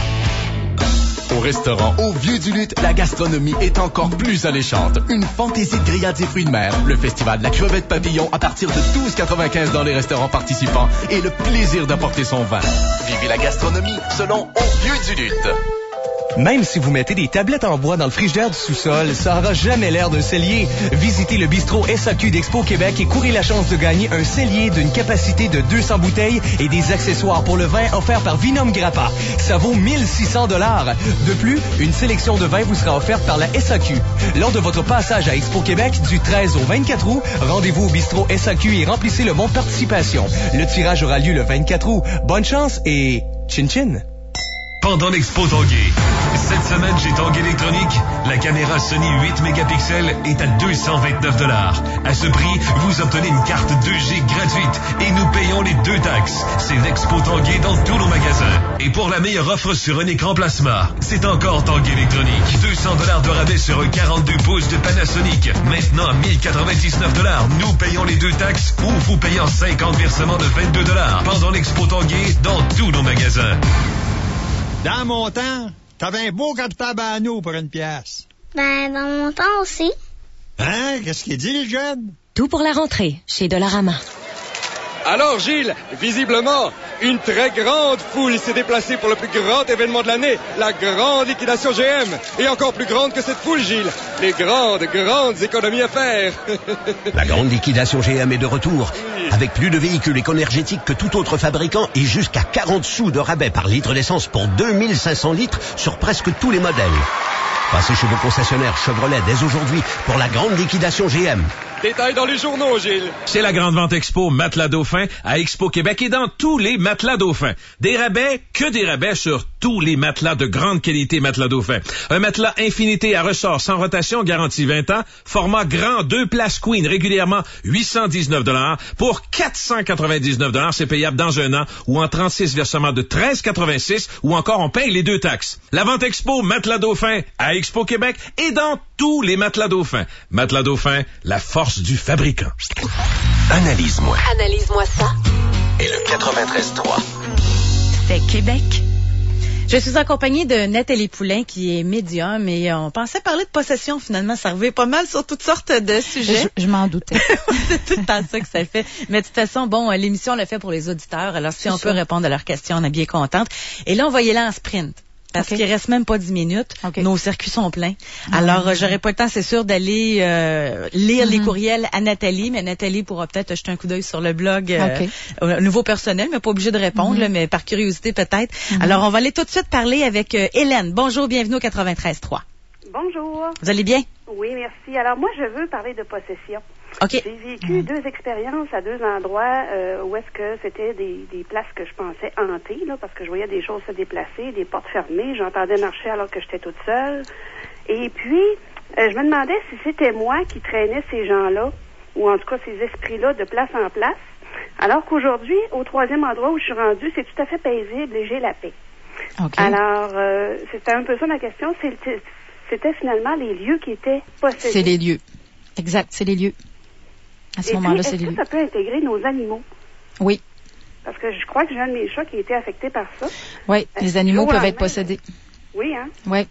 Au restaurant Au Vieux du Lutte, la gastronomie est encore plus alléchante. Une fantaisie de grillades et fruits de mer, le festival de la crevette papillon à partir de douze quatre-vingt-quinze dans les restaurants participants et le plaisir d'apporter son vin. Vivez la gastronomie selon Au Vieux du Lutte. Même si vous mettez des tablettes en bois dans le frigidaire du sous-sol, ça n'aura jamais l'air d'un cellier. Visitez le bistrot S A Q d'Expo Québec et courez la chance de gagner un cellier d'une capacité de deux cents bouteilles et des accessoires pour le vin offerts par Vinum Grappa. Ça vaut mille six cents dollars. De plus, une sélection de vins vous sera offerte par la S A Q. Lors de votre passage à Expo Québec du treize au vingt-quatre août, rendez-vous au bistrot S A Q et remplissez le bon de participation. Le tirage aura lieu le vingt-quatre août. Bonne chance et chin chin! Pendant l'Expo Tanguay. Cette semaine, chez Tanguay Électronique, la caméra Sony huit mégapixels est à deux cent vingt-neuf dollars. À ce prix, vous obtenez une carte deux G gratuite et nous payons les deux taxes. C'est l'Expo Tanguay dans tous nos magasins. Et pour la meilleure offre sur un écran plasma, c'est encore Tanguay Électronique. deux cents dollars de rabais sur un quarante-deux pouces de Panasonic. Maintenant à mille quatre-vingt-dix-neuf dollars. Nous payons les deux taxes ou vous payez en cinquante versements de vingt-deux dollars. Pendant l'Expo Tanguay dans tous nos magasins. Dans mon temps, t'avais un beau capital banneau pour une pièce. Ben, dans mon temps aussi. Hein? Qu'est-ce qu'il dit, le jeune? Tout pour la rentrée, chez Dollarama. Alors, Gilles, visiblement, une très grande foule s'est déplacée pour le plus grand événement de l'année, la grande liquidation G M. Et encore plus grande que cette foule, Gilles, les grandes, grandes économies à faire. La grande liquidation G M est de retour, oui. Avec plus de véhicules éco-énergétiques que tout autre fabricant et jusqu'à quarante sous de rabais par litre d'essence pour deux mille cinq cents litres sur presque tous les modèles. Passez chez vos concessionnaires Chevrolet dès aujourd'hui pour la grande liquidation G M. Détails dans les journaux, Gilles. C'est la grande vente expo Matelas Dauphin à Expo Québec et dans tous les matelas Dauphin. Des rabais, que des rabais sur tous les matelas de grande qualité Matelas Dauphin. Un matelas Infinité à ressort sans rotation, garantie vingt ans, format grand, deux places queen, régulièrement huit cent dix-neuf dollars. Pour quatre cent quatre-vingt-dix-neuf dollars, c'est payable dans un an ou en trente-six versements de treize quatre-vingt-six ou encore on paye les deux taxes. La vente expo Matelas Dauphin à Expo Québec et dans tous les matelas Dauphin. Matelas Dauphin, la force du fabricant. Analyse-moi. Analyse-moi ça. Et le quatre-vingt-treize trois. C'est Québec. Je suis accompagnée de Nathalie Poulain, qui est médium, et on pensait parler de possession, finalement. Ça revient pas mal sur toutes sortes de sujets. Je, je m'en doutais. C'est tout le temps ça que ça fait. Mais de toute façon, bon, l'émission, on l'a fait pour les auditeurs. Alors, si C'est on ça. peut répondre à leurs questions, on est bien contente. Et là, on va y aller en sprint. Parce okay. qu'il reste même pas dix minutes. Okay. Nos circuits sont pleins. Mm-hmm. Alors, euh, j'aurais pas le temps, c'est sûr, d'aller euh, lire mm-hmm. les courriels à Nathalie, mais Nathalie pourra peut-être jeter un coup d'œil sur le blog euh, okay. au nouveau personnel, mais pas obligé de répondre, mm-hmm. là, mais par curiosité peut-être. Mm-hmm. Alors, on va aller tout de suite parler avec euh, Hélène. Bonjour, bienvenue au quatre-vingt-treize trois. Bonjour. Vous allez bien? Oui, merci. Alors, moi, je veux parler de possession. Okay. J'ai vécu mmh. deux expériences à deux endroits euh, où est-ce que c'était des, des places que je pensais hantées, là, parce que je voyais des choses se déplacer, des portes fermées, j'entendais marcher alors que j'étais toute seule. Et puis, euh, je me demandais si c'était moi qui traînais ces gens-là, ou en tout cas ces esprits-là de place en place, alors qu'aujourd'hui, au troisième endroit où je suis rendue, c'est tout à fait paisible et j'ai la paix. Okay. Alors, euh, c'était un peu ça ma question, c'était, c'était finalement les lieux qui étaient possédés. C'est les lieux. Exact, c'est les lieux. À ce Et moment-là, puis, c'est est-ce les que ça peut intégrer nos animaux? Oui. Parce que je crois que j'ai un de mes chats qui a été affecté par ça. Oui, euh, les animaux peuvent être possédés. Oui, hein? Oui.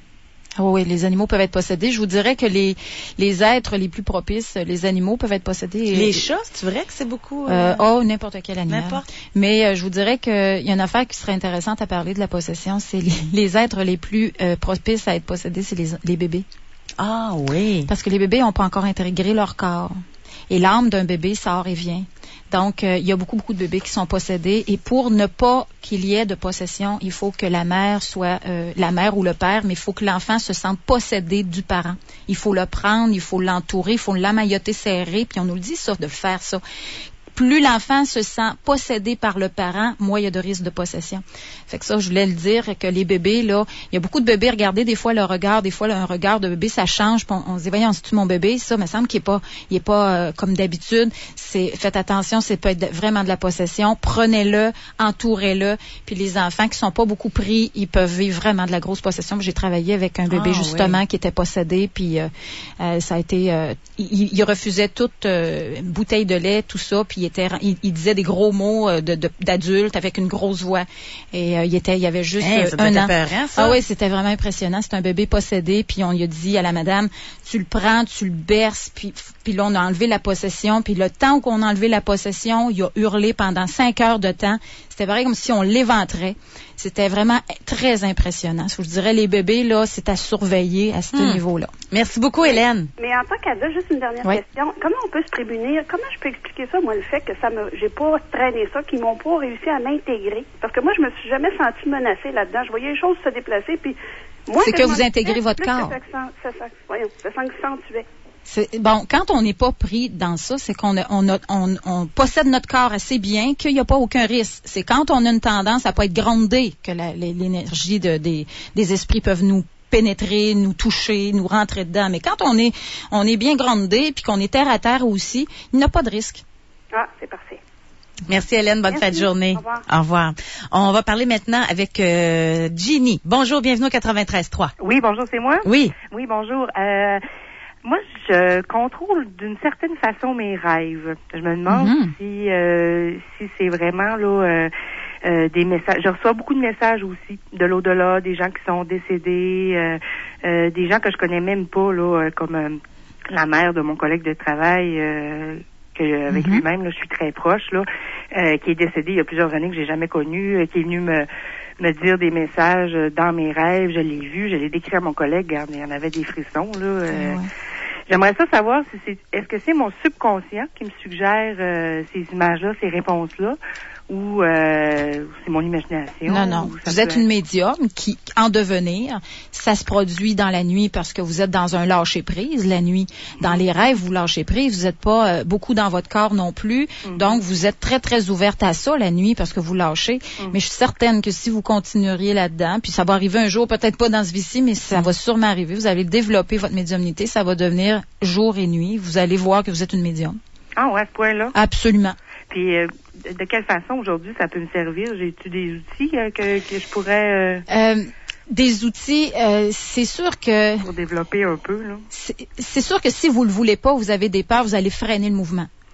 Oh, oui, les animaux peuvent être possédés. Je vous dirais que les les êtres les plus propices, les animaux peuvent être possédés. Les chats, c'est vrai que c'est beaucoup... Euh... Euh, oh, n'importe quel animal. N'importe. Mais euh, je vous dirais qu'il y a une affaire qui serait intéressante à parler de la possession. C'est les, les êtres les plus euh, propices à être possédés, c'est les, les bébés. Ah oui. Parce que les bébés n'ont pas encore intégré leur corps. Et l'âme d'un bébé sort et vient. Donc, euh, il y a beaucoup, beaucoup de bébés qui sont possédés. Et pour ne pas qu'il y ait de possession, il faut que la mère soit euh, la mère ou le père, mais il faut que l'enfant se sente possédé du parent. Il faut le prendre, il faut l'entourer, il faut l'amailloter serré. Puis on nous le dit ça, de faire ça. Plus l'enfant se sent possédé par le parent, moins il y a de risque de possession. Fait que ça, je voulais le dire, que les bébés, là, il y a beaucoup de bébés, regardez, des fois, le regard, des fois, là, un regard de bébé, ça change, on, on se dit, voyons, c'est-tu mon bébé? Ça, me semble qu'il est pas, il est pas euh, comme d'habitude. C'est, faites attention, c'est peut être vraiment de la possession. Prenez-le, entourez-le. Puis les enfants qui sont pas beaucoup pris, ils peuvent vivre vraiment de la grosse possession. J'ai travaillé avec un bébé, ah, justement, oui. qui était possédé, puis euh, euh, ça a été, euh, il, il refusait toute euh, bouteille de lait, tout ça, puis Il, était, il, il disait des gros mots de, de, d'adulte avec une grosse voix. Et euh, il était, il y avait juste hey, euh, un an. Peurant, ça. Ah oui, c'était vraiment impressionnant. C'était un bébé possédé. Puis on lui a dit à la madame, tu le prends, tu le berces. Puis, puis là, on a enlevé la possession. Puis le temps qu'on a enlevé la possession, il a hurlé pendant cinq heures de temps. C'était vrai comme si on l'éventrait. C'était vraiment très impressionnant. Je vous dirais, les bébés, là, c'est à surveiller à ce hmm. niveau-là. Merci beaucoup, Hélène. Mais en tant qu'adulte, juste une dernière oui. question. Comment on peut se prémunir? Comment je peux expliquer ça, moi, le fait que ça me, j'ai pas traîné ça, qu'ils m'ont pas réussi à m'intégrer? Parce que moi, je me suis jamais sentie menacée là-dedans. Je voyais les choses se déplacer, puis moi... C'est que, que vous intégrez votre corps. Ça, ça, ça, voyons, ça s'accentuait. C'est, bon, quand on n'est pas pris dans ça, c'est qu'on a, on, a, on, on possède notre corps assez bien qu'il n'y a pas aucun risque. C'est quand on a une tendance à pas être grondé que la, l'énergie de, des, des esprits peuvent nous pénétrer, nous toucher, nous rentrer dedans. Mais quand on est, on est bien grondé puis qu'on est terre à terre aussi, il n'y a pas de risque. Ah, c'est parfait. Merci Hélène, bonne Merci. fin de journée. Au revoir. Au revoir. On va parler maintenant avec euh, Ginny. Bonjour, bienvenue au quatre-vingt-treize trois. Oui, bonjour, c'est moi? Oui. Oui, bonjour. Euh, moi, je contrôle d'une certaine façon mes rêves. Je me demande mm-hmm. si euh, si c'est vraiment là euh, euh, des messages. Je reçois beaucoup de messages aussi de l'au-delà, des gens qui sont décédés, euh, euh, des gens que je connais même pas là, euh, comme euh, la mère de mon collègue de travail. Euh, que avec mm-hmm. lui-même, là, je suis très proche, là, euh, qui est décédé il y a plusieurs années que j'ai jamais connu, euh, qui est venu me me dire des messages dans mes rêves. Je l'ai vu, je l'ai décrit à mon collègue. Regarde, il y en avait des frissons, là. Euh, ouais. J'aimerais ça savoir si c'est, est-ce que c'est mon subconscient qui me suggère euh, ces images-là, ces réponses-là, ou euh, c'est mon imagination? Non, non. Vous êtes être... une médium qui, en devenir, ça se produit dans la nuit parce que vous êtes dans un lâcher-prise la nuit. Dans mm-hmm. les rêves, vous lâchez prise. Vous n'êtes pas euh, beaucoup dans votre corps non plus. Mm-hmm. Donc, vous êtes très, très ouverte à ça la nuit parce que vous lâchez. Mm-hmm. Mais je suis certaine que si vous continueriez là-dedans, puis ça va arriver un jour, peut-être pas dans ce vie-ci, mais ça va sûrement arriver. Vous allez développer votre médiumnité. Ça va devenir jour et nuit. Vous allez voir que vous êtes une médium. Ah ouais, à ce point-là? Absolument. Puis, euh, de quelle façon, aujourd'hui, ça peut me servir? J'ai-tu des outils euh, que, que je pourrais... Euh... Euh, des outils, euh, c'est sûr que... Pour développer un peu, là. C'est, c'est sûr que si vous le voulez pas, vous avez des peurs, vous allez freiner le mouvement.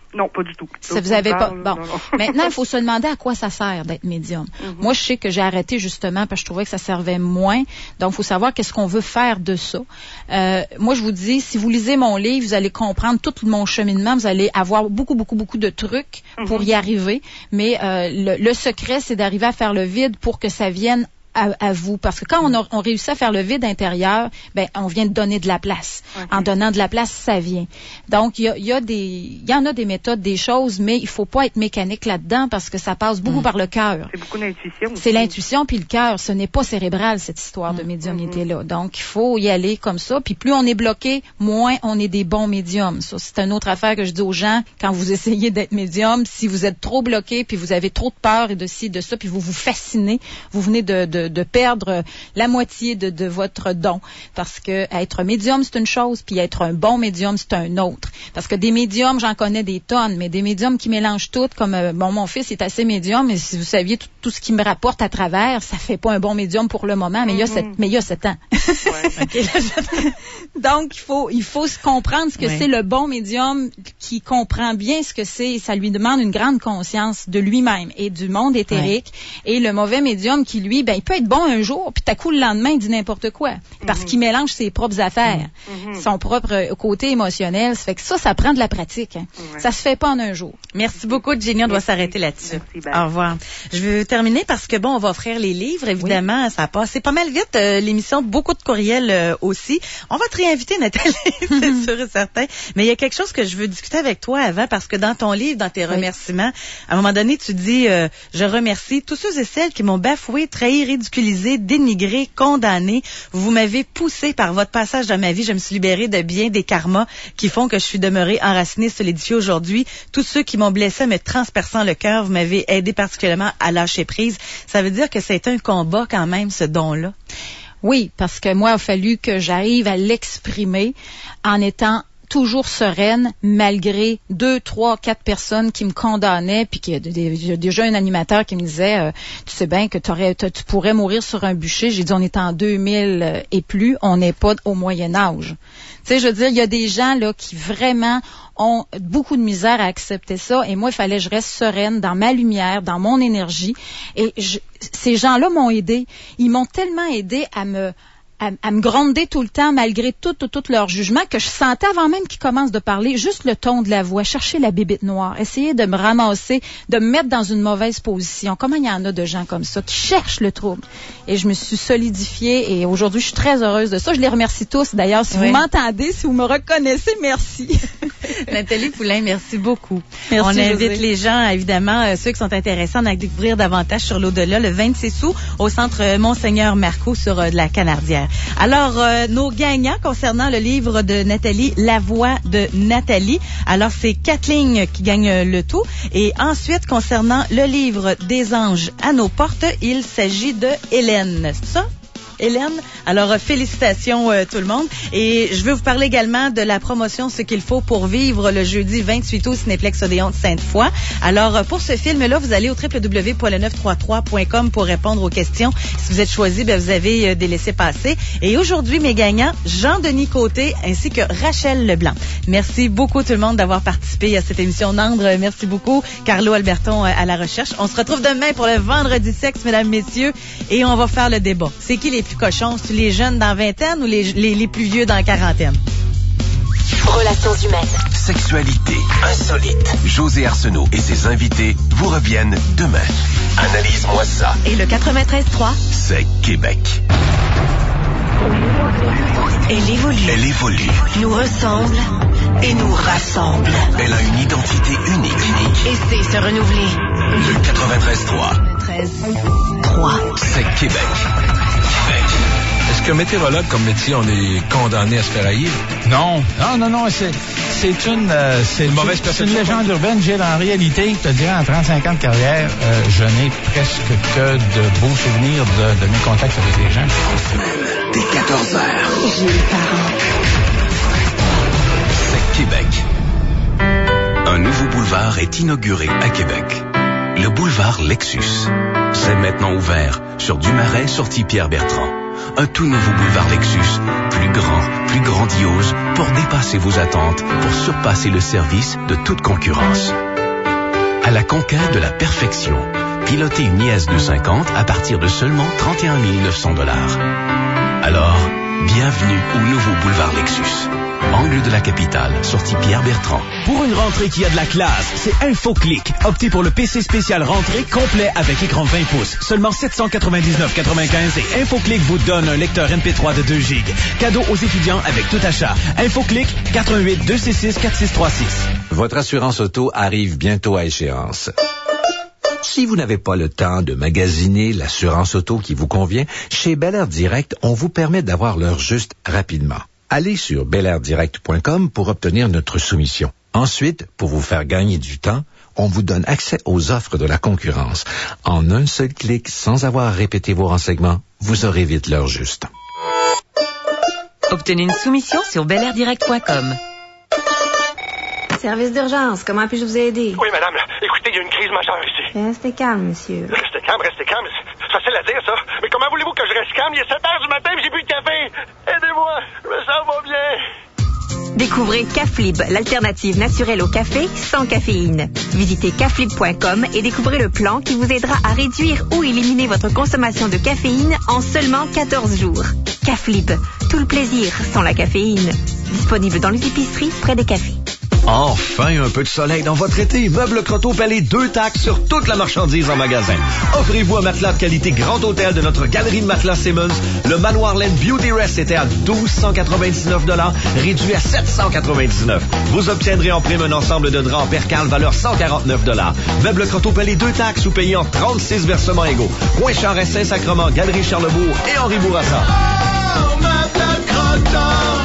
Non, pas du tout. Ça vous avez pas. Bon. Non, non. Maintenant, il faut se demander à quoi ça sert d'être médium. Mm-hmm. Moi, je sais que j'ai arrêté justement parce que je trouvais que ça servait moins. Donc, il faut savoir qu'est-ce qu'on veut faire de ça. Euh, moi, je vous dis, si vous lisez mon livre, vous allez comprendre tout mon cheminement. Vous allez avoir beaucoup, beaucoup, beaucoup de trucs mm-hmm. pour y arriver. Mais euh, le, le secret, c'est d'arriver à faire le vide pour que ça vienne À, à vous, parce que quand on, a, on réussit à faire le vide intérieur, ben on vient de donner de la place. Okay. En donnant de la place, ça vient. Donc il y a, y a des, il y en a des méthodes, des choses, mais il faut pas être mécanique là-dedans parce que ça passe beaucoup mm. par le cœur. C'est beaucoup d'intuition. C'est l'intuition puis le cœur. Ce n'est pas cérébral cette histoire mm. de médiumnité là. Donc il faut y aller comme ça. Puis plus on est bloqué, moins on est des bons médiums. Ça c'est une autre affaire que je dis aux gens quand vous essayez d'être médium. Si vous êtes trop bloqué puis vous avez trop de peur et de ci de ça puis vous vous fascinez, vous venez de, de de perdre la moitié de, de votre don. Parce que être médium, c'est une chose, puis être un bon médium, c'est un autre. Parce que des médiums, j'en connais des tonnes, mais des médiums qui mélangent tout, comme euh, bon, mon fils est assez médium, mais si vous saviez tout, tout ce qui me rapporte à travers, ça fait pas un bon médium pour le moment, mais mm-hmm. il y a sept, mais il y a sept ans. Ouais. Okay, là, je... Donc, il faut, il faut se comprendre ce que ouais. c'est le bon médium qui comprend bien ce que c'est. Ça lui demande une grande conscience de lui-même et du monde éthérique. Ouais. Et le mauvais médium qui, lui, ben, il peut être bon un jour, puis t'as coup le lendemain, il dit n'importe quoi. Parce mm-hmm. qu'il mélange ses propres affaires, mm-hmm. son propre côté émotionnel. Ça fait que ça, ça prend de la pratique. Hein. Ouais. Ça se fait pas en un jour. Merci beaucoup, Jenny. On doit s'arrêter là-dessus. Merci, au revoir. Je veux terminer parce que, bon, on va offrir les livres, évidemment. Oui. Ça a passé pas mal vite, euh, l'émission. Beaucoup de courriels euh, aussi. On va te réinviter, Nathalie, c'est sûr et certain. Mais il y a quelque chose que je veux discuter avec toi avant, parce que dans ton livre, dans tes oui. remerciements, à un moment donné, tu dis euh, « Je remercie tous ceux et celles qui m'ont bafoué, trahi, ridiculisé, dénigré, condamné. Vous m'avez poussé par votre passage dans ma vie. Je me suis libérée de bien des karmas qui font que je suis demeurée enracinée, solidifiée aujourd'hui. Tous ceux qui m'ont blessé, me transperçant le cœur, vous m'avez aidé particulièrement à lâcher prise. » Ça veut dire que c'est un combat quand même, ce don-là. Oui, parce que moi, il a fallu que j'arrive à l'exprimer en étant toujours sereine, malgré deux, trois, quatre personnes qui me condamnaient, puis qu'il y a déjà un animateur qui me disait, euh, tu sais bien que t'aurais, tu pourrais mourir sur un bûcher. J'ai dit, on est en deux mille et plus, on n'est pas au Moyen Âge. Tu sais, je veux dire, il y a des gens là qui vraiment ont beaucoup de misère à accepter ça, et moi, il fallait que je reste sereine dans ma lumière, dans mon énergie, et je, ces gens-là m'ont aidé. Ils m'ont tellement aidé à me À, à me gronder tout le temps, malgré tout, tout, tout leur jugement, que je sentais avant même qu'ils commencent de parler, juste le ton de la voix, chercher la bébite noire, essayer de me ramasser, de me mettre dans une mauvaise position. Comment il y en a de gens comme ça qui cherchent le trouble? Et je me suis solidifiée, et aujourd'hui, je suis très heureuse de ça. Je les remercie tous. D'ailleurs, si oui. vous m'entendez, si vous me reconnaissez, merci. Nathalie Poulain, merci beaucoup. Merci, On invite José. les gens, évidemment, euh, ceux qui sont intéressés à en découvrir davantage sur l'au-delà, le vingt-six août, au centre euh, Monseigneur Marcoux sur euh, de la Canardière. Alors, euh, nos gagnants concernant le livre de Nathalie, La Voix de Nathalie. Alors, c'est Kathleen qui gagne le tout. Et ensuite, concernant le livre des anges à nos portes, il s'agit de Hélène. C'est ça? Hélène. Alors, félicitations euh, tout le monde. Et je veux vous parler également de la promotion Ce qu'il faut pour vivre le jeudi vingt-huit août, Cinéplex Odéon de Sainte-Foy. Alors, pour ce film-là, vous allez au w w w point le neuf cent trente-trois point com pour répondre aux questions. Si vous êtes choisi, ben, vous avez euh, des laissez-passer. Et aujourd'hui, mes gagnants, Jean-Denis Côté ainsi que Rachel Leblanc. Merci beaucoup tout le monde d'avoir participé à cette émission Nandre. Merci beaucoup, Carlo Alberton euh, à la recherche. On se retrouve demain pour le Vendredi Sexe, mesdames, messieurs, et on va faire le débat. C'est qui les plus cochons? C'est les jeunes dans vingtaine ou les, les, les plus vieux dans la quarantaine? Relations humaines. Sexualité insolite. José Arsenault et ses invités vous reviennent demain. Analyse-moi ça. Et le quatre-vingt-treize trois, c'est Québec. Elle évolue. Elle évolue. Nous ressemble et nous rassemble. Elle a une identité unique. unique. Et c'est se renouveler. Le quatre-vingt-treize trois. treize trois. C'est Québec. Québec. Est-ce que météorologue comme métier, on est condamné à se faire haïr? Non, non, non, non, c'est, c'est une, euh, c'est une mauvaise perception. C'est une légende urbaine. J'ai, en réalité, je te dirais, en trente-cinq ans de carrière, euh, je n'ai presque que de beaux souvenirs de, de mes contacts avec les gens. En semaine, dès quatorze heures. Gilles Parent. C'est Québec. Un nouveau boulevard est inauguré à Québec. Le boulevard Lexus. C'est maintenant ouvert sur Dumarais, sortie Pierre-Bertrand. Un tout nouveau boulevard Lexus, plus grand, plus grandiose, pour dépasser vos attentes, pour surpasser le service de toute concurrence. À la conquête de la perfection. Pilotez une I S deux cent cinquante à partir de seulement trente et un mille neuf cents dollars. Alors, bienvenue au nouveau boulevard Lexus. Angle de la capitale, sortie Pierre-Bertrand. Pour une rentrée qui a de la classe, c'est InfoClick. Optez pour le P C spécial rentrée complet avec écran vingt pouces. Seulement sept cent quatre-vingt-dix-neuf quatre-vingt-quinze et InfoClick vous donne un lecteur M P trois de deux gigs. Cadeau aux étudiants avec tout achat. InfoClick, quatre un huit deux six six quatre six trois six. Votre assurance auto arrive bientôt à échéance. Si vous n'avez pas le temps de magasiner l'assurance auto qui vous convient, chez Bel Air Direct, on vous permet d'avoir l'heure juste rapidement. Allez sur bel air direct point com pour obtenir notre soumission. Ensuite, pour vous faire gagner du temps, on vous donne accès aux offres de la concurrence. En un seul clic, sans avoir à répéter vos renseignements, vous aurez vite l'heure juste. Obtenez une soumission sur bel air direct point com. Service d'urgence, comment puis-je vous aider? Oui, madame. Écoutez, il y a une crise majeure ici. Restez calme, monsieur. Restez calme, restez calme. C'est facile à dire, ça. Mais comment voulez-vous que je reste calme? Il est sept heures du matin et j'ai bu de café. Aidez-moi, je me sens pas bien. Découvrez Caflib, l'alternative naturelle au café sans caféine. Visitez caflib point com et découvrez le plan qui vous aidera à réduire ou éliminer votre consommation de caféine en seulement quatorze jours. Caflib, tout le plaisir sans la caféine. Disponible dans les épiceries près des cafés. Enfin, un peu de soleil dans votre été. Meubles Croteau Palais, deux taxes sur toute la marchandise en magasin. Offrez-vous un matelas de qualité Grand Hôtel de notre galerie de matelas Simmons. Le Manoir Land Beauty Rest était à mille deux cent quatre-vingt-dix-neuf dollars, réduit à sept cent quatre-vingt-dix-neuf dollars. Vous obtiendrez en prime un ensemble de draps en percale valeur cent quarante-neuf dollars. Meubles Croteau Palais, deux taxes ou payés en trente-six versements égaux. Coin Charest, Saint-Sacrement, Galerie Charlebourg et Henri Bourassa. Oh, Meubles Croteau!